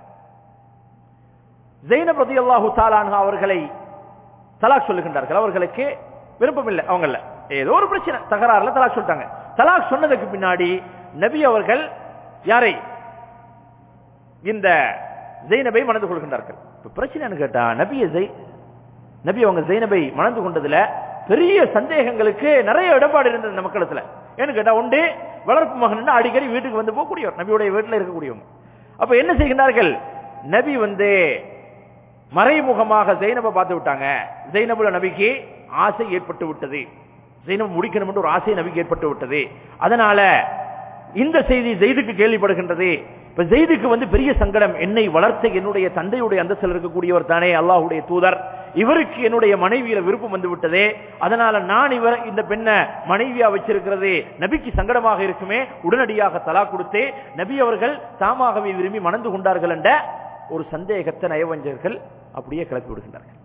ஸைனப் ரலியல்லாஹு தஆலா அன்ஹா அவர்களை தலாக் சொல்லுகின்றார்கள். அவர்களுக்கு விருப்பம் இல்லை. அவங்கள ஏதோ ஒரு பிரச்சனை, தகராறுல தலாக் சொல்லிட்டாங்க. தலாக் சொன்னதுக்கு பின்னாடி நபி அவர்கள் யாரை? இந்த ஜெய்னபை மணந்து கொள்கின்றார்கள். இப்ப பிரச்சனை கேட்டா நபியை நபி அவங்க ஜெய்னபை மணந்து கொண்டதுல பெரிய சந்தேகங்களுக்கு நிறைய இடப்பாடு இருந்தது இந்த மக்களத்துல. ஏன்னு கேட்டா உண்டு வளர்ப்பு மகன் அடிக்கடி வீட்டுக்கு வந்து போகக்கூடியவர், நபியுடைய வீட்டில் இருக்கக்கூடியவங்க. அப்ப என்ன செய்கின்றார்கள்? நபி வந்து மறைமுகமாக ஜெய்னபை பார்த்து விட்டாங்க. ஜெய்னபுல நபிக்கு ஆசை ஏற்பட்டு விட்டது, ஜெய்னப் முடிக்கணும் என்று ஒரு ஆசை நபிக்கு ஏற்பட்டு விட்டது. அதனால இந்த செய்தி ஜெய்துக்கு கேள்விப்படுகின்றது. இப்ப ஜெய்துக்கு வந்து பெரிய சங்கடம், என்னை வளர்த்த என்னுடைய தந்தையுடைய அந்தஸ்தில் இருக்கக்கூடியவர் தானே அல்லாஹ்வுடைய தூதர், இவருக்கு என்னுடைய மனைவியில விருப்பம் வந்து விட்டதே, அதனால நான் இவர் இந்த பெண்ணை மனைவியா வச்சிருக்கிறது நபிக்கு சங்கடமாக இருக்குமே, உடனடியாக தலாக் கொடுத்து நபி அவர்கள் தாமாகவே விரும்பி மணந்து கொண்டார்கள் என்ற ஒரு சந்தேகத்தை நயவஞ்சகர்கள் அப்படியே கிளப்பி விடுகின்றார்கள்.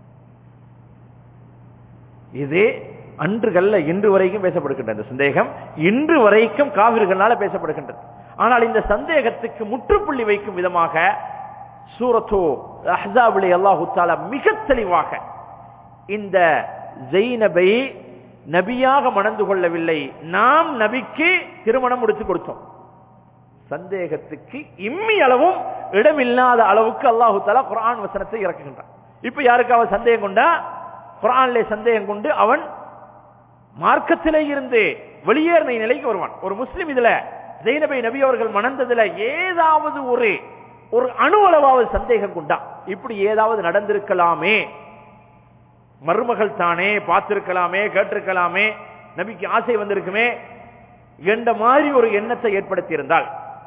இது அன்றுகள்ல இன்று வரைக்கும் பேசப்படுகின்ற இந்த சந்தேகம் இன்று வரைக்கும் காவிர்களால பேசப்படுகின்றது. ஆனால் இந்த சந்தேகத்துக்கு முற்றுப்புள்ளி வைக்கும் விதமாக சூரத்து அஹ்ஸாபிலே அல்லாஹ் தஆலா மிக தெளிவாக இந்த ஜெய்னபை நபியாக மணந்து கொள்ளவில்லை, நாம் நபிக்கு திருமணம் முடித்து கொடுத்தோம். சந்தேகத்துக்கு இம்மி அளவும் இடமில்லாத அளவுக்கு அல்லாஹ் தஆலா குர்ஆன் வசனத்தை இறக்குகின்றான். இப்ப யாருக்காவது சந்தேகம் கொண்டா குர்ஆனிலே சந்தேகம் கொண்டு அவன் மார்க்கத்திலே இருந்து வெளியேறின நிலைக்கு வருவான். ஒரு முஸ்லிம் இதுல ஜெய்னபை நபி அவர்கள் மணந்ததுல ஏதாவது ஒரு ஒரு அணுவளவாவது சந்தேகம் கொண்டா, இப்படி ஏதாவது நடந்திருக்கலாமே, மருமகள் தானே பார்த்திருக்கலாமே, கேட்டிருக்கலாமே, நபிக்கு ஆசை வந்திருக்குமே என்ற மாதிரி ஒரு எண்ணத்தை ஏற்படுத்தி இருந்தால்,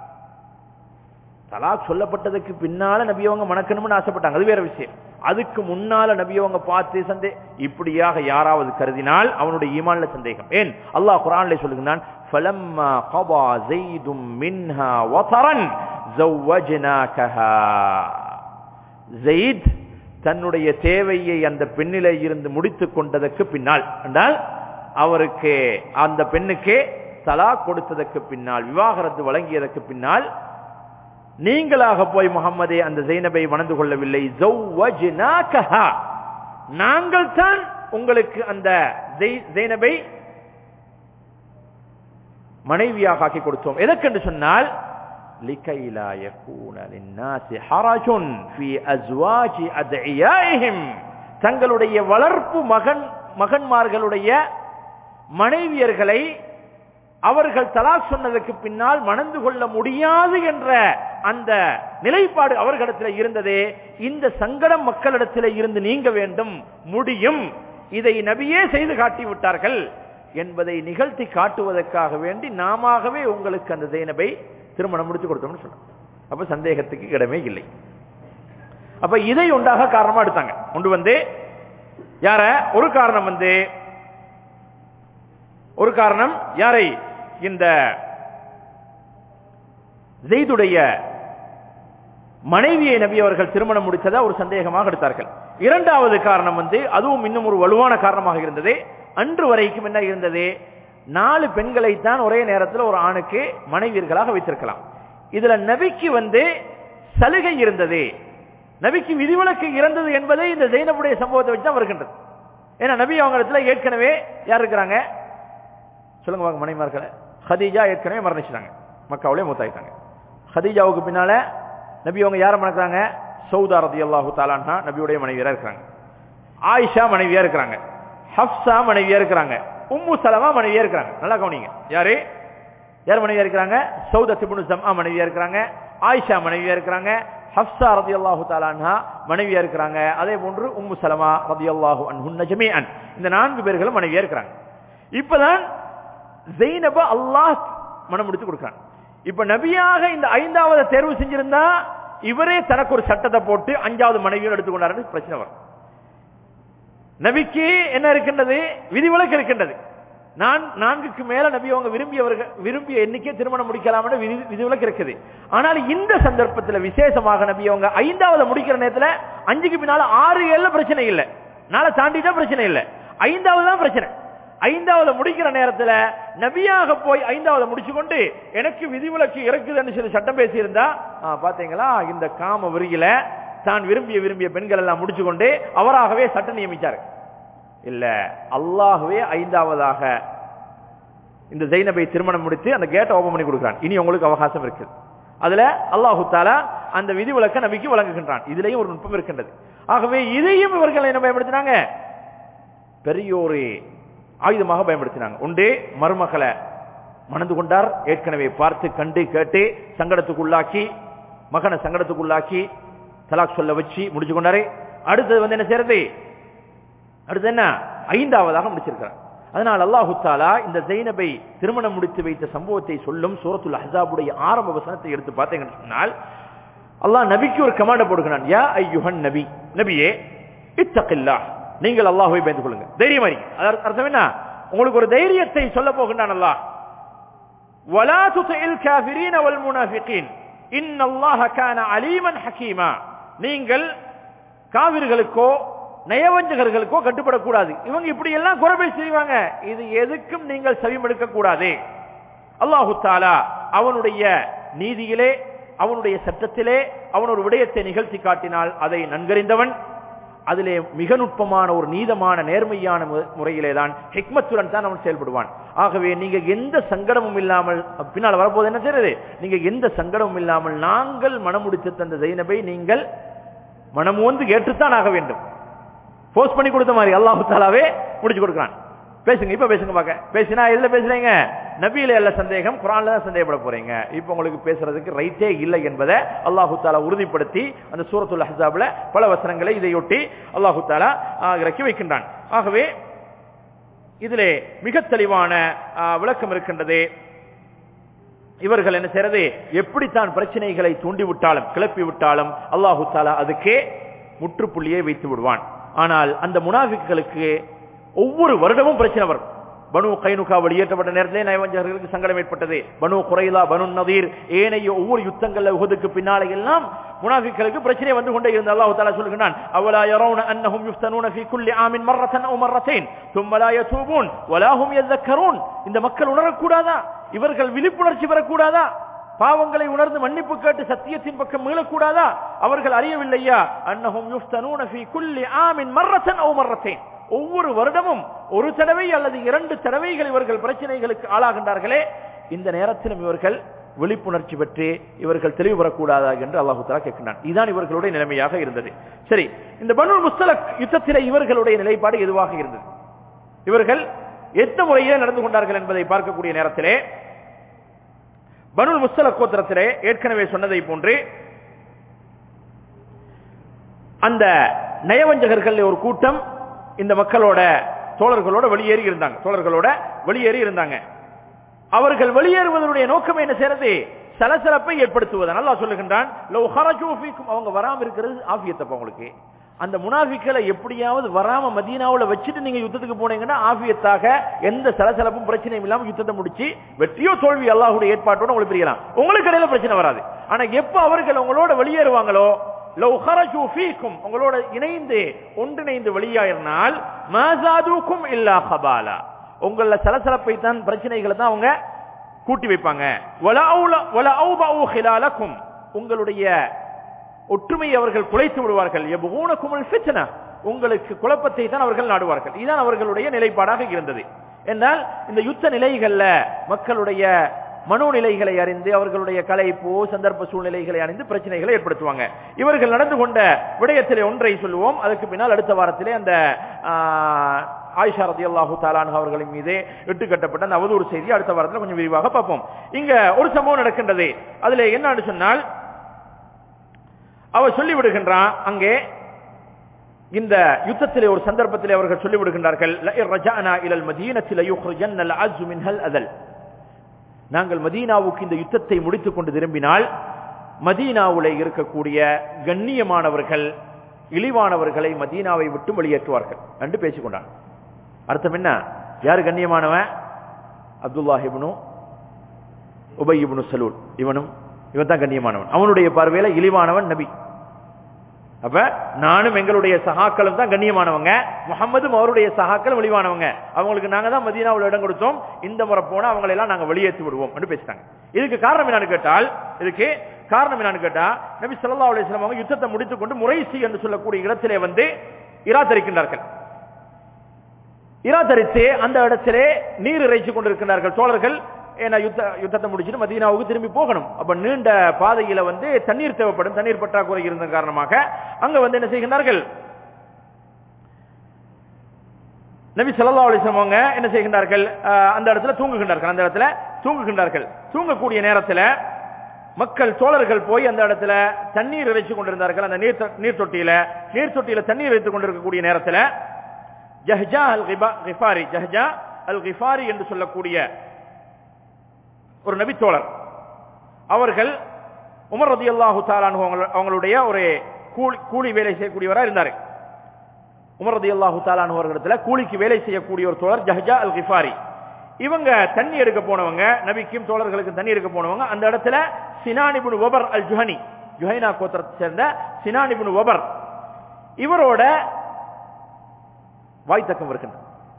தலாக் சொல்லப்பட்டதுக்கு பின்னால நபியவங்க மணக்கணும்னு ஆசைப்பட்டாங்க, அது வேற விஷயம். அதுக்கு முன்னால நபியவங்க பார்த்து சந்தே இப்படியாக யாராவது கருதினால் அவனுடைய ஈமான்ல சந்தேகம். ஏன் அல்லாஹ் குர்ஆனிலே சொல்லுகிறான், ஃபலம்மா கபா ஸைதும் மின்ஹா வதரன் ஸவஜ்னாகஹா. ஸைத் தன்னுடைய தேவையை அந்த பெண்ணிலே இருந்து முடித்துக் கொண்டதற்கு பின்னால் என்றால் அவருக்கு அந்த பெண்ணுக்கு தலாக் கொடுத்ததற்கு பின்னால், விவாகரத்து வழங்கியதற்கு பின்னால் நீங்களாக போய் முஹம்மதே அந்த ஜெய்னபை மணந்து கொள்ளவில்லை, ஸவஜ்னாகஹா, நாங்கள் தான் உங்களுக்கு அந்த ஜெய்னபை மனைவியாக ஆக்கி கொடுத்தோம். எதற்கென்று சொன்னால் لكي لا يكون للناس حرج في ازواج ادعيائهم, தங்களுடைய வளர்ப்பு மகன் மகன்மார்களுடைய மனைவியர்களை அவர்கள் தலாக் சொன்னதற்கு பின்னால் மணந்து கொள்ள முடியாது என்ற அந்த நிலைப்பாடு அவர்களிடத்தில் இருந்ததே, இந்த சங்கடம் மக்களிடத்தில் இருந்து நீங்க வேண்டும், முடியும், இதை நபியே செய்து காட்டி விட்டார்கள் என்பதை நிகழ்த்தி காட்டுவதற்காக வேண்டி நாமவே உங்களுக்கு அந்த ஜெய்னபை திருமணம் முடிச்சு கொடுத்தோம்னு சொன்னாங்க. அப்ப சந்தேகத்துக்கு இடமே இல்லை. அப்ப இதை உண்டாக காரணமா எடுத்தாங்க. கொண்டு வந்து யார ஒரு காரணம் வந்து ஒரு காரணம் யாரை இந்த ஜெய்துடைய மனைவியை நபி அவர்கள் திருமணம் முடித்ததா ஒரு சந்தேகமாக எடுத்தார்கள். இரண்டாவது காரணம் வந்து அதுவும் இன்னும் ஒரு வலுவான காரணமாக இருந்தது. அன்று வரைக்கும் என்ன இருந்தது, நாலு பெண்களைத்தான் ஒரே நேரத்தில் ஒரு ஆணுக்கு மனைவியர்களாக வைத்திருக்கலாம். இதுல நபிக்கு வந்து சலுகை இருந்தது, நபிக்கு விதிவிலக்கு இருந்தது என்பதை இந்த ஜெய்னபுடைய சம்பவத்தை வச்சுதான் வருகின்றது. ஏன்னா நபி அவங்க இடத்துல ஏற்கனவே யார் இருக்கிறாங்க சொல்லுங்க வாங்க, மனைவிமார்களை. ஹதீஜா ஏற்கனவே மரணிச்சிட்டாங்க, மக்காவிலே மூத்தாயிட்டாங்க. ஹதீஜாவுக்கு பின்னால நபி அவங்க யாரை மணக்கிறாங்க, சௌதா ரலியல்லாஹு தஆலா அன்ஹா நபியுடைய மனைவியா இருக்கிறாங்க. ஆயிஷா மனைவியா இருக்கிறாங்க, ஹப்ஸா மனைவியா இருக்கிறாங்க, உம்மு சலமா மனைவியா இருக்கிறாங்க. நல்லா கவனிங்க, யாரு யார் மனைவியா இருக்கிறாங்க, சௌதா இப்னு ஸம்ஆ மனைவியா இருக்கிறாங்க, ஆயிஷா மனைவியா இருக்கிறாங்க, ஹப்ஸா ரலியல்லாஹு தஆலா அன்ஹா மனைவியா இருக்கிறாங்க, அதே போன்று உம்மு சலமா ரலியல்லாஹு அன்ஹுன்ன ஜமீஅன், இந்த நான்கு பேர்களும் மனைவியா இருக்கிறாங்க. இப்பதான் ஜெய்னப அல்லாஹ் மனம் முடித்து கொடுக்கிறான். இப்ப நபியாக இந்த ஐந்தாவது தேர்வு செஞ்சிருந்தா இவரே தனக்கு ஒரு சட்டத்தை போட்டு அஞ்சாவது மனைவியும் எடுத்துக்கொண்டாரு, பிரச்சனை வரும். நபிக்கு என்ன இருக்கின்றது, விதிவிலக்கு இருக்கின்றது. நான் நான்குக்கு மேல நபி அவங்க விரும்பியவர்கள் விரும்பிய எண்ணிக்கை திருமணம் முடிக்கலாம் விதிவிலக்கு இருக்குது. ஆனால் இந்த சந்தர்ப்பத்தில் விசேஷமாக நபி அவங்க ஐந்தாவது முடிக்கிற நேரத்தில் அஞ்சுக்கு பின்னால ஆறு ஏழு பிரச்சனை இல்லை, நாளை தாண்டிதான் பிரச்சனை இல்லை, ஐந்தாவது தான் பிரச்சனை. ஐந்தாவது முடிக்கிற நேரத்தில் நபியாக போய் ஐந்தாவது முடிச்சு கொண்டு எனக்கு விதிவிலக்கு இருக்குதுன்னு சொல்லி சட்டம் பேசியிருந்தா பாத்தீங்களா, இந்த காம விரியில தான் விரும்பிய விரும்பிய பெண்கள் எல்லாம் முடிச்சு கொண்டு அவராகவே சட்டம் நியமிச்சார். இல்ல, அல்லாஹ்வே ஐந்தாவதாக இந்த ஜைனபை திருமணம் முடித்து அந்த கேட்டை ஓபன் பண்ணி கொடுக்கிறான். இனி உங்களுக்கு அவகாசம் இருக்கு. அதுல அல்லாஹு தஆலா அந்த விதிவிலக்க நபிக்கு வழங்குகின்றான். இதுலயும் ஒரு நுட்பம் இருக்கின்றது. ஆகவே இதையும் இவர்கள் என்ன பயன்படுத்தினாங்க? பெரிய ஒரு ஆயுதமாக பயன்படுத்தினாங்க. ஒன்றே மருமகளை மணந்து கொண்டார், ஏற்கனவே பார்த்து கண்டு கேட்டு சங்கடத்துக்குள்ளாக்கி, மகனை சங்கடத்துக்குள்ளாக்கி தலாக் சொல்ல வச்சு முடிச்சு கொண்டாரே. அடுத்தது வந்து என்ன செய்யறது? அடுத்து என்ன? ஐந்தாவதாக முடிச்சிருக்கிறார். அதனால் அல்லாஹு தஆலா இந்த ஜைனபை திருமணம் முடித்து வைத்த சம்பவத்தை சொல்லும் சூரத்துல் அஹ்ஸாபுடைய ஆரம்ப வசனத்தை எடுத்து பார்த்தீங்கன்னு சொன்னால், அல்லாஹ் நபிக்கு ஒரு கமாண்ட் போடுகிறான். யா அய்யுஹன் நபி, நபியே இத்தகில்லாஹ், நீங்கள் அல்லாஹ்வை பயந்து கொள்ளுங்க, தைரியமா இருங்க. அதற்கு அர்த்தம் என்ன? உங்களுக்கு ஒரு தைரியத்தை சொல்ல போகின்றான் அல்லாஹ். வலா துதில் காஃபிரீன வல் முனாஃபிகீன் இன்னல்லாஹ கான அலீமன் ஹகீமா. நீங்கள் காவிர்களுக்கோ நயவஞ்சகர்களுக்கோ கட்டுப்படக்கூடாது. இவங்க இப்படி எல்லாம் குறைபை செய்வாங்க, இது எதுக்கும் நீங்கள் செவிமடுக்க கூடாது. அல்லாஹு தஆலா அவனுடைய நீதியிலே, அவனுடைய சட்டத்திலே அவன் ஒரு விடயத்தை நிகழ்த்தி காட்டினால் அதை நன்கறிந்தவன், அதிலே மிக நுட்பமான ஒரு நீதமான நேர்மையான முறையிலே தான் ஹிக்மத்துடன் தான் அவன் செயல்படுவான். ஆகவே நீங்க எந்த சங்கடமும் இல்லாமல், பின்னால் வரப்போது என்ன செய்யறது? நீங்க எந்த சங்கடமும் இல்லாமல் நாங்கள் மனமுடித்து தந்த ஜைனபை நீங்கள் மனமோந்து ஏற்றுத்தான் ஆக வேண்டும். போஸ்ட் பண்ணி கொடுத்த மாதிரி அல்லாஹு தஆலாவே முடிச்சு கொடுக்கிறான். பேசுங்க, இப்ப பேசுங்க பாக்க. பேசினா எதுல பேசுறீங்க? நபியில அல்ல சந்தேகம், குர்ஆன்ல தான் சந்தேகப்பட போறீங்க. இப்ப உங்களுக்கு பேசுறதுக்கு ரைட்டே இல்லை என்பதை அல்லாஹு தஆலா உறுதிப்படுத்தி அந்த சூரத்துல் அஹ்ஸாப்ல பல வசனங்களை இதையொட்டி அல்லாஹு தஆலா இறக்கி வைக்கின்றான். ஆகவே இதிலே மிக தெளிவான விளக்கம் இருக்கின்றது. இவர்கள் என்ன செய்யறது? எப்படித்தான் பிரச்சனைகளை தூண்டி விட்டாலும் கிளப்பி விட்டாலும் அல்லாஹு தஆலா அதுக்கே முற்றுப்புள்ளியை வைத்து விடுவான். ஆனால் அந்த முனாஃபிக்குகளுக்கு ஒவ்வொரு வருடமும் பிரச்சனை வரும். பனு கைனுகா வெளியேற்றப்பட்ட நேரத்திலே நயவஞ்சகர்களுக்கு சங்கடம் ஏற்பட்டது. பனு குறைலா, பனு நதீர், ஏனைய ஒவ்வொரு யுத்தங்கள்ல உஹதுக்கு பின்னாலே எல்லாம் முனாஃபிக்குகளுக்கு பிரச்சனை வந்து கொண்டே இருந்தது. அல்லாஹ் தஆலா சொல்கிறான், அவலா யரவுன அன்னஹும் யுஃப்தனூன ஃபீ குல்லி ஆமின் மர்ரத்தன் அவ் மர்ரத்தைன் ثم لا يتوبون ولا هم يذكرون. இந்த மக்கள் உணரக்கூடாதா? இவர்கள் விழிப்புணர்ச்சி பெறக்கூடாதா? பாவங்களை உணர்ந்து மன்னிப்பு கேட்டு சத்தியத்தின் பக்கம் மீளக்கூடாதா? அவர்கள் அறியவில்லையா? அன்னஹும் யுஃப்தனூன ஃபீ குல்லி ஆமின் மர்ரத்தன் அவ் மர்ரத்தைன். ஒவ்வொரு வருடமும் ஒரு தடவை அல்லது இரண்டு தடவைகள் இவர்கள் பிரச்சனைகளுக்கு ஆளாகின்றார்களே. இந்த நேரத்திலும் இவர்கள் விழிப்புணர்ச்சி பெற்று இவர்கள் தெளிவு பெறக்கூடாதா என்று அல்லாஹு தஆலா கேட்கின்றான். இதுதான் இவர்களுடைய நிலைமையாக இருந்தது. சரி, இந்த பனு முஸ்தலக் யுத்தத்திலே இவர்களுடைய நிலைப்பாடு எதுவாக இருந்தது? இவர்கள் எந்த முறையிலே நடந்து கொண்டார்கள் என்பதை பார்க்கக்கூடிய நேரத்திலே பனு முஸ்தலக் கோத்திரத்திலே ஏற்கனவே சொன்னதை போன்று அந்த நயவஞ்சகர்கள் ஒரு கூட்டம் இந்த மக்களோட தோழர்களோட வெளியேறி இருந்தாங்க. தோழர்களோட வெளியேறி இருந்தாங்க. அவர்கள் வெளியேறுவதனுடைய நோக்கம் என்ன செய்யறது? சலசலப்பை ஏற்படுத்துவது. அல்லாஹ் சொல்லுகின்றான், லவ் ஹரஜூ ஃபீக்கும், அவங்க வராம இருக்கிறது ஆஃபியத்தப்ப உங்களுக்கு. அந்த முனாஃபிக்களை எப்படியாவது வராம மதீனாவுல வச்சுட்டு நீங்க யுத்தத்துக்கு போனீங்கன்னா ஆஃபியத்தாக எந்த சலசலப்பும் பிரச்சனையும் இல்லாம யுத்தத்தை முடிச்சு வெற்றியோ தோல்வி அல்லாஹ்வுடைய ஏற்பாட்டோட உங்களுக்கு பிரியலாம். உங்களுக்கு இடையில பிரச்சனை வராது. ஆனா எப்ப அவர்கள் உங்களோட வெளியேறுவாங்களோ, லவ் ஹரஜூ ஃபீக்கும், உங்களோட இணைந்து ஒன்றிணைந்து வெளியேறினால் மா ஜாதுக்கும் இல்லா கபாலா, உங்கள சலசலப்பை தான் பிரச்சனைகளை தான் அவங்க கூட்டி வைப்பாங்க. வலா வலா அவுபு ஹிலாலக்கும், உங்களுடைய ஒற்றுமையை அவர்கள் குலைத்து விடுவார்கள். யபூனகுமுல் ஃபித்னா, உங்களுக்கு குழப்பத்தை தான் அவர்கள் நாடுவார்கள். இதுதான் அவர்களுடைய நிலைப்பாடாக இருந்தது. என்றால் இந்த யுத்த நிலைகள்ல மக்களுடைய மனோநிலைகளை அறிந்து அவர்களுடைய கலைப்போ சந்தர்ப்ப சூழ்நிலைகளை அறிந்து பிரச்சனைகளை ஏற்படுத்துவாங்க. இவர்கள் நடந்து கொண்ட விடயத்திலே ஒன்றை சொல்லுவோம். அதுக்கு பின்னால் அடுத்த வாரத்திலே அந்த ஆயிஷா ரலியல்லாஹு தஆலா அன்ஹா அவர்களின் மீது இட்டு கட்டப்பட்ட அந்த அவதூறு செய்தி அடுத்த வாரத்தில் கொஞ்சம் விரிவாக பார்ப்போம். இங்க ஒரு சம்பவம் நடக்கின்றது. அதுல என்னன்னு சொன்னால், அவர் சொல்லிவிடுகின்றான் அங்கே இந்த யுத்தத்திலே ஒரு சந்தர்ப்பத்திலே அவர்கள் சொல்லிவிடுகின்றார்கள், ரஜஅனா இலல் மதீனத்தி லயுக்ரிஜன்னல் அஸ்ஸு மின்ஹல் அதல், நாங்கள் மதீனாவுக்கு இந்த யுத்தத்தை முடித்துக் கொண்டு திரும்பினால் மதீனாவுல இருக்கக்கூடிய கண்ணியமானவர்கள் இழிவானவர்களை மதீனாவை விட்டு வெளியேற்றுவார்கள் என்று பேசிக்கொண்டான். அர்த்தம் என்ன? யாரு கண்ணியமானவன்? அப்துல்லாஹ் இப்னு உபை இப்னு சலூல், இவனும் இவன் தான் கண்ணியமானவன். அவனுடைய பார்வையில இழிவானவன் நபி. அப்ப நானும் எங்களுடைய சகாக்களும் தான் கண்ணியமானவங்க, முகமதும் அவருடைய சகாக்கள் வெளிவானவங்க. அவங்களுக்கு நாங்க தான் மதீனாவுல இடம் கொடுத்தோம். இந்த முறை போனா அவங்களை எல்லாம் நாங்க வெளியேற்றி விடுவோம் என்று பேசிட்டாங்க. இதுக்கு காரணம் என்னன்னு கேட்டால் இதுக்கு காரணம் என்னன்னு கேட்டா நபி ஸல்லல்லாஹு அலைஹி வஸல்லம் அவங்க யுத்தத்தை முடித்துக் கொண்டு முரைசி என்று சொல்லக்கூடிய இடத்திலே வந்து இராத்தரிக்கின்றார்கள். இராத்தரித்து அந்த இடத்திலே நீர் இறைச்சு கொண்டிருக்கிறார்கள் தோழர்கள். ஏன்னா யுத்த யுத்தத்தை முடிச்சுட்டு மதீனாவுக்கு திரும்பி போகணும். அப்ப நீண்ட பாதையில வந்து தண்ணீர் தேவைப்படும், தண்ணீர் பற்றாக்குறை இருந்த காரணமாக அங்க வந்து என்ன செய்கின்றார்கள், நபி ஸல்லல்லாஹு அலைஹி வஸல்லம் அவங்க என்ன செய்கின்றார்கள், அந்த இடத்துல தூங்குகின்றார்கள். அந்த இடத்துல தூங்குகின்றார்கள். தூங்கக்கூடிய நேரத்தில் மக்கள் தோழர்கள் போய் அந்த இடத்துல தண்ணீர் இறைச்சு கொண்டிருந்தார்கள். அந்த நீர் நீர் தொட்டியில நீர் தொட்டியில தண்ணீர் இறைத்துக் கொண்டிருக்கக்கூடிய நேரத்தில் ஜஹ்ஜா அல் கிஃபாரி ஜஹ்ஜா அல் கிஃபாரி என்று சொல்லக்கூடிய ஒரு நபி தோழர் அவர்கள் உமர் ரலியல்லாஹு தஆலா அன்ஹு அவங்களுடைய ஒரு கூலி வேலை செய்யக்கூடியவராக இருந்தார். உமர் ரலியல்லாஹு தஆலா அன்ஹு அவர்களிடத்துல கூலிக்கு வேலை செய்யக்கூடிய ஒரு தோழர் ஜஹ்ஜா அல் கிஃபாரி. இவங்க தண்ணி எடுக்க போனவங்க, நபிக்கும் தோழர்களுக்கு தண்ணி எடுக்க போனவங்க. அந்த இடத்துல சினான் இப்னு வபர் அல் ஜுஹனி, ஜுஹைனா கோத்திரத்தை சேர்ந்த சினான் இப்னு வபர், இவரோட வாய்த்தக்கம் இருக்கின்ற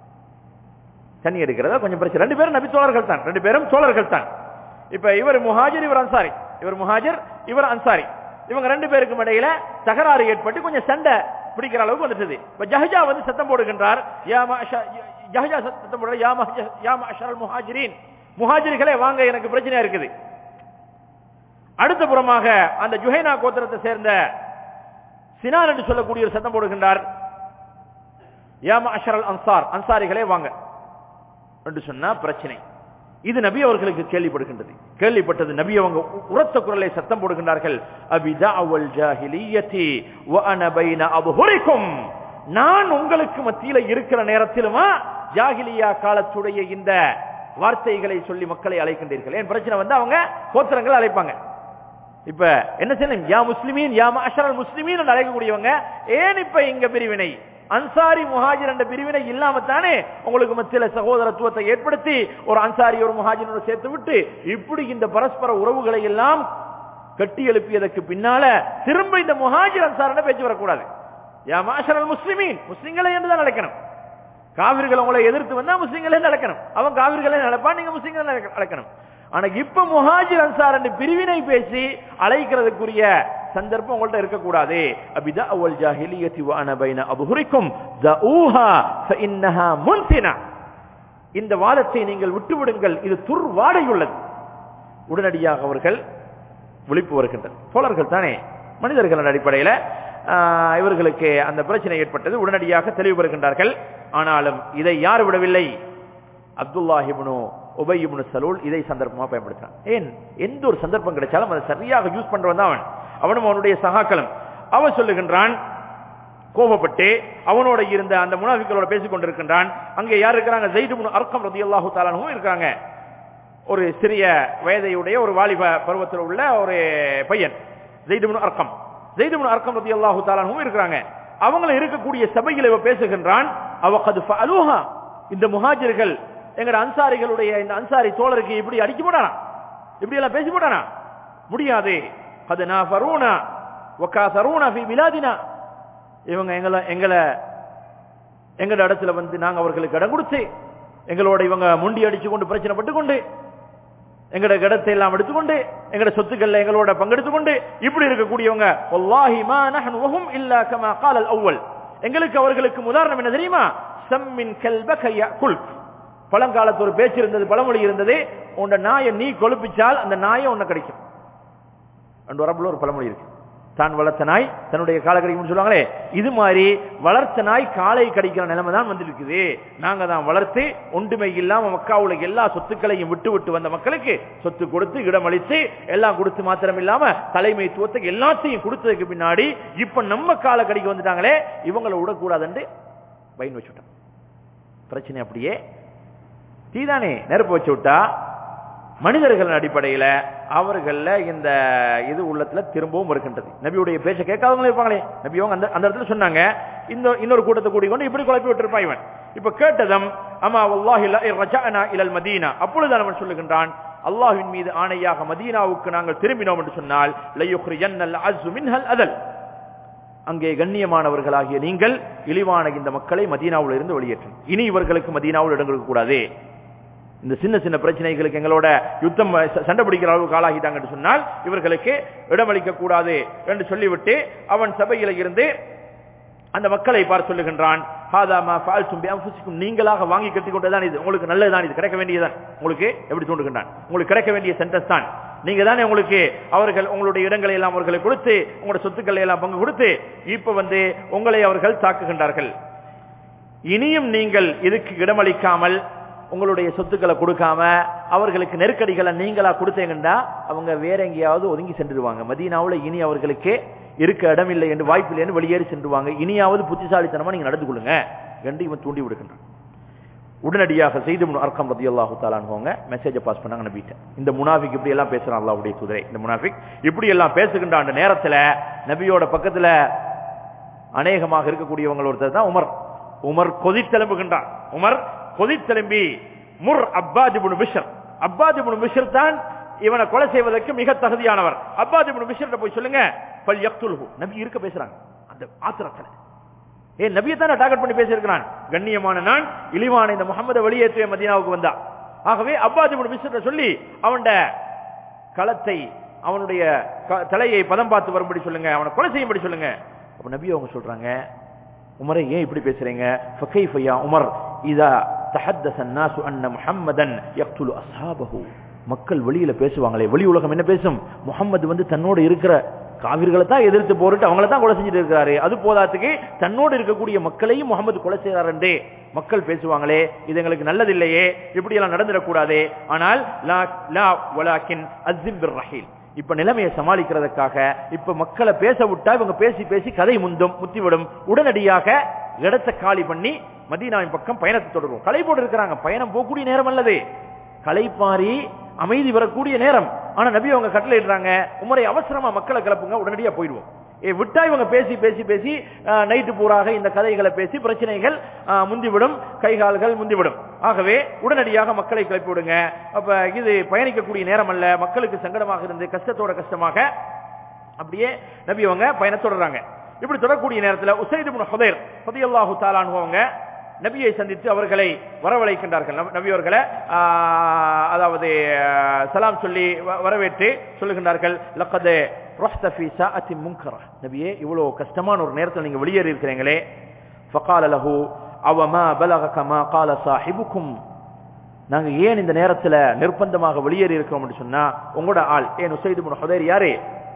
தண்ணி எடுக்கிறத கொஞ்சம் பிரச்சனை. ரெண்டு பேரும் நபி தோழர்கள் தான், ரெண்டு பேரும் தோழர்கள் தான். இப்ப இவர் முஹாஜிர், இவர் அன்சாரி. இவர் முஹாஜிர், இவர் அன்சாரி. இவங்க ரெண்டு பேருக்கும் இடையில தகராறு ஏற்பட்டு கொஞ்சம் சண்டை பிடிக்கிற அளவுக்கு வந்துட்டது. இப்ப ஜஹ்ஜா வந்து சத்தம் போடுகின்றார், ஜஹ்ஜா சத்தம் போடுற யா மஅஷரல் முஹாஜிரின், முஹாஜிர்களே வாங்க, எனக்கு பிரச்சனையா இருக்குது. அடுத்த புறமாக அந்த ஜுஹைனா கோத்திரத்தை சேர்ந்த சினான் என்று சொல்லக்கூடிய ஒரு சத்தம் போடுகின்றார், யா மஅஷரல் அன்சார், அன்சாரிகளே வாங்க என்று சொன்னா பிரச்சனை. இது நபி அவர்களுக்கு கேள்விப்படுகின்றது. கேள்விப்பட்டது நபி அவங்க உரத்த குரலை சத்தம் போடுகின்றார்கள், அபிதஅவல் ஜாஹிலியத்தி வ அன பைன அப்ஹுரிக்கும், நான் உங்களுக்கு மத்தியில இருக்கிற நேரத்திலுமா ஜாஹிலியா காலத்துடைய இந்த வார்த்தைகளை சொல்லி மக்களை அழைக்கின்றீர்கள். ஏன் பிரச்சனை வந்து அவங்க கோத்திரங்களை அழைப்பாங்க. இப்ப என்ன செய்யணும், யா முஸ்லிமீன் யா மஅஷரல் முஸ்லிமீன் என்று அழைக்கக்கூடியவங்க ஏன் இப்ப இங்க பிரிவினை, அன்சாரி முஹாஜிர் என்ற பிரிவினை இல்லாமத்தானே உங்களுக்கு மத்தியில சகோதரத்துவத்தை ஏற்படுத்தி ஒரு அன்சாரி ஒரு முஹாஜிரோட சேர்த்து விட்டு இப்படி இந்த பரஸ்பர உறவுகளை எல்லாம் கட்டி எழுப்பியதற்கு பின்னால திரும்ப இந்த முஹாஜிர் அன்சார் பேச்சு வரக்கூடாது. யா மஅஷரல் முஸ்லிமீன், முஸ்லிம்களை என்றுதான் அழைக்கணும். காவிர்கள் உங்களை எதிர்த்து வந்தா முஸ்லிம்களே அழைக்கணும், அவன் காவிர்களே அழைப்பான், நீங்க முஸ்லிம்களை அழைக்கணும். ஆனா இப்ப முஹாஜிர் அன்சார் என்று பிரிவினை பேசி அழைக்கிறதுக்குரிய சந்தர்ப்பம் உங்கள்ட்ட இருக்கக்கூடாது. அபிதா அவல் ஜாஹிலியத்தி வ அன பைன அப்ஹுரிக்கும் தஊஹா ஃபஇன்னஹா முன்தினா, இந்த வாதத்தை நீங்கள் விட்டுவிடுங்கள், இது துர்வாடையுள்ளது. உடனடியாக அவர்கள் விழிப்பு வருகின்றனர். தோழர்கள் தானே, மனிதர்கள் அடிப்படையில் இவர்களுக்கு அந்த பிரச்சனை ஏற்பட்டது. உடனடியாக தெளிவு பெறுகின்றார்கள். ஆனாலும் இதை யார் விடவில்லை, அப்துல்லாஹ் இப்னு உபை இப்னு சலூல் இதை சந்தர்ப்பமாக பயன்படுத்தினான். ஏன், எந்த ஒரு சந்தர்ப்பம் கிடைச்சாலும் அதை சரியாக யூஸ் பண்றவன் தான் அவன், அவனும் அவனுடைய சகாக்களும். அவன் சொல்லுகின்றான், கோபப்பட்டு அவனோட இருந்த அந்த முனாஃபிக்களோட பேசிக் கொண்டிருக்கின்றான். அங்கே யார் இருக்கிறாங்க, ஸைத் இப்னு அர்கம் ரலியல்லாஹு தஆலா அன்ஹு இருக்காங்க. ஒரு சிறிய வயதையுடைய ஒரு வாலிப பருவத்தில் உள்ள ஒரு பையன் ஸைத் இப்னு அர்கம், ஸைத் இப்னு அர்கம் ரலியல்லாஹு தஆலா அன்ஹு இருக்கிறாங்க. அவங்கள இருக்கக்கூடிய சபையில் இவன் பேசுகின்றான், அவ கத் ஃபஅலூஹா, இந்த முஹாஜிர்கள் எங்கட அன்சாரிகளுடைய இந்த அன்சாரி தோழருக்கு இப்படி அடிக்க போடானா, இப்படி எல்லாம் பேசி போடானா, முடியாது. கத் நாஃபரூனா வ காஸரூனா ஃபீ பிலாதினா, இவங்க எங்களை எங்களை எங்கட இடத்துல வந்து நாங்க அவர்களுக்கு இடம் கொடுத்து எங்களோட இவங்க முண்டி அடிச்சு கொண்டு பிரச்சனை பட்டு கொண்டு எங்கட இடத்தை எல்லாம் எடுத்துக்கொண்டு எங்கட சொத்துக்கள்ல எங்களோட பங்கெடுத்துக் கொண்டு இப்படி இருக்கக்கூடியவங்க, வல்லாஹி மா நஹ்னு வஹும் இல்லா கமா قال الاول, எங்களுக்கு அவர்களுக்கு உதாரணம் என்ன தெரியுமா, சம்மின் கல்பக யாக்குல், பழங்காலத்து ஒரு பேச்சு இருந்தது, பழமொழி இருந்தது, உன்ட நாயை நீ கொழுப்பிச்சால் அந்த நாயை உன்னை கிடைக்கும். ரெண்டு அரபுல ஒரு பழமொழி இருக்கு, தான் வளர்த்த நாய் தன்னுடைய காலை கடிக்கும்னு சொல்லுவாங்களே, இது மாதிரி வளர்த்த நாய் காலை கடிக்கிற நிலைமை தான் வந்திருக்குது. நாங்க தான் வளர்த்து ஒன்றுமை இல்லாம மக்காவுல எல்லா சொத்துக்களையும் விட்டு விட்டு வந்த மக்களுக்கு சொத்து கொடுத்து இடமளித்து எல்லாம் கொடுத்து மாத்திரம் இல்லாம தலைமைத்துவத்துக்கு எல்லாத்தையும் கொடுத்ததுக்கு பின்னாடி இப்ப நம்ம காலை கடிக்க வந்துட்டாங்களே, இவங்களை விடக்கூடாதுன்னு பயன் வச்சுட்டான். பிரச்சனை அப்படியே தீதானே, நெருப்பு வச்சு விட்டா மனிதர்கள் அடிப்படையில் அவர்கள இந்த இது உள்ளத்துல திரும்பவும் இருக்கின்றது. நபியுடைய பேச்ச கேட்காதவங்க இருப்பாங்களே, நபி அவங்க அந்த அந்த இடத்துல சொன்னாங்க, இந்த இன்னொரு கூட்டத்தை கூடி கொண்டு இப்படி குழப்பி விட்டுருப்பான் இவன். இப்ப கேட்டதும் அமா வல்லாஹி லா ரஜஅனா இலல் மதீனா, அப்பொழுது அவன் சொல்லுகின்றான், அல்லாஹ்வின் மீது ஆணையாக மதீனாவுக்கு நாங்கள் திரும்பினோம் என்று சொன்னால் லயுக்ரிஜன்னல் அஸ்ஸு மின்ஹல் அதல், அங்கே கண்ணியமானவர்களாகிய நீங்கள் இழிவான இந்த மக்களை மதீனாவில் இருந்து வெளியேற்றும். இனி இவர்களுக்கு மதீனாவில் இடம் கொடுக்க கூடாது. இந்த சின்ன சின்ன பிரச்சனைகளுக்கு எங்களோட யுத்தம் சண்டை பிடிக்கிற அளவுக்கு ஆளாகிட்டாங்க என்று சொன்னால் இவர்களுக்கு இடமளிக்க கூடாது என்று சொல்லிவிட்டு அவன் சபையில இருந்து அந்த மக்களை பார்த்து சொல்லுகின்றான், ஹாதா மா ஃபஅல்தும் பிஅன்ஃபுசிக்கும், நீங்களாக வாங்கி கட்டிக் கொண்டதான் இது, உங்களுக்கு நல்லதுதான், இது கிடைக்க வேண்டியதுதான். உங்களுக்கு எப்படி தோன்றுகின்றான், உங்களுக்கு கிடைக்க வேண்டிய சென்டென்ஸ் தான். நீங்க தானே உங்களுக்கு அவர்கள் உங்களுடைய இடங்களை எல்லாம் அவர்களை கொடுத்து உங்களுடைய சொத்துக்களை எல்லாம் பங்கு கொடுத்து இப்ப வந்து உங்களை அவர்கள் தாக்குகின்றார்கள். இனியும் நீங்கள் இதுக்கு இடமளிக்காமல் உங்களுடைய சொத்துக்களை கொடுக்காம அவர்களுக்கு நெருக்கடிகளை நீங்களா கொடுத்தீங்கன்னா அவங்க வேற எங்கேயாவது ஒதுங்கி சென்றுடுவாங்க. மதீனாவுல இனி அவர்களுக்கு இருக்க இடமில்லை என்று வாய்ப்பில்லை என்று வெளியேறி சென்றுவாங்க. இனியாவது புத்திசாலித்தனமா நீங்க நடந்து கொள்ளுங்க என்று இவன் தூண்டி விடுகின்றான். உடனடியாக செய்து அர்க்கம் ரலியல்லாஹு தஆலா அன்ஹுங்க மெசேஜை பாஸ் பண்ணாங்க நபிட்ட. இந்த முனாஃபிக் இப்படி எல்லாம் பேசுறான், அல்லாஹ்வுடைய தூதரே, இந்த முனாஃபிக் இப்படி எல்லாம் பேசுகின்ற அந்த நேரத்துல நபியோட பக்கத்துல அநேகமாக இருக்கக்கூடியவங்க ஒருத்தர் தான் உமர். உமர் கொதித்தெலும்புகின்றான். உமர் கொதித்தெலும்பி முர் Abbad ibn Bishr, Abbad ibn Bishr தான் இவனை கொலை செய்வதற்கு மிக தகுதியானவர். அப்பாத் இப்னு பிஷ்ர்ட்ட போய் சொல்லுங்க பல் யக்துல்ஹு. நபி இருக்க பேசுறாங்க அந்த ஆத்திரத்துல. ஏ நபியை தான் டார்கெட் பண்ணி பேசியிருக்கிறான். கண்ணியமான நான் இழிவான இந்த முகமது வெளியேற்றிய மதீனாவுக்கு வந்தா. ஆகவே அப்பாத் இப்னு பிஷ்ர்ட்ட சொல்லி அவனுடைய களத்தை அவனுடைய தலையை பதம் பார்த்து வரும்படி சொல்லுங்க, அவனை கொலை செய்யும்படி சொல்லுங்க. அப்ப நபி அவங்க சொல்றாங்க, உமரை ஏன் இப்படி பேசுறீங்க? ஃபகைஃப யா உமர் இதா தஹத்தஸ الناس அன்ன முஹம்மதன் யக்துலு அஸ்ஹாபஹு. மக்கள் வெளியில பேசுவாங்களே, வெளி உலகம் என்ன பேசும்? முஹம்மது வந்து தன்னோட இருக்கிற காவிர்களை தான் எதிர்த்து போரிட்டு அவங்கள தான் கொலை செஞ்சுட்டு இருக்கிறாரு, அது போதாத்துக்கு தன்னோடு இருக்கக்கூடிய மக்களையும் முகமது கொலை செய்கிறார் என்றே மக்கள் பேசுவாங்களே, இது எங்களுக்கு நல்லதில்லையே, இப்படி எல்லாம் நடந்துடக்கூடாதே. ஆனால் லா லா வலாக்கின் அஸ்ஸிம் பிர் ரஹீல். இப்ப நிலைமையை சமாளிக்கிறதுக்காக இப்ப மக்களை பேச விட்டா இவங்க பேசி பேசி கதை முந்தும் முத்திவிடும். உடனடியாக இடத்தை காலி பண்ணி மதீனாவின் பக்கம் பயணத்தை தொடரும். களை போட்டு இருக்கிறாங்க, பயணம் போகக்கூடிய நேரம் அல்லது களைப்பாரி அமைதி வரக்கூடிய நேரம். ஆனா நபி அவங்க கட்டளை இடுறாங்க, உமரை அவசரமா மக்களை கிளப்புங்க, உடனடியா போயிடுவோம். விட்டா இவங்க பேசி பேசி பேசி நைட்டு பூராக இந்த கதைகளை பேசி பிரச்சனைகள் முந்திவிடும், கைகால்கள் முந்திவிடும். ஆகவே உடனடியாக மக்களை கிளப்பி விடுங்க. அப்ப இது பயணிக்கக்கூடிய நேரம் அல்ல, மக்களுக்கு சங்கடமாக இருந்து கஷ்டத்தோட கஷ்டமாக அப்படியே நபி அவங்க பயணம் தொடர்றாங்க. இப்படி தொடரக்கூடிய நேரத்தில் உசைத் இப்னு ஹுதைர் ரலியல்லாஹு தஆலா அன்ஹு அவங்க நபியை சந்தித்து அவர்களை வரவழைக்கின்றார்கள். நபி அவர்களை அதாவது சலாம் சொல்லி வரவேற்று சொல்லுகின்றார்கள், லக்கத் ரஹ்த ஃபீ ஸாஅத்தின் முன்கரா. நபியே, இவ்வளவு கஷ்டமான ஒரு நேரத்தில் நீங்க வெளியேறி இருக்கிறீங்களே. ஃபகால லஹு அவமா பலகக மா கால ஸாஹிபுக்கும். நாங்க ஏன் இந்த நேரத்தில் நிர்பந்தமாக வெளியேறி இருக்கிறோம் என்று சொன்னா, உங்களோட ஆள் ஏன் உசைத் இப்னு ஹுதைர் யாரு?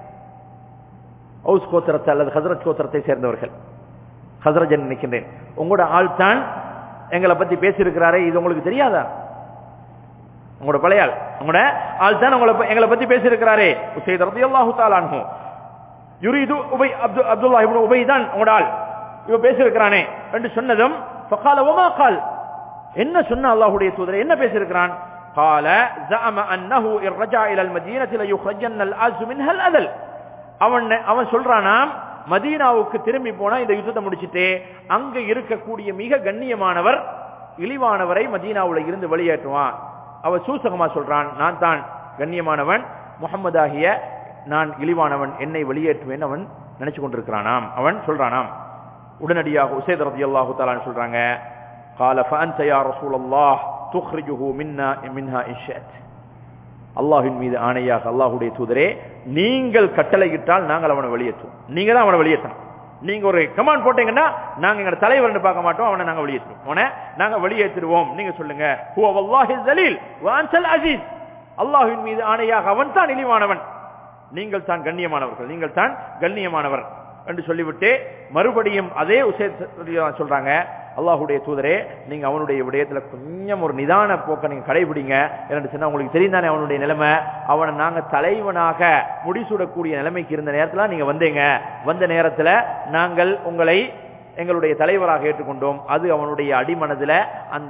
ஔஸ் கோத்திரத்தை அல்லது ஹஸ்ரஜ் கோத்திரத்தை சேர்ந்தவர்கள். ஹஸ்ரஜ் நினைக்கின்றேன். உங்களோட ஆள் தான் எங்களை பத்தி பேசியிருக்கிறாரே, இது உங்களுக்கு தெரியாதா? உங்களோட பழைய ஆள், உங்களோட ஆள் தான் உங்களை எங்களை பத்தி பேசியிருக்கிறாரே. உசைத் ரலியல்லாஹு தஆலா அன்ஹு யுரீது உபை அப்து அப்துல்லாஹ் இப்னு உபை தான் உங்களோட ஆள், இவ பேசியிருக்கிறானே என்று சொன்னதும் ஃபகால வமா கால். என்ன சொன்ன அல்லாஹ்வுடைய தூதரே, என்ன பேசியிருக்கிறான்? قال زعم انه ان رجع الى المدينه ليخرجن الاعز منها الاذل. அவன் அவன் சொல்றானாம், மதீனாவுக்கு திரும்பி போனா இந்த யுத்தத்தை முடிச்சிட்டு அங்க இருக்கக்கூடிய மிக கண்ணியமானவர் இழிவானவரை மதீனாவுல இருந்து வெளியேற்றுவான். அவன் சூசகமா சொல்றான், நான் தான் கண்ணியமானவன், முஹம்மது ஆகிய நான் இழிவானவன், என்னை வெளியேற்றுவேன் அவன் நினைச்சு கொண்டிருக்கிறானாம், அவன் சொல்றானாம். உடனடியாக உசைத் ரலியல்லாஹு தஆலா சொல்றாங்க, قال فانت يا رسول الله تخرجه منا منها ان شئت. அல்லாஹ்வின் மீது ஆணையாக அல்லாஹ்வுடைய தூதரே, நீங்கள் கட்டளையிட்டால் நாங்கள் அவனை வெளியேற்றுவோம். நீங்க தான் அவனை வெளியேற்றணும். நீங்க ஒரு கமாண்ட் போட்டீங்கன்னா நாங்க எங்க தலைவர் பார்க்க மாட்டோம், அவனை நாங்க வெளியேற்றுவோம், அவனை நாங்க வெளியேற்றிடுவோம். நீங்க சொல்லுங்க, ஹுவ வல்லாஹில் ஜலீல் வ அன்தல் அஸீஸ். அல்லாஹ்வின் மீது ஆணையாக அவன் தான் இழிவானவன், நீங்கள் தான் கண்ணியமானவர்கள், நீங்கள் தான் கண்ணியமானவர் என்று சொல்லிவிட்டு மறுபடியும் அதே உசைத் சொல்றாங்க, அல்லாஹ்வுடைய தூதரே, நீங்க அவனுடைய விடயத்துல கொஞ்சம் ஒரு நிதான போக்க நீங்க கடைபிடிங்க. என்று சொன்னா உங்களுக்கு தெரிந்தானே அவனுடைய நிலைமை, அவனை நாங்க தலைவனாக முடிசூடக்கூடிய நிலைமைக்கு இருந்த நேரத்துல நீங்க வந்தீங்க, வந்த நேரத்துல நாங்கள் உங்களை எங்களுடைய தலைவராக ஏற்றுக்கொண்டோம். அது அவனுடைய அடிமனதுல அந்த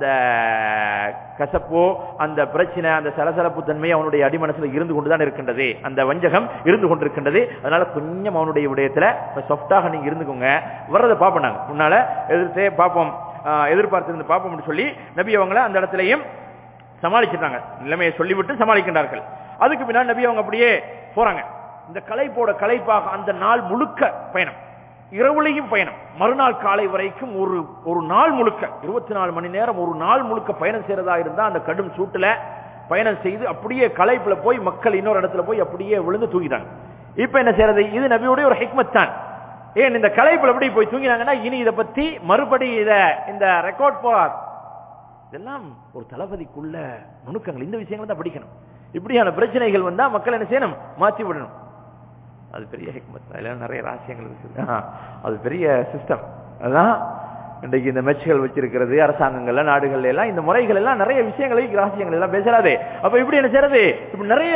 கசப்போ அந்த பிரச்சனை அந்த சலசலப்பு தன்மை அவனுடைய அடிமனசுல இருந்து கொண்டுதான் இருக்கின்றது, அந்த வஞ்சகம் இருந்து கொண்டிருக்கின்றது. அதனால கொஞ்சம் அவனுடைய விடயத்துல சாஃப்டாக நீங்க இருந்துக்கோங்க, வர்றதை பார்ப்போம், நாங்க முன்னால எதிர்த்தே பார்ப்போம், எதிர்பார்த்திருந்து பார்ப்போம் சொல்லி நபி அவங்கள அந்த இடத்துலையும் சமாளிச்சுட்டாங்க. நிலைமையை சொல்லிவிட்டு சமாளிக்கின்றார்கள். அதுக்கு பின்னால் நபி அவங்க அப்படியே போறாங்க. இந்த களைப்போட களைப்பாக அந்த நாள் முழுக்க பயணம், இரவுலையும் பயணம், மறுநாள் காலை வரைக்கும் ஒரு ஒரு நாள் முழுக்க இருபத்தி நாலு மணி நேரம் ஒரு நாள் முழுக்க பயணம் செய்யறதா இருந்தா அந்த கடும் சூட்டுல பயணம் செய்து அப்படியே களைப்புல போய் மக்கள் இன்னொரு இடத்துல போய் அப்படியே விழுந்து தூங்கிட்டாங்க. இப்ப என்ன செய்யறது? இது நபியுடைய ஒரு ஹிக்மத் தான். ஏன் இந்த கலைப்புல எப்படி போய் தூங்கினாங்கன்னா இனி இதை பத்தி மறுபடி இத இந்த ரெக்கார்ட் போறார். இதெல்லாம் ஒரு தளபதிக்குள்ள நுணுக்கங்கள். இந்த விஷயங்களை தான் படிக்கணும். இப்படியான பிரச்சனைகள் வந்தா மக்கள் என்ன செய்யணும்? மாற்றி விடணும். அது பெரிய ஹிக்மத். அதுல நிறைய ரகசியங்கள் இருக்குது. அது பெரிய சிஸ்டம். அதான் இன்றைக்கு இந்த மெச்சுகள் வச்சிருக்கிறது அரசாங்கங்கள்ல நாடுகள்ல எல்லாம் இந்த முறைகள் எல்லாம் நிறைய விஷயங்களை ரகசியங்கள் எல்லாம் பேசுறாது. அப்ப இப்படி என்ன செய்யறது? இப்படி நிறைய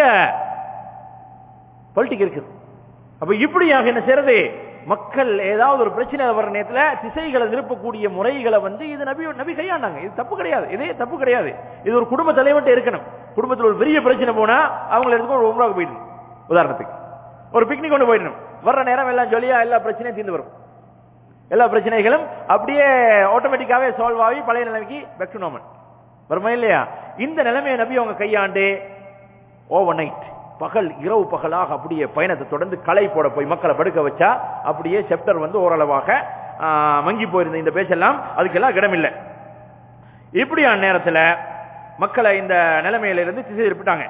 பொலிட்டிக் இருக்குது. அப்ப இப்படியாக என்ன செய்யறது? மக்கள் ஏதாவது ஒரு பிரச்சனை வர நேரத்துல திசைகளை திருப்பக்கூடிய முறைகளை வந்து இது நபி நபி கையாண்டாங்க. இது தப்பு கிடையாது. இதே தப்பு கிடையாது. இது ஒரு குடும்ப தலைவன்ட்ட இருக்கணும். குடும்பத்தில் ஒரு பெரிய பிரச்சனை போனா அவங்களை எடுத்து ஒரு உம்ராவுக்கு போயிடணும். உதாரணத்துக்கு ஒரு பிக்னிக் கொண்டு போயிடணும். வர்ற நேரம் எல்லாம் ஜொலியா எல்லா பிரச்சனையும் தீர்ந்து வரும். எல்லா பிரச்சனைகளும் அப்படியே ஆட்டோமேட்டிக்காவே சால்வ் ஆகி பழைய நிலைமைக்கு பேக் டு நார்மல் வருமா இல்லையா? இந்த நிலைமையை நபி அவங்க கையாண்டு ஓவர் நைட் பகல் இரவு பகலாக அப்படியே பயணத்தை தொடர்ந்து களை போட போய் மக்களை படுக்க வச்சா அப்படியே செப்டர் வந்து ஓரளவாக மங்கி போயிருந்த இந்த பேச்செல்லாம் அதுக்கெல்லாம் இடமில்லை. இப்படியான நேரத்தில் மக்களை இந்த நிலைமையிலிருந்து திசை திருப்பிட்டாங்க.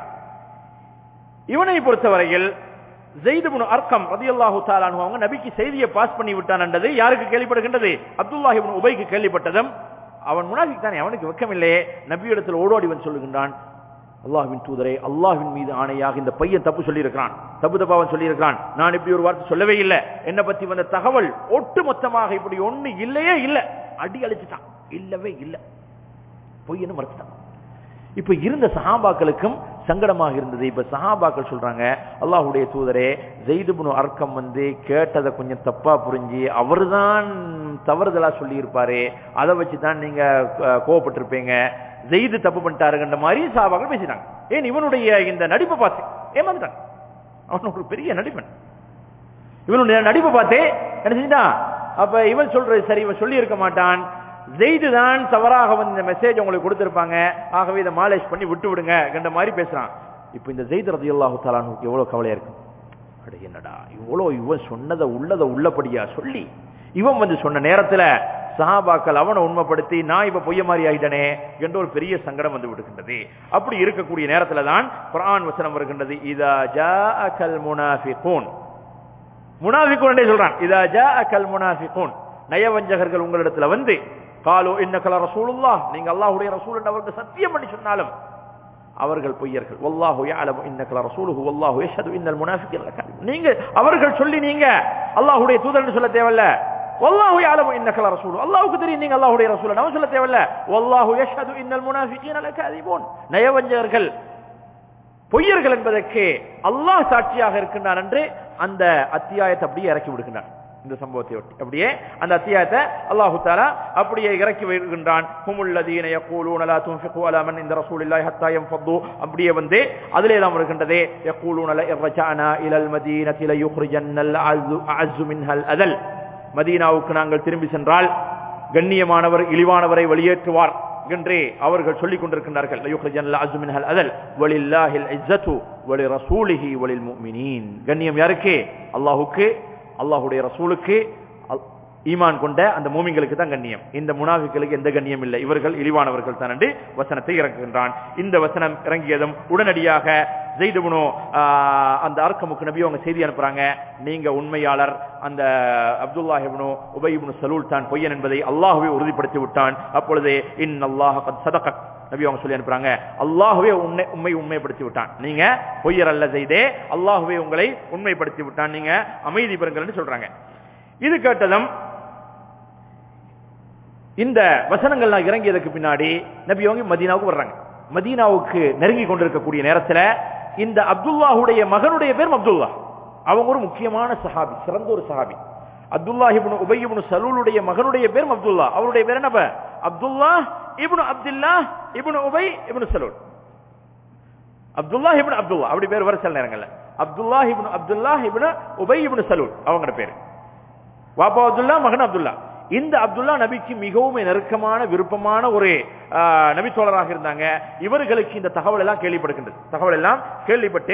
இவனை பொறுத்தவரையில் ஸைத் இப்னு அர்கம் ரலியல்லாஹு தஆலா அன்ஹு அவங்க நபிக்கு செய்தியை பாஸ் பண்ணி விட்டான் என்றது யாருக்கு கேள்விப்படுகின்றது? அப்துல்லாஹ் இப்னு உபைக்கு கேள்விப்பட்டதும் அவன் முனாஃபிக் தானே, அவனுக்கு வெட்கம் இல்லையே, நபியிடத்தில் ஓடோடி வந்து சொல்லுகின்றான், அல்லாஹ்வின் தூதரே, அல்லாஹ்வின் மீது ஆணையாக இந்த பையன் தப்பு சொல்லி இருக்கிறான், தப்பு தப்பாவன் சொல்லி இருக்கிறான், நான் இப்படி ஒரு வார்த்தை சொல்லவே இல்லை, என்னை பத்தி வந்த தகவல் ஒட்டு மொத்தமாக இப்படி ஒண்ணு இல்லையே இல்லை, அடி அழிச்சிட்டான், இல்லவே இல்லை, பொய்யன்னு மறைச்சிட்டான். இப்ப இருந்த சஹாபாக்களுக்கும் சங்கடமாக இருந்தது. இப்ப சஹாபாக்கள் சொல்றாங்க, அல்லாஹ்வுடைய தூதரே, ஸைத் இப்னு அர்கம் வந்து கேட்டதை கொஞ்சம் தப்பா புரிஞ்சு அவர்தான் தவறுதலா சொல்லி இருப்பாரு, அதை வச்சுதான் நீங்க கோவப்பட்டிருப்பீங்க, ஸைத் தப்பு பண்ணிட்டாருன்ற மாதிரி சஹாபாக்கள் பேசிட்டாங்க. ஏன் இவனுடைய இந்த நடிப்பை பார்த்து ஏமாந்துட்டாங்க. அவன் ஒரு பெரிய நடிப்பன். இவனுடைய நடிப்பை பார்த்தே என்ன செஞ்சுட்டான்? அப்ப இவன் சொல்றது சரி, இவன் சொல்லி இருக்க மாட்டான், ஸைத் தான் தவறாக வந்து இந்த மெசேஜ் உங்களுக்கு கொடுத்திருப்பாங்க, ஆகவே இதை மாலேஜ் பண்ணி விட்டு விடுங்க என்ற மாதிரி பேசுறான். இப்ப இந்த ஸைத் ரலியல்லாஹு தஆலா அன்ஹுக்கு எவ்வளவு கவலையா இருக்கும். அட என்னடா இவ்வளோ இவன் சொன்னதை உள்ளதை உள்ளபடியா சொல்லி இவன் வந்து சொன்ன நேரத்துல சஹாபாக்கள் அவனை உண்மைப்படுத்தி நான் இப்ப பொய்ய மாதிரி ஆயிட்டனே என்ற ஒரு பெரிய சங்கடம் வந்து விடுகின்றது. அப்படி இருக்கக்கூடிய நேரத்துல தான் குர்ஆன் வசனம் வருகின்றது, இதா ஜாஅகல் முனாஃபிகூன், முனாஃபிகூன் சொல்றான், இதா ஜாஅகல் முனாஃபிகூன், நயவஞ்சகர்கள் உங்களிடத்துல வந்து, காலு இன்னக ரசூலுல்லாஹ், நீங்க அல்லாஹ்வுடைய ரசூல் என்று அவர்கள் சத்தியம் பண்ணி சொன்னாலும் அவர்கள் பொய்யர்கள், வல்லாஹு யஅலமு இன்னக ரசூலுஹு வல்லாஹு யஷ்ஹது இன்னல் முனாஃபிகீன லகாதிபூன், நீங்க அவர்கள் சொல்லி நீங்க அல்லாஹ்வுடைய தூதர் என்று சொல்ல தேவையில்ல, வல்லாஹு யஅலமு இன்னக ரசூலு, அல்லாஹ்வுக்கு தெரியும் நீங்க அல்லாஹ்வுடைய ரசூல் நம்ம சொல்ல தேவையில்ல, வல்லாஹு யஷ்ஹது இன்னல் முனாஃபிகீன லகாதிபூன், நயவஞ்சகர்கள் பொய்யர்கள் என்பதற்கு அல்லாஹ் சாட்சியாக இருக்கின்றான் என்று அந்த அத்தியாயத்தை அப்படியே இறக்கி விடுகின்றான். இந்த சம்பவத்தை ஒட்டி அப்படியே அந்த அத்தியாயத்தை அல்லாஹு தஆலா அப்படியே இறக்கி வருகின்றான். ஹுமுல்லதீன யகூலூன லா துன்ஃபிகு அலா மன் இன்த ரசூலில்லாஹி ஹத்தா யன்ஃபது, அப்படியே வந்து அதிலே தான் வருகின்றது, யகூலூன ல இர்ஜஅனா இலல் மதீனதி ல யுக்ரிஜன்னல் அஅஸ்ஸு மின்ஹல் அதல், மதீனாவுக்கு நாங்கள் திரும்பி சென்றால் கண்ணியமானவர் இழிவானவரை வெளியேற்றுவார் என்று அவர்கள் சொல்லிக் கொண்டிருக்கின்றார்கள். ல யுக்ரிஜன்னல் அஅஸ்ஸு மின்ஹல் அதல் வலில்லாஹில் இஸ்ஸத்து வலிரசூலிஹி வலில் முஃமினீன், கண்ணியம் யாருக்கு? அல்லாஹ்வுக்கு, அல்லாஹ்வுடைய ரசூலுக்கு, ஈமான் கொண்ட அந்த மூமின்களுக்கு தான் கண்ணியம், இந்த முனாஃபிக்களுக்கு எந்த கண்ணியம் இல்லை, இவர்கள் இழிவானவர்கள் தான் என்று வசனத்தை இறக்குகின்றான். இந்த வசனம் இறங்கியதும் உடனடியாக ஸைத் இப்னு அந்த அர்கமுக்கு நபி அவங்க செய்தி அனுப்புறாங்க, நீங்க உண்மையாளர், அந்த அப்துல்லாஹ் இப்னு உபை இப்னு சலூல் தான் பொய்யன் என்பதை அல்லாஹ்வே உறுதிப்படுத்தி விட்டான். அப்பொழுது இன்னல்லாஹ கத் ஸதகக், நபி அவங்க சொல்லி அனுப்புறாங்க, அல்லாஹ்வே உண்மை உண்மை உண்மைப்படுத்தி விட்டான், நீங்க பொய்யர் அல்ல ஸைதே, அல்லாஹ்வே உங்களை உண்மைப்படுத்தி விட்டான், நீங்க அமைதி பெறுங்கள் சொல்றாங்க. இது கேட்டதும் இந்த வசனங்கள் இறங்கியதுக்கு பின்னாடி நபி அவங்க மதீனாவுக்கு வர்றாங்க. மதீனாவுக்கு நெருங்கி கொண்டிருக்கக்கூடிய நேரத்தில் இந்த அப்துல்லாஹுடைய மகனுடைய பேர் அப்துல்லா, அவங்க ஒரு முக்கியமான சஹாபி, சிறந்த ஒரு சஹாபி. அப்துல்லாஹ் இப்னு உபை இப்னு சலூலுடைய மகனுடைய பேர் அப்துல்லா, அவருடைய பேர் என்ன? அப்துல்லாஹ் இப்னு அப்துல்லாஹ் இப்னு உபை இப்னு சலூல். அப்துல்லாஹ் இப்னு அப்துல்லா அப்படி பேர் வர சில நேரங்கள்ல அப்துல்லாஹ் இப்னு அப்துல்லாஹ் இப்னு உபை இப்னு சலூல் அவங்க பேர். வாப்பா அப்துல்லா, மகன் அப்துல்லா. இந்த அப்துல்லா நபிக்கு மிகவும் நெருக்கமான விருப்பமான ஒரு நபி தோழராக இருந்தாங்க. இவர்களுக்கு இந்த தகவல் எல்லாம் கேள்விப்படுகின்றது. தகவல் எல்லாம் கேள்விப்பட்டு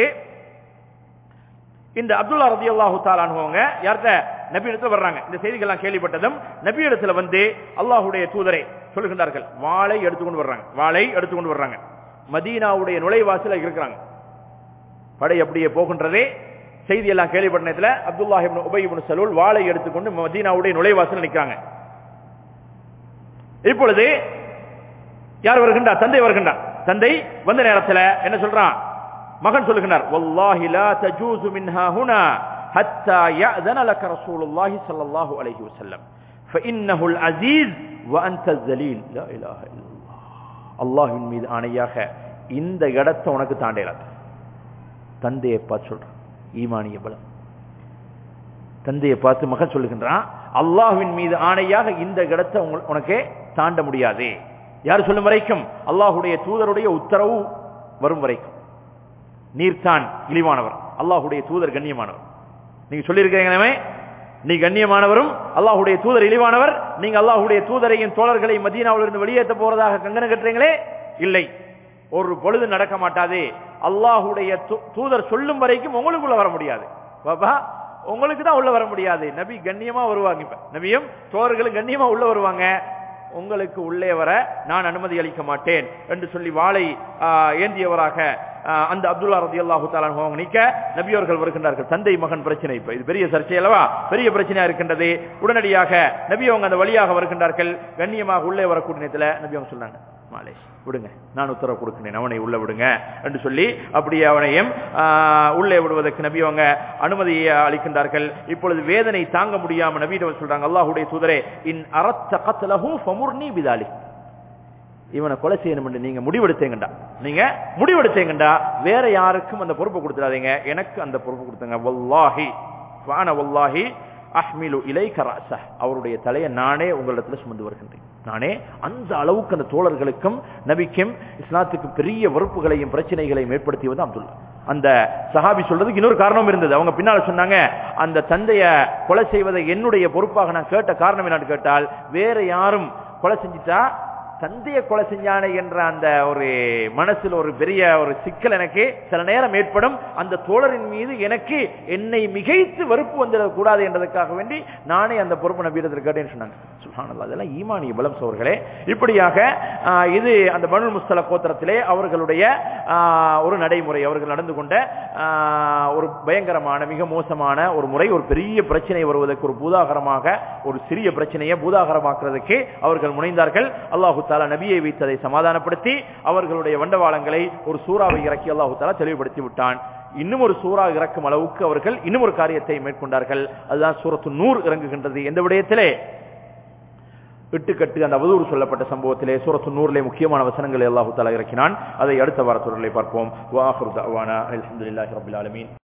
இந்த அப்துல்லா ரலியல்லாஹு தஆலா அன்ஹுங்க யார்கிட்ட? நபி இடத்துல வர்றாங்க. இந்த செய்திகள் எல்லாம் கேள்விப்பட்டதும் நபி இடத்துல வந்து அல்லாஹ்வுடைய தூதரை சொல்லுகின்றார்கள், வாளை எடுத்துக்கொண்டு வர்றாங்க, வாளை எடுத்துக்கொண்டு வர்றாங்க. மதீனாவுடைய நுழைவாசல இருக்கிறாங்க. படை அப்படியே போகின்றதே, செய்தி எல்லாம் கேள்விப்பட்ட நேரத்துல அப்துல்லாஹ் இப்னு உபை இப்னு சலூல் வாளை எடுத்துக்கொண்டு மதீனாவுடைய நுழைவாசல் நிற்கிறாங்க. இப்பொழுது யார் வருகின்றார்? தந்தை வருகின்றார். தந்தை வந்த நேரத்தில் என்ன சொல்றான்? மகன் சொல்லுகிறார், வல்லாஹி லா தஜூஸு மின்ஹா ஹுனா ஹத்தா யஅதன லக ரசூலுல்லாஹி ஸல்லல்லாஹு அலைஹி வஸல்லம் ஃபஇன்னஹுல் அஸீஸ் வ அன்தல் ஸலீல். லா இலாஹ இல்லல்லாஹ். அல்லாஹ்வின் மீது ஆணையாக இந்த இடத்தை உனக்கு தாண்டேலாது. தந்தையை பார்த்து சொல்றான், ஈமானிய பலம். தந்தையை பார்த்து மகன் சொல்லுகின்றான், அல்லாஹ்வின் மீது ஆணையாக இந்த இடத்தை உனக்கு தாண்ட முடியாது. யார் சொல்லும் வரைக்கும்? அல்லாஹுடைய தூதருடைய உத்தரவு வரும் வரைக்கும். நீர்தான் இழிவானவர், அல்லாஹுடைய தூதர் கண்ணியமானவர். நீங்க சொல்லியிருக்கிறீங்க, நீ கண்ணியமானவரும் அல்லாஹுடைய தூதர் இழிவானவர். நீங்க அல்லாஹுடைய தூதரையும் தோழர்களை மதீனாவிலிருந்து வெளியேற்ற போறதாக கங்கணம் கட்டுறீங்களே, இல்லை, ஒரு பொழுது நடக்க மாட்டாது. அல்லாஹுடைய தூதர் சொல்லும் வரைக்கும் உங்களுக்குள்ள வர முடியாது. பாபா, உங்களுக்கு தான் உள்ள வர முடியாது. நபி கண்ணியமா வருவாங்க, இப்ப நபியும் தோழர்களும் கண்ணியமா உள்ள வருவாங்க, உங்களுக்கு உள்ளே வர நான் அனுமதி அளிக்க மாட்டேன் என்று சொல்லி வாளை ஏந்தியவராக அந்த அப்துல்லா ரலியல்லாஹு தஆலா அன்ஹு நிக்க நபி அவர்கள் வருகின்றார்கள். தந்தை மகன் பிரச்சனை, இப்ப இது பெரிய சர்ச்சை அல்லவா, பெரிய பிரச்சனையா இருக்கின்றது. உடனடியாக நபி அவங்க அந்த வழியாக வருகின்றார்கள். கண்ணியமாக உள்ளே வரக்கூடிய நேரத்தில் நபி அவங்க சொன்னாங்க, மாலேஷ் விடுங்க, நான் உத்தரவு கொடுக்கிறேன், அவனை உள்ள விடுங்க என்று சொல்லி அப்படியே அவனையும் உள்ளே விடுவதற்கு நபி அவங்க அனுமதியை அளிக்கின்றார்கள். இப்பொழுது வேதனை தாங்க முடியாம நபியிடம் சொல்றாங்க, அல்லாஹ்வுடைய தூதரே, இன் அரத்த கத்லஹு ஃபமுர்னி பிதாலிக். இவனை கொலை செய்யணும் என்று நீங்க முடிவெடுத்தீங்கடா, நீங்க முடிவெடுத்தீங்கடா, வேற யாருக்கும் அந்த பொறுப்பை கொடுத்துடாதீங்க, எனக்கு அந்த பொறுப்பு கொடுத்துங்க. வல்லாஹி வான வல்லாஹி அஹ்மிலு இலைக ரஸஹ். அவருடைய தலையை நானே உங்களிடத்தில் சுமந்து வருகின்றேன். நானே அந்த அளவுக்கு அந்த தோழர்களுக்கும் நபிக்கும் இஸ்லாத்துக்கு பெரிய வெறுப்புகளையும் பிரச்சனைகளையும் ஏற்படுத்தி வந்து அப்துல்லா. அந்த சஹாபி சொல்றதுக்கு இன்னொரு காரணம் இருந்தது. அவங்க பின்னால சொன்னாங்க, அந்த தந்தையை கொலை செய்வதை என்னுடைய பொறுப்பாக நான் கேட்ட காரணம் என்னன்னு கேட்டால், வேற யாரும் கொலை செஞ்சிட்டா தந்தையை கொலை செஞ்சானே என்ற அந்த ஒரு மனசில் ஒரு பெரிய ஒரு சிக்கல் எனக்கு சில நேரம் ஏற்படும். அந்த தோழரின் மீது எனக்கு என்னை மிகைத்து வெறுப்பு வந்துடக்கூடாது என்றதுக்காக வேண்டி நானே அந்த பொறுப்பு நபியிடத்தில் கேட்டேன்னு சொன்னாங்க. சுப்ஹானல்லாஹ், அதெல்லாம் ஈமானிய பலம் சோர்களே. இப்படியாக இது அந்த பனு முஸ்தலக் கோத்திரத்திலே அவர்களுடைய ஒரு நடைமுறை, அவர்கள் நடந்து கொண்ட ஒரு பயங்கரமான மிக மோசமான ஒரு முறை. ஒரு பெரிய பிரச்சனை வருவதற்கு ஒரு பூதாகரமாக, ஒரு சிறிய பிரச்சனையை பூதாகரமாக்குறதுக்கு அவர்கள் முனைந்தார்கள். அல்லாஹு தாலா நபியை வைத்ததை சமாதானப்படுத்தி அவர்களுடைய வண்டவாளங்களை ஒரு சூறாவை இறக்கி அல்லாஹு தாலா தெளிவுபடுத்தி விட்டான். இன்னும் ஒரு சூறா இறக்கும் அளவுக்கு அவர்கள் இன்னும் ஒரு காரியத்தை மேற்கொண்டார்கள். அதுதான் சூரத்து நூர் இறங்குகின்றது. எந்த விடயத்திலே? இட்டுக்கட்டு அந்த அவதூறு சொல்லப்பட்ட சம்பவத்திலே சூரத்து நூரிலே முக்கியமான வசனங்களை அல்லாஹு தாலா இறக்கினான். அதை அடுத்த வாரத்தொடரிலே பார்ப்போம். வ ஆகிரு தஅவானா அல்ஹம்துலில்லாஹி ரப்பில் ஆலமீன்.